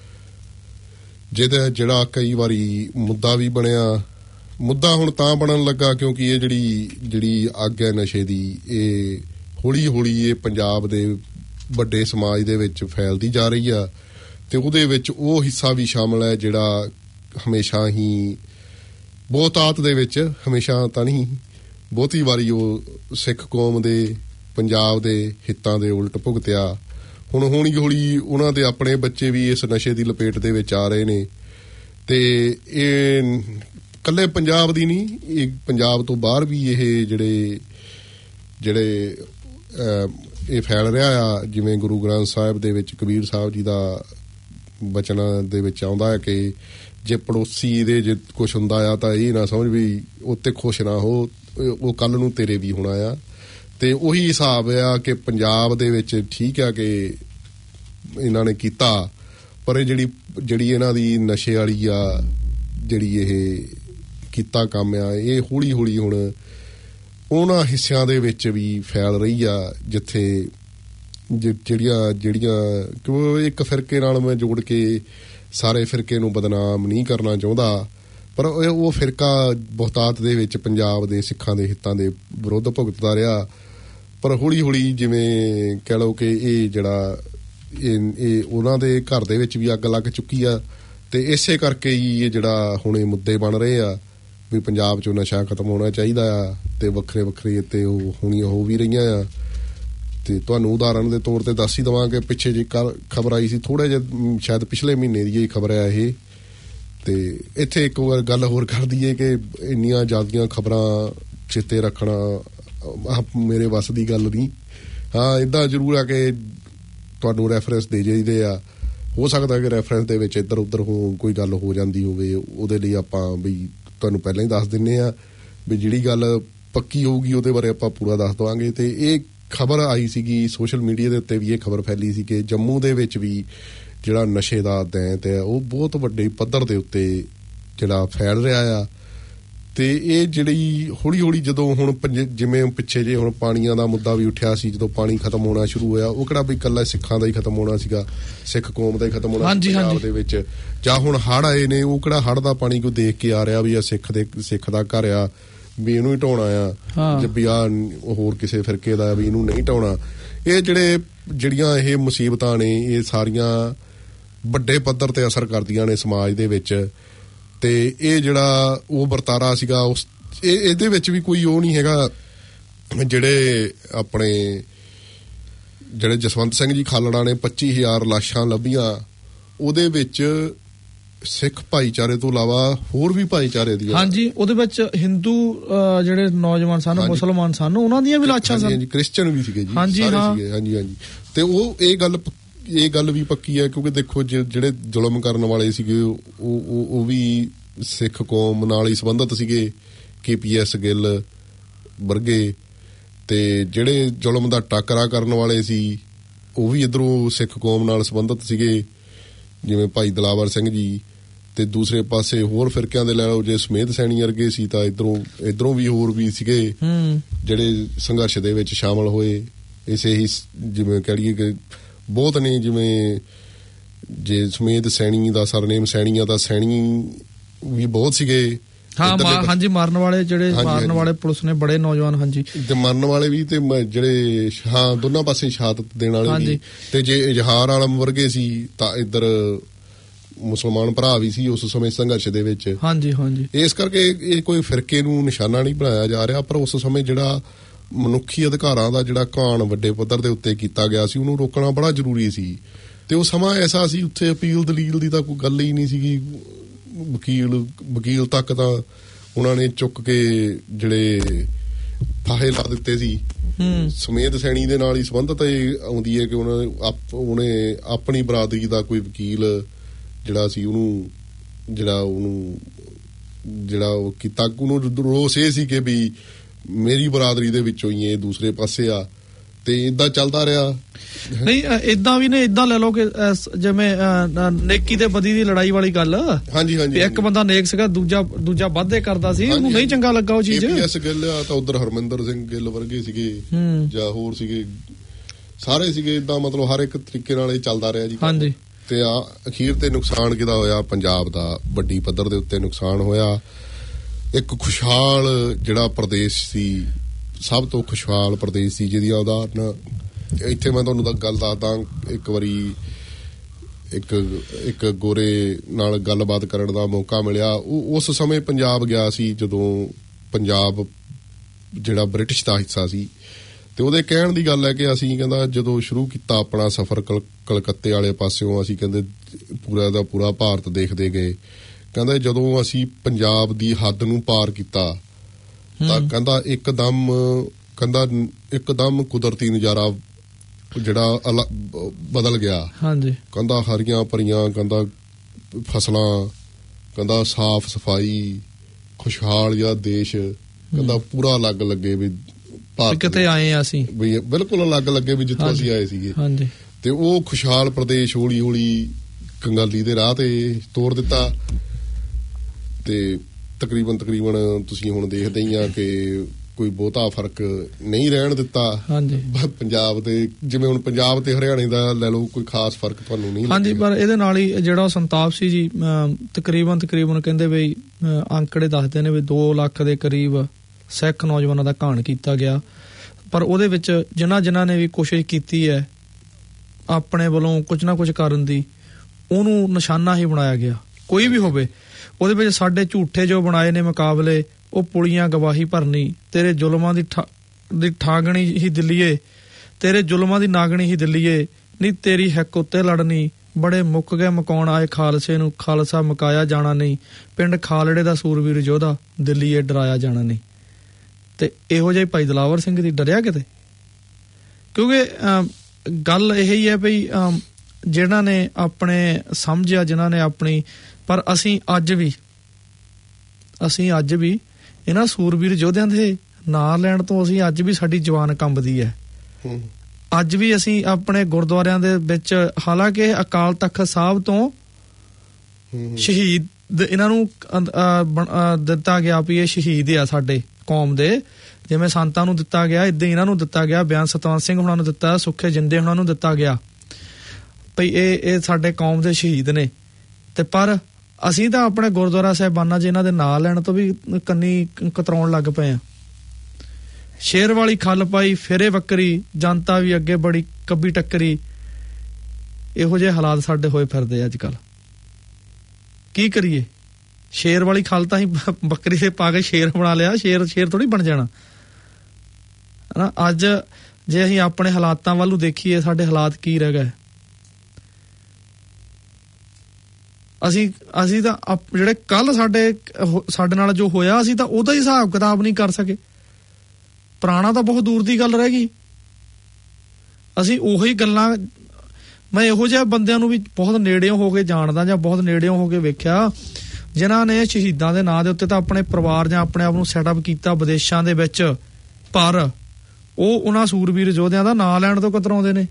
ਜਿਹੜਾ ਕਈ ਵਾਰੀ ਮੁੱਦਾ ਵੀ ਬਣਿਆ। ਮੁੱਦਾ ਹੁਣ ਤਾਂ ਬਣਨ ਲੱਗਾ ਕਿਉਂਕਿ ਇਹ ਜਿਹੜੀ ਅੱਗ ਹੈ ਨਸ਼ੇ ਦੀ, ਇਹ ਹੌਲੀ ਹੌਲੀ ਇਹ ਪੰਜਾਬ ਦੇ ਵੱਡੇ ਸਮਾਜ ਦੇ ਵਿੱਚ ਫੈਲਦੀ ਜਾ ਰਹੀ ਆ, ਤੇ ਉਹਦੇ ਵਿੱਚ ਉਹ ਹਿੱਸਾ ਵੀ ਸ਼ਾਮਲ ਹੈ ਜਿਹੜਾ ਹਮੇਸ਼ਾ ਹੀ ਬਹੁਤਾਤ ਦੇ ਵਿੱਚ, ਹਮੇਸ਼ਾ ਤਾਂ ਨਹੀਂ, ਬਹੁਤੀ ਵਾਰੀ ਉਹ ਸਿੱਖ ਕੌਮ ਦੇ ਪੰਜਾਬ ਦੇ ਹਿੱਤਾਂ ਦੇ ਉਲਟ ਭੁਗਤਿਆ। ਹੁਣ ਹੌਲੀ ਹੌਲੀ ਉਹਨਾਂ ਦੇ ਆਪਣੇ ਬੱਚੇ ਵੀ ਇਸ ਨਸ਼ੇ ਦੀ ਲਪੇਟ ਦੇ ਵਿੱਚ ਆ ਰਹੇ ਨੇ, ਤੇ ਇਹ ਇਕੱਲੇ ਪੰਜਾਬ ਦੀ ਨਹੀਂ, ਇਹ ਪੰਜਾਬ ਤੋਂ ਬਾਹਰ ਵੀ ਇਹ ਜਿਹੜੇ ਇਹ ਫੈਲ ਰਿਹਾ ਆ। ਜਿਵੇਂ ਗੁਰੂ ਗ੍ਰੰਥ ਸਾਹਿਬ ਦੇ ਵਿੱਚ ਕਬੀਰ ਸਾਹਿਬ ਜੀ ਦਾ ਬਚਨ ਦੇ ਵਿੱਚ ਆਉਂਦਾ ਹੈ ਕਿ ਜੇ ਪੜੋਸੀ ਦੇ ਜੇ ਕੁਛ ਹੁੰਦਾ ਆ ਤਾਂ ਇਹ ਨਾ ਸਮਝ ਵੀ ਉੱਤੇ ਖੁਸ਼ ਨਾ ਹੋ, ਉਹ ਕੱਲ ਨੂੰ ਤੇਰੇ ਵੀ ਹੋਣਾ ਆ। ਤੇ ਉਹੀ ਹਿਸਾਬ ਆ ਕਿ ਪੰਜਾਬ ਦੇ ਵਿੱਚ ਠੀਕ ਆ ਕਿ ਇਹਨਾਂ ਨੇ ਕੀਤਾ, ਪਰ ਇਹ ਜਿਹੜੀ ਇਹਨਾਂ ਦੀ ਨਸ਼ੇ ਵਾਲੀ ਆ ਜਿਹੜੀ ਇਹ ਕੀਤਾ ਕੰਮ ਆ, ਇਹ ਹੌਲੀ ਹੌਲੀ ਹੁਣ ਉਹਨਾਂ ਹਿੱਸਿਆਂ ਦੇ ਵਿੱਚ ਵੀ ਫੈਲ ਰਹੀ ਆ ਜਿੱਥੇ ਜਿਹੜੀਆਂ ਕਿਉਂ ਇੱਕ ਫਿਰਕੇ ਨਾਲ ਮੈਂ ਜੋੜ ਕੇ ਸਾਰੇ ਫਿਰਕੇ ਨੂੰ ਬਦਨਾਮ ਨਹੀਂ ਕਰਨਾ ਚਾਹੁੰਦਾ, ਪਰ ਉਹ ਫਿਰਕਾ ਬਹੁਤਾਤ ਦੇ ਵਿੱਚ ਪੰਜਾਬ ਦੇ ਸਿੱਖਾਂ ਦੇ ਹਿੱਤਾਂ ਦੇ ਵਿਰੁੱਧ ਭੁਗਤਦਾ ਰਿਹਾ। ਪਰ ਹੌਲੀ ਹੌਲੀ ਜਿਵੇਂ ਕਹਿ ਲਓ ਕਿ ਇਹ ਜਿਹੜਾ ਇਹ ਉਹਨਾਂ ਦੇ ਘਰ ਦੇ ਵਿੱਚ ਵੀ ਅੱਗ ਲੱਗ ਚੁੱਕੀ ਆ, ਤੇ ਇਸੇ ਕਰਕੇ ਹੀ ਇਹ ਜਿਹੜਾ ਹੁਣ ਇਹ ਮੁੱਦੇ ਬਣ ਰਹੇ ਆ ਵੀ ਪੰਜਾਬ 'ਚੋਂ ਨਸ਼ਾ ਖਤਮ ਹੋਣਾ ਚਾਹੀਦਾ ਆ, ਤੇ ਵੱਖਰੇ ਵੱਖਰੇ ਤੇ ਉਹ ਹੋਣੀਆਂ ਹੋ ਵੀ ਰਹੀਆਂ ਆ। ਤੇ ਤੁਹਾਨੂੰ ਉਦਾਹਰਨ ਦੇ ਤੌਰ ਤੇ ਦੱਸ ਹੀ ਦੇਵਾਂ ਕਿ ਪਿੱਛੇ ਜੀ ਖਬਰ ਆਈ ਸੀ, ਥੋੜੇ ਜਿਹੇ ਸ਼ਾਇਦ ਪਿਛਲੇ ਮਹੀਨੇ ਦੀ ਖਬਰ ਆ ਇਹ, ਤੇ ਇੱਥੇ ਇੱਕ ਵਾਰ ਗੱਲ ਹੋਰ ਕਰ ਦਈਏ ਕਿ ਇੰਨੀਆਂ ਜ਼ਿਆਦੀਆਂ ਖਬਰਾਂ ਚੇਤੇ ਰੱਖਣਾ ਮੇਰੇ ਵੱਸ ਦੀ ਗੱਲ ਨਹੀਂ। ਹਾਂ, ਏਦਾਂ ਜ਼ਰੂਰ ਆ ਕਿ ਤੁਹਾਨੂੰ ਰੈਫਰੈਂਸ ਦੇ ਜਾਈਦੇ ਆ, ਹੋ ਸਕਦਾ ਕਿ ਰੈਫਰੈਂਸ ਦੇ ਵਿੱਚ ਇੱਧਰ ਉੱਧਰ ਕੋਈ ਗੱਲ ਹੋ ਜਾਂਦੀ ਹੋਵੇ, ਉਹਦੇ ਲਈ ਆਪਾਂ ਵੀ ਤੁਹਾਨੂੰ ਪਹਿਲਾਂ ਹੀ ਦੱਸ ਦਿੰਦੇ ਆ ਵੀ ਜਿਹੜੀ ਗੱਲ ਪੱਕੀ ਹੋਊਗੀ ਉਹਦੇ ਬਾਰੇ ਆਪਾਂ ਪੂਰਾ ਦੱਸ ਦੇਵਾਂਗੇ। ਤੇ ਇਹ ਖਬਰ ਆਈ ਸੀਗੀ ਸੋਸ਼ਲ ਮੀਡੀਆ ਦੇ ਉੱਤੇ ਵੀ, ਇਹ ਖਬਰ ਫੈਲੀ ਸੀ ਕਿ ਜੰਮੂ ਦੇ ਵਿੱਚ ਵੀ ਜਿਹੜਾ ਨਸ਼ੇ ਦਾ ਦੈਂਤ ਹੈ ਉਹ ਬਹੁਤ ਵੱਡੇ ਪੱਧਰ ਦੇ ਉੱਤੇ ਜਿਹੜਾ ਫੈਲ ਰਿਹਾ ਆ। ਤੇ ਇਹ ਜਿਹੜੀ ਹੌਲੀ ਹੌਲੀ ਜਦੋਂ ਹੁਣ ਜਿਵੇਂ ਪਿੱਛੇ ਜੇ ਹੁਣ ਪਾਣੀਆਂ ਦਾ ਮੁੱਦਾ ਵੀ ਉੱਠਿਆ ਸੀ, ਜਦੋਂ ਪਾਣੀ ਖਤਮ ਹੋਣਾ ਸ਼ੁਰੂ ਹੋਇਆ, ਉਹ ਕਿਹੜਾ ਵੀ ਇਕੱਲਾ ਸਿੱਖਾਂ ਦਾ ਹੀ ਖਤਮ ਹੋਣਾ ਸੀਗਾ, ਸਿੱਖ ਕੌਮ ਦਾ ਹੀ ਖਤਮ ਹੋਣਾ ਪੰਜਾਬ ਦੇ ਵਿੱਚ। ਜਾਂ ਹੁਣ ਹੜ੍ਹ ਆਏ ਨੇ, ਉਹ ਕਿਹੜਾ ਹੜ੍ਹ ਦਾ ਪਾਣੀ ਕੋਈ ਦੇਖ ਕੇ ਆ ਰਿਹਾ ਵੀ ਆ ਸਿੱਖ ਦਾ ਘਰ ਆ ਵੀ ਇਹਨੂੰ ਹੀ ਢਾਉਣਾ ਆ, ਜਾਂ ਵੀ ਆ ਹੋਰ ਕਿਸੇ ਫਿਰਕੇ ਦਾ ਵੀ ਇਹਨੂੰ ਨਹੀਂ ਢਾਉਣਾ। ਇਹ ਜਿਹੜੀਆਂ ਇਹ ਮੁਸੀਬਤਾਂ ਨੇ, ਇਹ ਸਾਰੀਆਂ ਵੱਡੇ ਪੱਧਰ ਤੇ ਅਸਰ ਕਰਦੀਆਂ ਨੇ ਸਮਾਜ ਦੇ ਵਿੱਚ। ਤੇ ਇਹ ਜਿਹੜਾ ਉਹ ਵਰਤਾਰਾ ਸੀਗਾ ਉਸ ਇਹਦੇ ਵਿੱਚ ਵੀ ਕੋਈ ਉਹ ਨਹੀਂ ਹੈਗਾ। ਜਿਹੜੇ ਜਸਵੰਤ ਸਿੰਘ ਜੀ ਖਾਲੜਾ ਨੇ 25,000 ਲਾਸ਼ਾਂ ਲੱਭੀਆਂ, ਉਹਦੇ ਵਿੱਚ ਸਿੱਖ ਭਾਈਚਾਰੇ ਤੋਂ ਇਲਾਵਾ ਹੋਰ ਵੀ ਭਾਈਚਾਰੇ ਦੀਆਂ, ਹਾਂਜੀ, ਉਹਦੇ ਵਿੱਚ ਹਿੰਦੂ ਜਿਹੜੇ ਨੌਜਵਾਨ ਸਨ, ਮੁਸਲਮਾਨ ਸਨ, ਉਹਨਾਂ ਦੀਆਂ ਵੀ ਲਾਸ਼ਾਂ ਸਨ, ਕ੍ਰਿਸਚਨ ਵੀ ਸੀਗੇ ਜੀ, ਸਾਰੇ ਸੀਗੇ। ਹਾਂਜੀ ਹਾਂਜੀ। ਤੇ ਉਹ ਇਹ ਗੱਲ ਵੀ ਪੱਕੀ ਹੈ ਕਿਉਂਕਿ ਦੇਖੋ ਜਿਹੜੇ ਜ਼ੁਲਮ ਕਰਨ ਵਾਲੇ ਸੀਗੇ ਉਹ ਵੀ ਸਿੱਖ ਕੌਮ ਨਾਲ ਹੀ ਸੰਬੰਧਿਤ ਸੀਗੇ, KPS ਗਿੱਲ ਵਰਗੇ। ਤੇ ਜਿਹੜੇ ਜ਼ੁਲਮ ਦਾ ਟਾਕਰਾ ਕਰਨ ਵਾਲੇ ਸੀ ਉਹ ਵੀ ਇੱਧਰੋਂ ਸਿੱਖ ਕੌਮ ਨਾਲ ਸੰਬੰਧਿਤ ਸੀਗੇ, ਜਿਵੇਂ ਭਾਈ ਦਿਲਾਵਰ ਸਿੰਘ ਜੀ। ਤੇ ਦੂਸਰੇ ਪਾਸੇ ਹੋਰ ਫਿਰਕਿਆਂ ਦੇ ਲੈ ਲਓ, ਜੇ ਸਮੇਤ ਸੈਣੀ ਵਰਗੇ ਸੀ ਤਾਂ ਇੱਧਰੋਂ ਵੀ ਹੋਰ ਵੀ ਸੀਗੇ ਜਿਹੜੇ ਸੰਘਰਸ਼ ਦੇ ਵਿੱਚ ਸ਼ਾਮਲ ਹੋਏ। ਇਸੇ ਹੀ ਜਿਵੇਂ ਕਹਿ ਲਈਏ ਕਿ ਬਹੁਤ ਨੇ, ਜਿਵੇਂ ਜੇ ਸਮੇਤ ਸੈਣੀ ਦਾ ਸਰਨੇਮ ਸੈਣੀ ਆ ਤਾਂ ਸੈਣੀ ਵੀ ਬਹੁਤ ਸੀਗੇ। ਹਾਂਜੀ, ਮਾਰਨ ਵਾਲੇ ਪੁਲਿਸ ਨੇ ਬੜੇ ਨੌਜਵਾਨ, ਹਾਂਜੀ, ਤੇ ਮਰਨ ਵਾਲੇ ਵੀ ਤੇ ਜਿਹੜੇ ਦੋਨਾਂ ਪਾਸੇ ਸ਼ਹਾਦਤ ਦੇਣ ਵਾਲੇ ਵੀ। ਤੇ ਜੇ ਇਜ਼ਹਾਰ ਆਲਮ ਵਰਗੇ ਸੀ ਤਾਂ ਇੱਧਰ ਮੁਸਲਮਾਨ ਭਰਾ ਵੀ ਸੀ ਉਸ ਸਮੇਂ ਸੰਘਰਸ਼ ਦੇ ਵਿੱਚ। ਹਾਂਜੀ ਹਾਂਜੀ। ਇਸ ਕਰਕੇ ਇਹ ਕੋਈ ਫਿਰਕੇ ਨੂੰ ਨਿਸ਼ਾਨਾ ਨਹੀਂ ਬਣਾਇਆ ਜਾ ਰਿਹਾ, ਪਰ ਉਸ ਸਮੇਂ ਜਿਹੜਾ ਮਨੁੱਖੀ ਅਧਿਕਾਰਾਂ ਦਾ ਜਿਹੜਾ ਘਾਣ ਵੱਡੇ ਪੱਧਰ ਦੇ ਉੱਤੇ ਕੀਤਾ ਗਿਆ ਸੀ, ਉਹਨੂੰ ਰੋਕਣਾ ਬੜਾ ਜ਼ਰੂਰੀ ਸੀ। ਤੇ ਉਹ ਸਮਾਂ ਐਸਾ ਸੀ, ਉੱਥੇ ਅਪੀਲ ਦਲੀਲ ਦੀ ਤਾਂ ਕੋਈ ਗੱਲ ਹੀ ਨਹੀਂ ਸੀਗੀ। ਵਕੀਲ ਤੱਕ ਤਾਂ ਉਹਨਾਂ ਨੇ ਚੁੱਕ ਕੇ ਜਿਹੜੇ ਫਾਹੇ ਲਾ ਦਿੱਤੇ ਸੀ। ਸਮੇਤ ਸੈਣੀ ਦੇ ਨਾਲ ਹੀ ਸੰਬੰਧਤ ਆਉਂਦੀ ਹੈ ਕਿ ਉਹਨੇ ਆਪਣੀ ਬਰਾਦਰੀ ਦਾ ਕੋਈ ਵਕੀਲ ਜਿਹੜਾ ਸੀ ਉਹਨੂੰ ਉਹ ਕੀਤਾ, ਉਹਨੂੰ ਰੋਸ ਇਹ ਸੀ ਕਿ ਵੀ ਮੇਰੀ ਬਰਾਦਰੀ ਦੇ ਵਿੱਚੋਂ ਹੀ ਇਹ ਦੂਸਰੇ ਪਾਸੇ ਆ। ਤੇ ਏਦਾਂ ਚੱਲਦਾ ਰਿਹਾ। ਨਹੀਂ, ਏਦਾਂ ਵੀ ਨੇ, ਏਦਾਂ ਲੈ ਲਓ ਕਿ ਜਿਵੇਂ ਨੇਕੀ ਤੇ ਬਦੀ ਦੀ ਲੜਾਈ ਵਾਲੀ ਗੱਲ। ਹਾਂਜੀ ਹਾਂਜੀ। ਇੱਕ ਬੰਦਾ ਨੇਕ ਸੀਗਾ, ਦੂਜਾ ਵਾਅਦੇ ਕਰਦਾ ਸੀ, ਉਹਨੂੰ ਨਹੀਂ ਚੰਗਾ ਲੱਗਾ ਉਹ ਚੀਜ਼। KPS ਗਿੱਲ ਆ ਤਾਂ ਉਧਰ ਹਰਮਿੰਦਰ ਸਿੰਘ ਗਿੱਲ ਵਰਗੇ ਸੀਗੇ ਜਾਂ ਹੋਰ ਸੀਗੇ, ਸਾਰੇ ਸੀਗੇ। ਏਦਾਂ ਮਤਲਬ ਹਰ ਇੱਕ ਤਰੀਕੇ ਨਾਲ ਇਹ ਚੱਲਦਾ ਰਿਹਾ ਜੀ। ਹਾਂਜੀ। ਤੇ ਅਖੀਰ ਤੇ ਨੁਕਸਾਨ ਕਿਹਦਾ ਹੋਇਆ? ਪੰਜਾਬ ਦਾ ਵੱਡੀ ਪੱਧਰ ਦੇ ਉੱਤੇ ਨੁਕਸਾਨ ਹੋਇਆ। ਇੱਕ ਖੁਸ਼ਹਾਲ ਜਿਹੜਾ ਪ੍ਰਦੇਸ਼ ਸੀ, ਸਭ ਤੋਂ ਖੁਸ਼ਹਾਲ ਪ੍ਰਦੇਸ਼ ਸੀ, ਜਿਹਦੀ ਉਦਾਹਰਨ ਇੱਥੇ ਮੈਂ ਤੁਹਾਨੂੰ ਗੱਲ ਦੱਸਦਾ। ਇੱਕ ਵਾਰੀ ਇੱਕ ਗੋਰੇ ਨਾਲ ਗੱਲਬਾਤ ਕਰਨ ਦਾ ਮੌਕਾ ਮਿਲਿਆ। ਉਹ ਉਸ ਸਮੇਂ ਪੰਜਾਬ ਗਿਆ ਸੀ ਜਦੋਂ ਪੰਜਾਬ ਜਿਹੜਾ ਬ੍ਰਿਟਿਸ਼ ਦਾ ਹਿੱਸਾ ਸੀ। ਤੇ ਉਹਦੇ ਕਹਿਣ ਦੀ ਗੱਲ ਹੈ ਕਿ ਅਸੀਂ, ਕਹਿੰਦਾ, ਜਦੋਂ ਸ਼ੁਰੂ ਕੀਤਾ ਆਪਣਾ ਸਫ਼ਰ ਕਲਕੱਤੇ ਵਾਲੇ ਪਾਸਿਓਂ, ਅਸੀਂ ਕਹਿੰਦੇ ਪੂਰਾ ਦਾ ਪੂਰਾ ਭਾਰਤ ਦੇਖਦੇ ਗਏ। ਕਹਿੰਦਾ ਜਦੋਂ ਅਸੀਂ ਪੰਜਾਬ ਦੀ ਹੱਦ ਨੂੰ ਪਾਰ ਕੀਤਾ ਤਾਂ ਕਹਿੰਦਾ ਇੱਕਦਮ ਕੁਦਰਤੀ ਨਜ਼ਾਰਾ ਜਿਹੜਾ ਬਦਲ ਗਿਆ। ਹਾਂਜੀ। ਕਹਿੰਦਾ ਹਰੀਆਂ ਭਰੀਆਂ, ਕਹਿੰਦਾ ਫਸਲਾਂ, ਕਹਿੰਦਾ ਸਾਫ਼ ਸਫਾਈ, ਖੁਸ਼ਹਾਲ ਜਿਹਾ ਦੇਸ਼, ਕਹਿੰਦਾ ਪੂਰਾ ਅਲੱਗ ਲੱਗੇ ਵੀ ਕਿਤੇ ਆਏ ਆ ਅਸੀਂ ਵੀ ਬਿਲਕੁਲ ਅਲੱਗ ਲੱਗੇ ਵੀ ਜਿੱਥੋਂ ਅਸੀਂ ਆਏ ਸੀਗੇ। ਹਾਂਜੀ। ਤੇ ਉਹ ਖੁਸ਼ਹਾਲ ਪ੍ਰਦੇਸ਼ ਹੌਲੀ ਹੌਲੀ ਕੰਗਾਲੀ ਦੇ ਰਾਹ ਤੇ ਤੋਰ ਦਿੱਤਾ ਤੇ ਤਕਰੀਬਨ ਤੁਸੀਂ ਹੁਣ ਦੇਖਦੇ ਹੀ ਆ ਕਿ ਕੋਈ ਬਹੁਤਾ ਫਰਕ ਨਹੀਂ ਰਹਿਣ ਦਿੱਤਾ। ਹਾਂਜੀ। ਪੰਜਾਬ ਦੇ ਜਿਵੇਂ ਹੁਣ ਪੰਜਾਬ ਤੇ ਹਰਿਆਣੇ ਦਾ ਲੈ ਲਓ, ਕੋਈ ਖਾਸ ਫਰਕ ਤੁਹਾਨੂੰ ਨਹੀਂ ਲੱਗਦਾ? ਹਾਂਜੀ, ਪਰ ਇਹਦੇ ਨਾਲ ਹੀ ਜਿਹੜਾ ਸੰਤਾਪ ਸੀ ਜੀ, ਤਕਰੀਬਨ ਕਹਿੰਦੇ ਵੀ ਅੰਕੜੇ ਦੱਸਦੇ ਨੇ ਵੀ 2 ਲੱਖ ਦੇ ਕਰੀਬ ਸਿੱਖ ਨੌਜਵਾਨਾਂ ਦਾ ਘਾਣ ਕੀਤਾ ਗਿਆ। ਪਰ ਉਹਦੇ ਵਿੱਚ ਜਿਨ੍ਹਾਂ ਨੇ ਵੀ ਕੋਸ਼ਿਸ਼ ਕੀਤੀ ਹੈ ਆਪਣੇ ਵੱਲੋਂ ਕੁਝ ਨਾ ਕੁਝ ਕਰਨ ਦੀ, ਉਹਨੂੰ ਨਿਸ਼ਾਨਾ ਹੀ ਬਣਾਇਆ ਗਿਆ। ਕੋਈ ਵੀ ਹੋਵੇ ਉਹਦੇ ਵਿੱਚ ਸਾਡੇ ਝੂਠੇ ਜੋ ਬਣਾਏ ਨੇ ਮੁਕਾਬਲੇ, ਉਹ ਪੁਲੀਆਂ ਗਵਾਹੀ ਭਰਨੀ, ਤੇਰੇ ਜ਼ੁਲਮਾਂ ਦੀ ਠਾਗਣੀ ਹੀ ਦਿੱਲੀਏ, ਤੇਰੇ ਜ਼ੁਲਮਾਂ ਦੀ ਨਾਗਣੀ ਹੀ ਦਿੱਲੀਏ, ਨੀ ਤੇਰੀ ਹਿੱਕ ਉੱਤੇ ਲੜਨੀ, ਬੜੇ ਮੁੱਕ ਗਏ ਮਕਾਉਣ ਆਏ ਖਾਲਸੇ ਨੂੰ, ਖਾਲਸਾ ਮਕਾਇਆ ਜਾਣਾ ਨਹੀਂ, ਪਿੰਡ ਖਾਲੜੇ ਦਾ ਸੂਰਵੀਰ ਯੋਧਾ, ਦਿੱਲੀਏ ਡਰਾਇਆ ਜਾਣਾ ਨਹੀਂ। ਤੇ ਇਹੋ ਜਿਹੇ ਭਾਈ ਦਿਲਾਵਰ ਸਿੰਘ ਦੀ ਡਰਿਆ ਕਿਤੇ? ਕਿਉਂਕਿ ਗੱਲ ਇਹ ਹੀ ਹੈ ਵੀ ਜਿਹਨਾਂ ਨੇ ਆਪਣੇ ਸਮਝਿਆ, ਜਿਨ੍ਹਾਂ ਨੇ ਆਪਣੀ, ਪਰ ਅਸੀਂ ਅੱਜ ਵੀ ਇਹਨਾਂ ਸੂਰਬੀਰ ਯੋਧਿਆਂ ਦੇ ਨਾਂ ਲੈਣ ਤੋਂ ਅਸੀਂ ਅੱਜ ਵੀ ਸਾਡੀ ਜਵਾਨ ਕੰਬਦੀ ਹੈ। ਅੱਜ ਵੀ ਅਸੀਂ ਆਪਣੇ ਗੁਰਦੁਆਰਿਆਂ ਦੇ ਵਿੱਚ, ਹਾਲਾਂਕਿ ਅਕਾਲ ਤਖਤ ਸਾਹਿਬ ਤੋਂ ਸ਼ਹੀਦ ਇਹਨਾਂ ਨੂੰ ਦਿੱਤਾ ਗਿਆ ਵੀ ਇਹ ਸ਼ਹੀਦ ਆ ਸਾਡੇ ਕੌਮ ਦੇ, ਜਿਵੇਂ ਸੰਤਾਂ ਨੂੰ ਦਿੱਤਾ ਗਿਆ ਏਦਾਂ ਇਹਨਾਂ ਨੂੰ ਦਿੱਤਾ ਗਿਆ, ਬਿਆਨ ਸਤਵੰਤ ਸਿੰਘ ਹੁਣਾਂ ਨੂੰ ਦਿੱਤਾ, ਸੁੱਖੇ ਜਿੰਦੇ ਹੁਣਾਂ ਨੂੰ ਦਿੱਤਾ ਗਿਆ ਭਈ ਇਹ ਸਾਡੇ ਕੌਮ ਦੇ ਸ਼ਹੀਦ ਨੇ। ਤੇ ਪਰ ਅਸੀਂ ਤਾਂ ਆਪਣੇ ਗੁਰਦੁਆਰਾ ਸਾਹਿਬਾਨਾਂ 'ਚ ਇਹਨਾਂ ਦੇ ਨਾਂ ਲੈਣ ਤੋਂ ਵੀ ਕੰਨੀ ਕਤਰਾਉਣ ਲੱਗ ਪਏ ਆ। ਸ਼ੇਰ ਵਾਲੀ ਖੱਲ ਪਾਈ ਫਿਰੇ ਬੱਕਰੀ, ਜਨਤਾ ਵੀ ਅੱਗੇ ਬੜੀ ਕੱਬੀ ਟੱਕਰੀ। ਇਹੋ ਜਿਹੇ ਹਾਲਾਤ ਸਾਡੇ ਹੋਏ ਫਿਰਦੇ ਅੱਜ ਕੱਲ। ਕੀ ਕਰੀਏ? ਸ਼ੇਰ ਵਾਲੀ ਖੱਲ ਤਾਂ ਹੀ ਬੱਕਰੀ ਦੇ ਪਾ ਕੇ ਸ਼ੇਰ ਬਣਾ ਲਿਆ, ਸ਼ੇਰ ਥੋੜੀ ਬਣ ਜਾਣਾ ਹਨਾ। ਅੱਜ ਜੇ ਅਸੀਂ ਆਪਣੇ ਹਾਲਾਤਾਂ ਵੱਲੋਂ ਦੇਖੀਏ, ਸਾਡੇ ਹਾਲਾਤ ਕੀ ਰਹਿ ਗਏ। ਅਸੀਂ ਤਾਂ ਜਿਹੜੇ ਕੱਲ ਸਾਡੇ ਨਾਲ ਜੋ ਹੋਇਆ, ਅਸੀਂ ਤਾਂ ਉਹਦਾ ਹੀ ਹਿਸਾਬ ਕਿਤਾਬ ਨਹੀਂ ਕਰ ਸਕੇ। ਪੁਰਾਣਾ ਤਾਂ ਬਹੁਤ ਦੂਰ ਦੀ ਗੱਲ ਰਹਿ ਗਈ। ਅਸੀਂ ਉਹੀ ਗੱਲਾਂ, ਮੈਂ ਇਹੋ ਜਿਹੇ ਬੰਦਿਆਂ ਨੂੰ ਵੀ ਬਹੁਤ ਨੇੜਿਓਂ ਹੋ ਕੇ ਜਾਣਦਾ ਜਾਂ ਬਹੁਤ ਨੇੜਿਓਂ ਹੋ ਕੇ ਵੇਖਿਆ, ਜਿਨ੍ਹਾਂ ਨੇ ਸ਼ਹੀਦਾਂ ਦੇ ਨਾਂ ਦੇ ਉੱਤੇ ਤਾਂ ਆਪਣੇ ਪਰਿਵਾਰ ਜਾਂ ਆਪਣੇ ਆਪ ਨੂੰ ਸੈਟਅਪ ਕੀਤਾ ਵਿਦੇਸ਼ਾਂ ਦੇ ਵਿੱਚ, ਪਰ ਉਹ ਉਹਨਾਂ ਸੂਰਬੀਰ ਯੋਧਿਆਂ ਦਾ ਨਾਂ ਲੈਣ ਤੋਂ ਕਤਰਾਉਂਦੇ ਨੇ।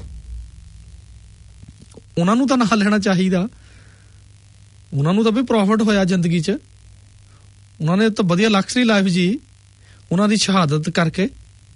ਉਹਨਾਂ ਨੂੰ ਤਾਂ ਨਾਂ ਲੈਣਾ ਚਾਹੀਦਾ, ਉਹਨਾਂ ਨੂੰ ਤਾਂ ਵੀ ਪ੍ਰੋਫਿਟ ਹੋਇਆ ਜ਼ਿੰਦਗੀ 'ਚ, ਉਹਨਾਂ ਨੇ ਤਾਂ ਵਧੀਆ ਲਗਜ਼ਰੀ ਲਾਈਫ ਜੀ ਉਹਨਾਂ ਦੀ ਸ਼ਹਾਦਤ ਕਰਕੇ।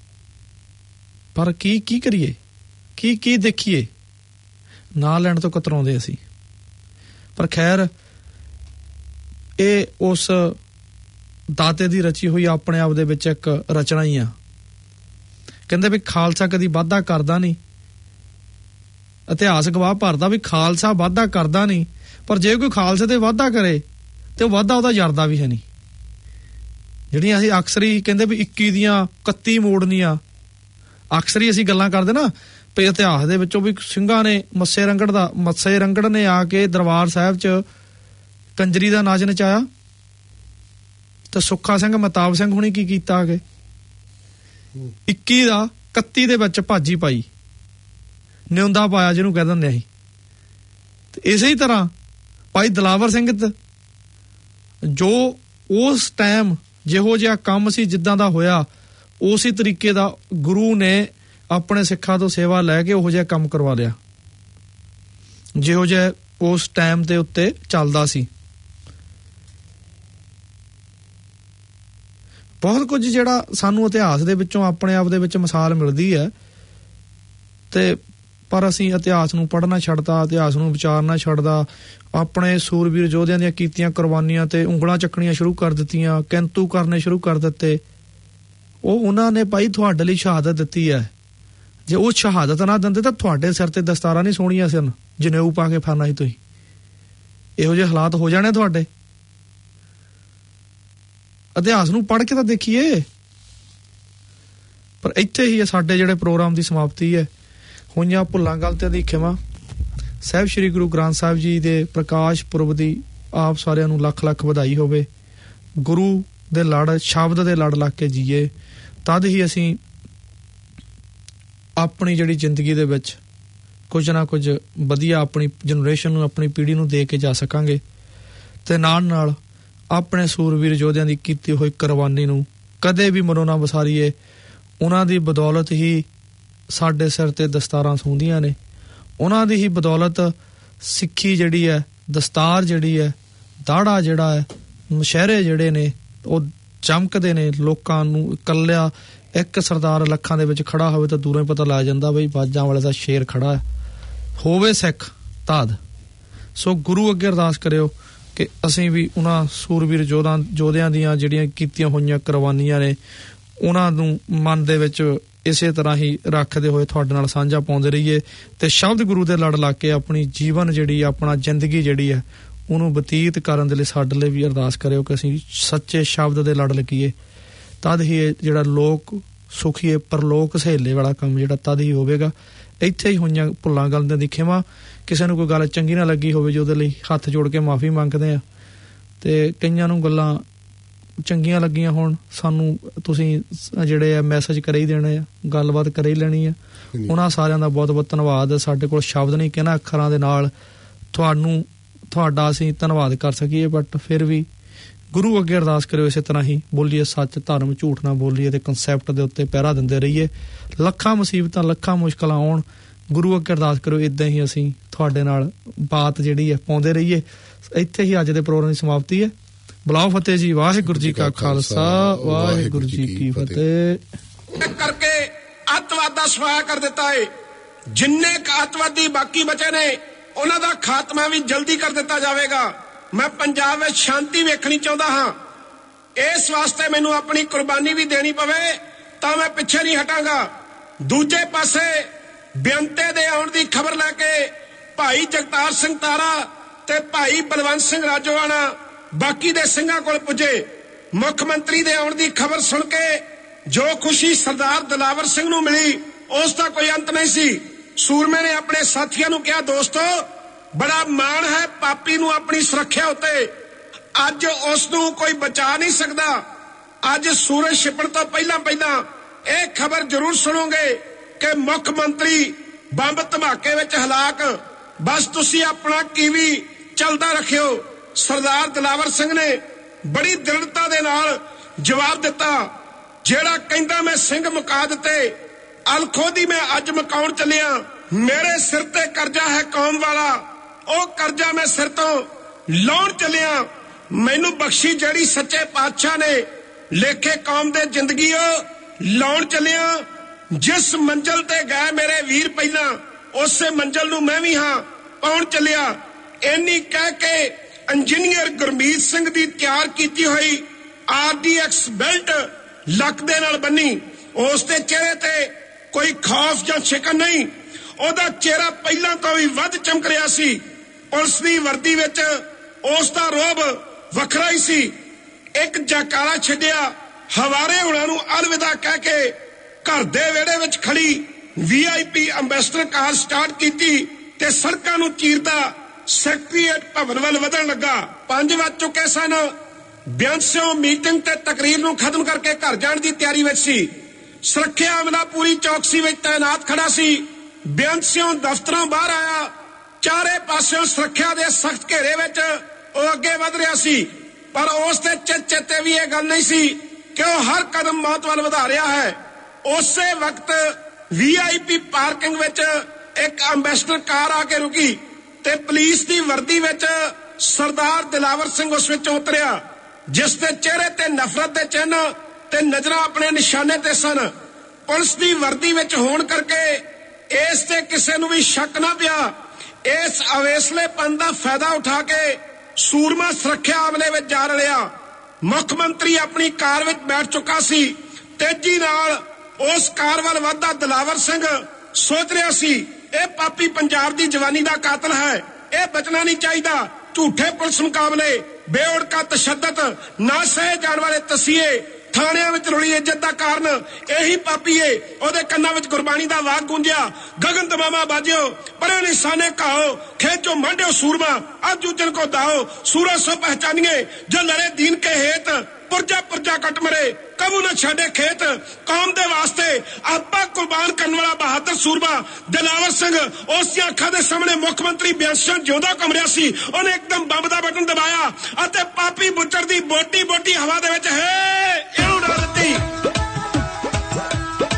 ਪਰ ਕੀ ਕਰੀਏ, ਕੀ ਦੇਖੀਏ, ਨਾਂ ਲੈਣ ਤੋਂ ਕਤਰਾਉਂਦੇ ਅਸੀਂ। ਪਰ ਖੈਰ, ਇਹ ਉਸ ਦਾਤੇ ਦੀ ਰਚੀ ਹੋਈ ਆਪਣੇ ਆਪ ਦੇ ਵਿੱਚ ਇੱਕ ਰਚਨਾ ਹੀ ਆ। ਕਹਿੰਦੇ ਵੀ ਖਾਲਸਾ ਕਦੀ ਵਾਧਾ ਕਰਦਾ ਨਹੀਂ, ਇਤਿਹਾਸ ਗਵਾਹ ਭਰਦਾ ਵੀ ਖਾਲਸਾ ਵਾਧਾ ਕਰਦਾ ਨਹੀਂ, ਪਰ ਜੇ ਕੋਈ ਖਾਲਸੇ ਤੇ ਵਾਧਾ ਕਰੇ ਤੇ ਉਹ ਵਾਧਾ ਉਹਦਾ ਜਰਦਾ ਵੀ ਹੈ ਨਹੀਂ। ਜਿਹੜੀਆਂ ਅਸੀਂ ਅਕਸਰ ਹੀ ਕਹਿੰਦੇ ਵੀ 21 ਦੀਆਂ 31 ਮੋੜਨੀਆਂ, ਅਕਸਰ ਹੀ ਅਸੀਂ ਗੱਲਾਂ ਕਰਦੇ ਨਾ ਵੀ ਇਤਿਹਾਸ ਦੇ ਵਿੱਚੋਂ ਵੀ ਸਿੰਘਾਂ ਨੇ ਮੱਸੇ ਰੰਗੜ ਨੇ ਆ ਕੇ ਦਰਬਾਰ ਸਾਹਿਬ 'ਚ ਕੰਜਰੀ ਦਾ ਨਾਚ ਨਚਾਇਆ, ਤੇ ਸੁੱਖਾ ਸਿੰਘ ਮਹਿਤਾਬ ਸਿੰਘ ਹੁਣੀ ਕੀ ਕੀਤਾ ਕਿ 21 ਦਾ 31 ਦੇ ਵਿੱਚ ਭਾਜੀ ਪਾਈ, ਨਿਉਂਦਾ ਪਾਇਆ ਜਿਹਨੂੰ ਕਹਿ ਦਿੰਦੇ ਅਸੀਂ। ਤੇ ਇਸੇ ਹੀ ਤਰ੍ਹਾਂ ਭਾਈ ਦਿਲਾਵਰ ਸਿੰਘ ਜੋ ਉਸ ਟਾਈਮ ਜਿਹੋ ਜਿਹਾ ਕੰਮ ਸੀ, ਜਿੱਦਾਂ ਦਾ ਹੋਇਆ, ਉਸੇ ਤਰੀਕੇ ਦਾ ਗੁਰੂ ਨੇ ਆਪਣੇ ਸਿੱਖਾਂ ਤੋਂ ਸੇਵਾ ਲੈ ਕੇ ਉਹੋ ਜਿਹਾ ਕੰਮ ਕਰਵਾ ਲਿਆ ਜਿਹੋ ਜਿਹਾ ਉਸ ਟਾਈਮ ਦੇ ਉੱਤੇ ਚੱਲਦਾ ਸੀ। ਬਹੁਤ ਕੁਝ ਜਿਹੜਾ ਸਾਨੂੰ ਇਤਿਹਾਸ ਦੇ ਵਿੱਚੋਂ ਆਪਣੇ ਆਪ ਦੇ ਵਿੱਚ ਮਿਸਾਲ ਮਿਲਦੀ ਹੈ, ਤੇ ਪਰ ਅਸੀਂ ਇਤਿਹਾਸ ਨੂੰ ਪੜ੍ਹਨਾ ਛੱਡਦਾ, ਇਤਿਹਾਸ ਨੂੰ ਵਿਚਾਰਨਾ ਛੱਡਦਾ, ਆਪਣੇ ਸੂਰਬੀਰ ਯੋਧਿਆਂ ਦੀਆਂ ਕੀਤੀਆਂ ਕੁਰਬਾਨੀਆਂ ਤੇ ਉਂਗਲਾਂ ਚੱਕਣੀਆਂ ਸ਼ੁਰੂ ਕਰ ਦਿੱਤੀਆਂ, ਕਿੰਤੂ ਕਰਨੇ ਸ਼ੁਰੂ ਕਰ ਦਿੱਤੇ। ਉਹਨਾਂ ਨੇ ਭਾਈ ਤੁਹਾਡੇ ਲਈ ਸ਼ਹਾਦਤ ਦਿੱਤੀ ਹੈ, ਜੇ ਉਹ ਸ਼ਹਾਦਤ ਨਾ ਦਿੰਦੇ ਤਾਂ ਤੁਹਾਡੇ ਸਿਰ ਤੇ ਦਸਤਾਰਾਂ ਨਹੀਂ ਸੋਹਣੀਆਂ ਸਨ, ਜਨੇਊ ਪਾ ਕੇ ਫਿਰਨਾ ਸੀ ਤੁਸੀਂ। ਇਹੋ ਜਿਹੇ ਹਾਲਾਤ ਹੋ ਜਾਣੇ ਤੁਹਾਡੇ। ਇਤਿਹਾਸ ਨੂੰ ਪੜ੍ਹ ਕੇ ਤਾਂ ਦੇਖੀਏ। ਪਰ ਇੱਥੇ ਹੀ ਸਾਡੇ ਜਿਹੜੇ ਪ੍ਰੋਗਰਾਮ ਦੀ ਸਮਾਪਤੀ ਹੈ। ਹੋਈਆਂ ਭੁੱਲਾਂ ਗਲਤੀਆਂ ਦੀ ਖਿਮਾ। ਸਾਹਿਬ ਸ਼੍ਰੀ ਗੁਰੂ ਗ੍ਰੰਥ ਸਾਹਿਬ ਜੀ ਦੇ ਪ੍ਰਕਾਸ਼ ਪੁਰਬ ਦੀ ਆਪ ਸਾਰਿਆਂ ਨੂੰ ਲੱਖ ਲੱਖ ਵਧਾਈ ਹੋਵੇ। ਗੁਰੂ ਦੇ ਲੜ, ਸ਼ਬਦ ਦੇ ਲੜ ਲੱਗ ਕੇ ਜੀਏ, ਤਦ ਹੀ ਅਸੀਂ ਆਪਣੀ ਜਿਹੜੀ ਜ਼ਿੰਦਗੀ ਦੇ ਵਿੱਚ ਕੁਝ ਨਾ ਕੁਝ ਵਧੀਆ ਆਪਣੀ ਜਨਰੇਸ਼ਨ ਨੂੰ, ਆਪਣੀ ਪੀੜ੍ਹੀ ਨੂੰ ਦੇ ਕੇ ਜਾ ਸਕਾਂਗੇ। ਤੇ ਨਾਲ ਨਾਲ ਆਪਣੇ ਸੂਰਬੀਰ ਯੋਧਿਆਂ ਦੀ ਕੀਤੀ ਹੋਈ ਕੁਰਬਾਨੀ ਨੂੰ ਕਦੇ ਵੀ ਮਨੋਂ ਨਾ ਵਿਸਾਰੀਏ। ਉਹਨਾਂ ਦੀ ਬਦੌਲਤ ਹੀ ਸਾਡੇ ਸਿਰ ਤੇ ਦਸਤਾਰਾਂ ਸੌਂਦੀਆਂ ਨੇ, ਉਹਨਾਂ ਦੀ ਹੀ ਬਦੌਲਤ ਸਿੱਖੀ ਜਿਹੜੀ ਹੈ, ਦਸਤਾਰ ਜਿਹੜੀ ਹੈ, ਦਾੜਾ ਜਿਹੜਾ ਹੈ, ਮੁਸ਼ਹਿਰੇ ਜਿਹੜੇ ਨੇ ਉਹ ਚਮਕਦੇ ਨੇ। ਲੋਕਾਂ ਨੂੰ ਇਕੱਲਿਆ ਇੱਕ ਸਰਦਾਰ ਲੱਖਾਂ ਦੇ ਵਿੱਚ ਖੜਾ ਹੋਵੇ ਤਾਂ ਦੂਰੋਂ ਹੀ ਪਤਾ ਲੱਗ ਜਾਂਦਾ ਬਈ ਬਾਜਾਂ ਵਾਲੇ ਦਾ ਸ਼ੇਰ ਖੜਾ ਹੈ, ਹੋਵੇ ਸਿੱਖ ਤਦ। ਸੋ ਗੁਰੂ ਅੱਗੇ ਅਰਦਾਸ ਕਰਿਓ ਕਿ ਅਸੀਂ ਵੀ ਉਹਨਾਂ ਸੂਰਬੀਰ ਯੋਧਿਆਂ ਦੀਆਂ ਜਿਹੜੀਆਂ ਕੀਤੀਆਂ ਹੋਈਆਂ ਕੁਰਬਾਨੀਆਂ ਨੇ ਉਹਨਾਂ ਨੂੰ ਮਨ ਦੇ ਵਿੱਚ ਇਸੇ ਤਰ੍ਹਾਂ ਹੀ ਰੱਖਦੇ ਹੋਏ ਤੁਹਾਡੇ ਨਾਲ ਸਾਂਝਾ ਪਾਉਂਦੇ ਰਹੀਏ ਤੇ ਸ਼ਬਦ ਗੁਰੂ ਦੇ ਲੜ ਲਾ ਕੇ ਆਪਣੀ ਜੀਵਨ ਜਿਹੜੀ, ਆਪਣਾ ਜ਼ਿੰਦਗੀ ਜਿਹੜੀ ਹੈ ਉਹਨੂੰ ਬਤੀਤ ਕਰਨ ਦੇ ਲਈ ਸਾਡੇ ਲਈ ਵੀ ਅਰਦਾਸ ਕਰਿਓ ਕਿ ਅਸੀਂ ਸੱਚੇ ਸ਼ਬਦ ਦੇ ਲੜ ਲੱਗੀਏ। ਤਦ ਹੀ ਇਹ ਜਿਹੜਾ ਲੋਕ ਸੁਖੀਏ ਪਰਲੋਕ ਸਹੇਲੇ ਵਾਲਾ ਕੰਮ ਜਿਹੜਾ ਤਦ ਹੀ ਹੋਵੇਗਾ। ਇੱਥੇ ਹੀ ਹੋਈਆਂ ਭੁੱਲਾਂ ਗਲਤੀਆਂ ਦੀ ਖਿਮਾ, ਕਿਸੇ ਨੂੰ ਕੋਈ ਗੱਲ ਚੰਗੀ ਨਾ ਲੱਗੀ ਹੋਵੇ ਜੀ ਉਹਦੇ ਲਈ ਹੱਥ ਜੋੜ ਕੇ ਮਾਫੀ ਮੰਗਦੇ ਆ, ਤੇ ਕਈਆਂ ਨੂੰ ਗੱਲਾਂ ਚੰਗੀਆਂ ਲੱਗੀਆਂ ਹੋਣ ਸਾਨੂੰ ਤੁਸੀਂ ਜਿਹੜੇ ਆ ਮੈਸੇਜ ਕਰੇ ਹੀ ਦੇਣੇ ਆ, ਗੱਲਬਾਤ ਕਰੇ ਹੀ ਲੈਣੀ ਆ। ਉਹਨਾਂ ਸਾਰਿਆਂ ਦਾ ਬਹੁਤ ਬਹੁਤ ਧੰਨਵਾਦ। ਸਾਡੇ ਕੋਲ ਸ਼ਬਦ ਨਹੀਂ ਕਿ ਇਹਨਾਂ ਅੱਖਰਾਂ ਦੇ ਨਾਲ ਤੁਹਾਡਾ ਅਸੀਂ ਧੰਨਵਾਦ ਕਰ ਸਕੀਏ, ਬਟ ਫਿਰ ਵੀ ਗੁਰੂ ਅੱਗੇ ਅਰਦਾਸ ਕਰਿਓ ਇਸੇ ਤਰ੍ਹਾਂ ਹੀ ਬੋਲੀਏ ਸੱਚ, ਧਰਮ, ਝੂਠ ਨਾ ਬੋਲੀਏ ਤੇ ਕਨਸੈਪਟ ਦੇ ਉੱਤੇ ਪਹਿਰਾ ਦਿੰਦੇ ਰਹੀਏ। ਲੱਖਾਂ ਮੁਸੀਬਤਾਂ, ਲੱਖਾਂ ਮੁਸ਼ਕਲਾਂ ਆਉਣ, ਗੁਰੂ ਅੱਗੇ ਅਰਦਾਸ ਕਰਿਓ ਇੱਦਾਂ ਹੀ ਅਸੀਂ ਤੁਹਾਡੇ ਨਾਲ ਬਾਤ ਜਿਹੜੀ ਹੈ ਪਾਉਂਦੇ ਰਹੀਏ। ਇੱਥੇ ਹੀ ਅੱਜ ਦੇ ਪ੍ਰੋਗਰਾਮ ਦੀ ਸਮਾਪਤੀ ਹੈ। ਬੁਲਾਓ ਫਤਿਹ ਜੀ। ਵਾਹਿਗੁਰੂ ਜੀ ਕਾ ਖਾਲਸਾ, ਵਾਹਿਗੁਰੂ ਜੀ ਕੀ ਫਤਿਹ। ਕਰਕੇ ਅੱਤਵਾਦ ਦਾ ਸਫਾਇਆ ਕਰ ਦਿੱਤਾ ਹੈ। ਜਿੰਨੇ ਅੱਤਵਾਦੀ ਬਾਕੀ ਬਚੇ ਨੇ ਉਹਨਾਂ ਦਾ ਖਾਤਮਾ ਵੀ ਜਲਦੀ ਕਰ ਦਿੱਤਾ ਜਾਵੇਗਾ। ਮੈਂ ਪੰਜਾਬ ਵਿੱਚ ਸ਼ਾਂਤੀ ਵੇਖਣੀ ਚਾਹੁੰਦਾ ਹਾਂ। ਇਸ ਵਾਸਤੇ ਮੈਨੂੰ ਆਪਣੀ ਕੁਰਬਾਨੀ ਵੀ ਦੇਣੀ ਪਵੇ ਤਾਂ ਮੈਂ ਪਿੱਛੇ ਨਹੀਂ ਹਟਾਂਗਾ। ਦੂਜੇ ਪਾਸੇ ਬੇਅੰਤੇ ਦੇ ਆਉਣ ਦੀ ਖਬਰ ਲੈ ਕੇ ਭਾਈ ਜਗਤਾਰ ਸਿੰਘ ਤਾਰਾ ਤੇ ਭਾਈ ਬਲਵੰਤ ਸਿੰਘ ਰਾਜੋਆਣਾ ਬਾਕੀ ਦੇ ਸਿੰਘਾਂ ਕੋਲ ਪੁੱਜੇ। ਮੁੱਖ ਮੰਤਰੀ ਦੇ ਆਉਣ ਦੀ ਖਬਰ ਸੁਣ ਕੇ ਜੋ ਖੁਸ਼ੀ ਸਰਦਾਰ ਦਿਲਾਵਰ ਸਿੰਘ ਨੂੰ ਮਿਲੀ ਉਸ ਦਾ ਕੋਈ ਅੰਤ ਨਹੀਂ ਸੀ। ਸੂਰਮੇ ਨੇ ਆਪਣੇ ਸਾਥੀਆਂ ਨੂੰ ਕਿਹਾ, ਦੋਸਤੋ ਬੜਾ ਮਾਣ ਹੈ ਪਾਪੀ ਨੂੰ ਆਪਣੀ ਸੁਰੱਖਿਆ ਉੱਤੇ। ਅੱਜ ਉਸ ਨੂੰ ਕੋਈ ਬਚਾ ਨਹੀਂ ਸਕਦਾ। ਅੱਜ ਸੂਰਜ ਛਿਪਣ ਤੋਂ ਪਹਿਲਾਂ ਇਹ ਖਬਰ ਜ਼ਰੂਰ ਸੁਣੋਗੇ ਕਿ ਮੁੱਖ ਮੰਤਰੀ ਬੰਬ ਧਮਾਕੇ ਵਿੱਚ ਹਲਾਕ। ਬਸ ਤੁਸੀਂ ਆਪਣਾ ਕੀਵੀ ਚੱਲਦਾ ਰੱਖਿਓ। ਸਰਦਾਰ ਦਿਲਾਵਰ ਸਿੰਘ ਨੇ ਬੜੀ ਦ੍ਰਿੜਤਾ ਦੇ ਨਾਲ ਜਵਾਬ ਦਿੱਤਾ, ਜਿਹੜਾ ਕਹਿੰਦਾ ਮੈਂ ਸਿੰਘ ਮੁਕਾ ਦਿੱਤੇ, ਅਲਖੋਦੀ ਮੈਂ ਅੱਜ ਮੁਕਾਉਣ ਚੱਲਿਆ। ਮੇਰੇ ਸਿਰ ਤੇ ਕਰਜ਼ਾ ਹੈ ਕੌਮ ਵਾਲਾ, ਉਹ ਕਰਜ਼ਾ ਮੈਂ ਸਿਰ ਤੋਂ ਲਾਉਣ ਚੱਲਿਆ। ਮੈਨੂੰ ਬਖਸ਼ੀ ਜਿਹੜੀ ਸੱਚੇ ਪਾਤਸ਼ਾਹ ਨੇ ਲੇਖੇ ਕੌਮ ਦੇ ਜ਼ਿੰਦਗੀ ਉਹ ਲਾਉਣ ਚੱਲਿਆ। ਜਿਸ ਮੰਜ਼ਲ ਤੇ ਗਏ ਮੇਰੇ ਵੀਰ ਪਹਿਲਾਂ ਉਸੇ ਮੰਜ਼ਲ ਨੂੰ ਮੈਂ ਵੀ ਹਾਂ ਪਾਉਣ ਚੱਲਿਆ। ਇੰਨੀ ਕਹਿ ਕੇ ਇੰਜੀਨੀਅਰ ਗੁਰਮੀਤ ਸਿੰਘ ਦੀ ਤਿਆਰ ਕੀਤੀ ਹੋਈ RDX ਬੈਲਟ ਲੱਕ ਦੇ ਨਾਲ ਬੰਨੀ। ਉਸ ਦੇ ਚਿਹਰੇ ਤੇ ਕੋਈ ਖੌਫ ਜਾਂ ਸ਼ਿਕਨ ਨਹੀਂ, ਉਹਦਾ ਚਿਹਰਾ ਪਹਿਲਾਂ ਤੋਂ ਵੀ ਵੱਧ ਚਮਕ ਰਿਹਾ ਸੀ। ਪੁਲਿਸ ਦੀ ਵਰਦੀ ਵਿੱਚ ਉਸ ਦਾ ਰੋਬ ਵੱਖਰਾ ਹੀ ਸੀ। ਇੱਕ ਜੈਕਾਰਾ ਛੱਡਿਆ, ਹਵਾਰੇ ਹੁਣਾਂ ਨੂੰ ਅਲਵਿਦਾ ਕਹਿ ਕੇ ਘਰ ਦੇ ਵਿਹੜੇ ਵਿੱਚ ਖੜੀ VIP ਅੰਬੈਸਡਰ ਕਾਰ ਸਟਾਰਟ ਕੀਤੀ ਤੇ ਸੜਕਾਂ ਨੂੰ ਚੀਰਦਾ ਸੈਕਟਰੀਏਟ ਭਵਨ ਵੱਲ ਵਧਣ ਲੱਗਾ। 5 ਵੱਜ ਚੁੱਕੇ ਸਨ। ਬਿਆੰਸਿਓ ਮੀਟਿੰਗ ਤੇ ਤਕਰੀਰ ਨੂੰ ਖਤਮ ਕਰਕੇ ਘਰ ਜਾਣ ਦੀ ਤਿਆਰੀ ਵਿੱਚ ਸੀ। ਸੁਰੱਖਿਆ ਅਮਲਾ ਪੂਰੀ ਚੌਕਸੀ ਵਿੱਚ ਤਾਇਨਾਤ ਖੜਾ ਸੀ। ਬਿਆੰਸਿਓ ਦਫ਼ਤਰੋਂ ਬਾਹਰ ਆਇਆ, ਚਾਰੇ ਪਾਸਿਓਂ ਸੁਰੱਖਿਆ ਦੇ ਸਖਤ ਘੇਰੇ ਵਿੱਚ ਉਹ ਅੱਗੇ ਵਧ ਰਿਹਾ ਸੀ। ਪਰ ਉਸ ਦੇ ਚੇਤੇ ਵੀ ਇਹ ਗੱਲ ਨਹੀਂ ਸੀ ਕਿ ਉਹ ਹਰ ਕਦਮ ਮੌਤ ਵੱਲ ਵਧਾ ਰਿਹਾ ਹੈ। ਉਸੇ ਵਕਤ VIP ਪਾਰਕਿੰਗ ਵਿੱਚ ਇੱਕ ਅੰਬੈਸਡਰ ਕਾਰ ਆ ਕੇ ਰੁਕੀ ਤੇ ਪੁਲਿਸ ਦੀ ਵਰਦੀ ਵਿੱਚ ਸਰਦਾਰ ਦਿਲਾਵਰ ਸਿੰਘ ਉਸ ਵਿੱਚ ਉਤਰਿਆ, ਜਿਸ ਦੇ ਚਿਹਰੇ ਤੇ ਨਫ਼ਰਤ ਦੇ ਚਿੰਨ ਤੇ ਨਜ਼ਰਾਂ ਆਪਣੇ ਨਿਸ਼ਾਨੇ ਤੇ ਸਨ। ਪੁਲਿਸ ਦੀ ਵਰਦੀ ਵਿੱਚ ਹੋਣ ਕਰਕੇ ਇਸ ਤੇ ਕਿਸੇ ਨੂੰ ਵੀ ਸ਼ੱਕ ਨਾ ਪਿਆ। ਇਸ ਅਵੇਸਲੇਪਨ ਦਾ ਫਾਇਦਾ ਉਠਾ ਕੇ ਸੂਰਮਾ ਸੁਰੱਖਿਆ ਅਮਲੇ ਵਿੱਚ ਜਾ ਰਲਿਆ। ਮੁੱਖ ਮੰਤਰੀ ਆਪਣੀ ਕਾਰ ਵਿੱਚ ਬੈਠ ਚੁੱਕਾ ਸੀ। ਤੇਜ਼ੀ ਨਾਲ ਉਸ ਕਾਰ ਵੱਲ ਵੱਧਦਾ ਦਿਲਾਵਰ ਸਿੰਘ ਸੋਚ ਰਿਹਾ ਸੀ, ਇਹ ਪਾਪੀ ਪੰਜਾਬ ਦੀ ਜਵਾਨੀ ਦਾ ਕਾਤਲ ਹੈ, ਇਹ ਬਚਣਾ ਨਹੀਂ ਚਾਹੀਦਾ। ਝੂਠੇ ਪੁਲਿਸ ਮੁਕਾਬਲੇ, ਬੇਓੜਕਾ ਤਸ਼ੱਦਦ, ਨਾ ਸਹੇ ਜਾਣ ਵਾਲੇ ਤਸੀਹੇ, ਥਾਣਿਆਂ ਵਿੱਚ ਰੁਲੀ ਇੱਜ਼ਤ ਦਾ ਕਾਰਨ ਇਹੀ ਪਾਪੀ ਏ। ਉਹਦੇ ਕੰਨਾਂ ਵਿੱਚ ਗੁਰਬਾਣੀ ਦਾ ਵਾਕ ਗੂੰਜਿਆ, ਗगन तमामा बाजियो, परे निशाने कहो, खेचो मांडो सूरमा, अब जूजन को दाओ, सूरज सो पहचानिए, जो लड़े दीन के हेत, पुरजा पुरजा कट मरे, कबू न छाड़े खेत, कौम दे वास्ते आपा कुर्बान करने वाला बहादुर सूरमा दिलावर सिंह उस दी अखां दे सामने मुख मंत्री बेअंत सिंह जिउंदा घुम रिहा सी। ਉਹਨੇ ਇੱਕਦਮ ਬੰਬ ਦਾ ਬਟਨ ਦਬਾਇਆ ਅਤੇ ਪਾਪੀ ਬੁੱਚੜ ਦੀ ਬੋਟੀ ਹਵਾ ਦੇ ਵਿੱਚ ਹੈ ਇਹਨੂੰ ਉਡਾ ਦਿੱਤੀ।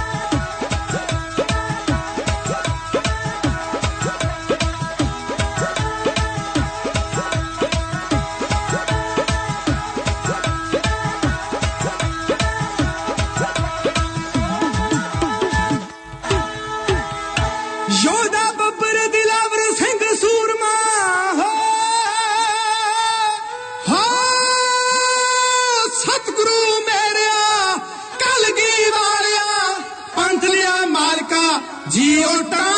ਯੋਧਾ ਬੱਬਰ ਦਿਲਾਵਰ ਸਿੰਘ ਸੂਰਮਾ ਹੋ ਸਤਿਗੁਰੂ ਮੇਰਿਆ ਕਲਗੀ ਵਾਲਿਆ ਪੰਥ ਲਿਆ ਮਾਲਕਾ ਜੀਓ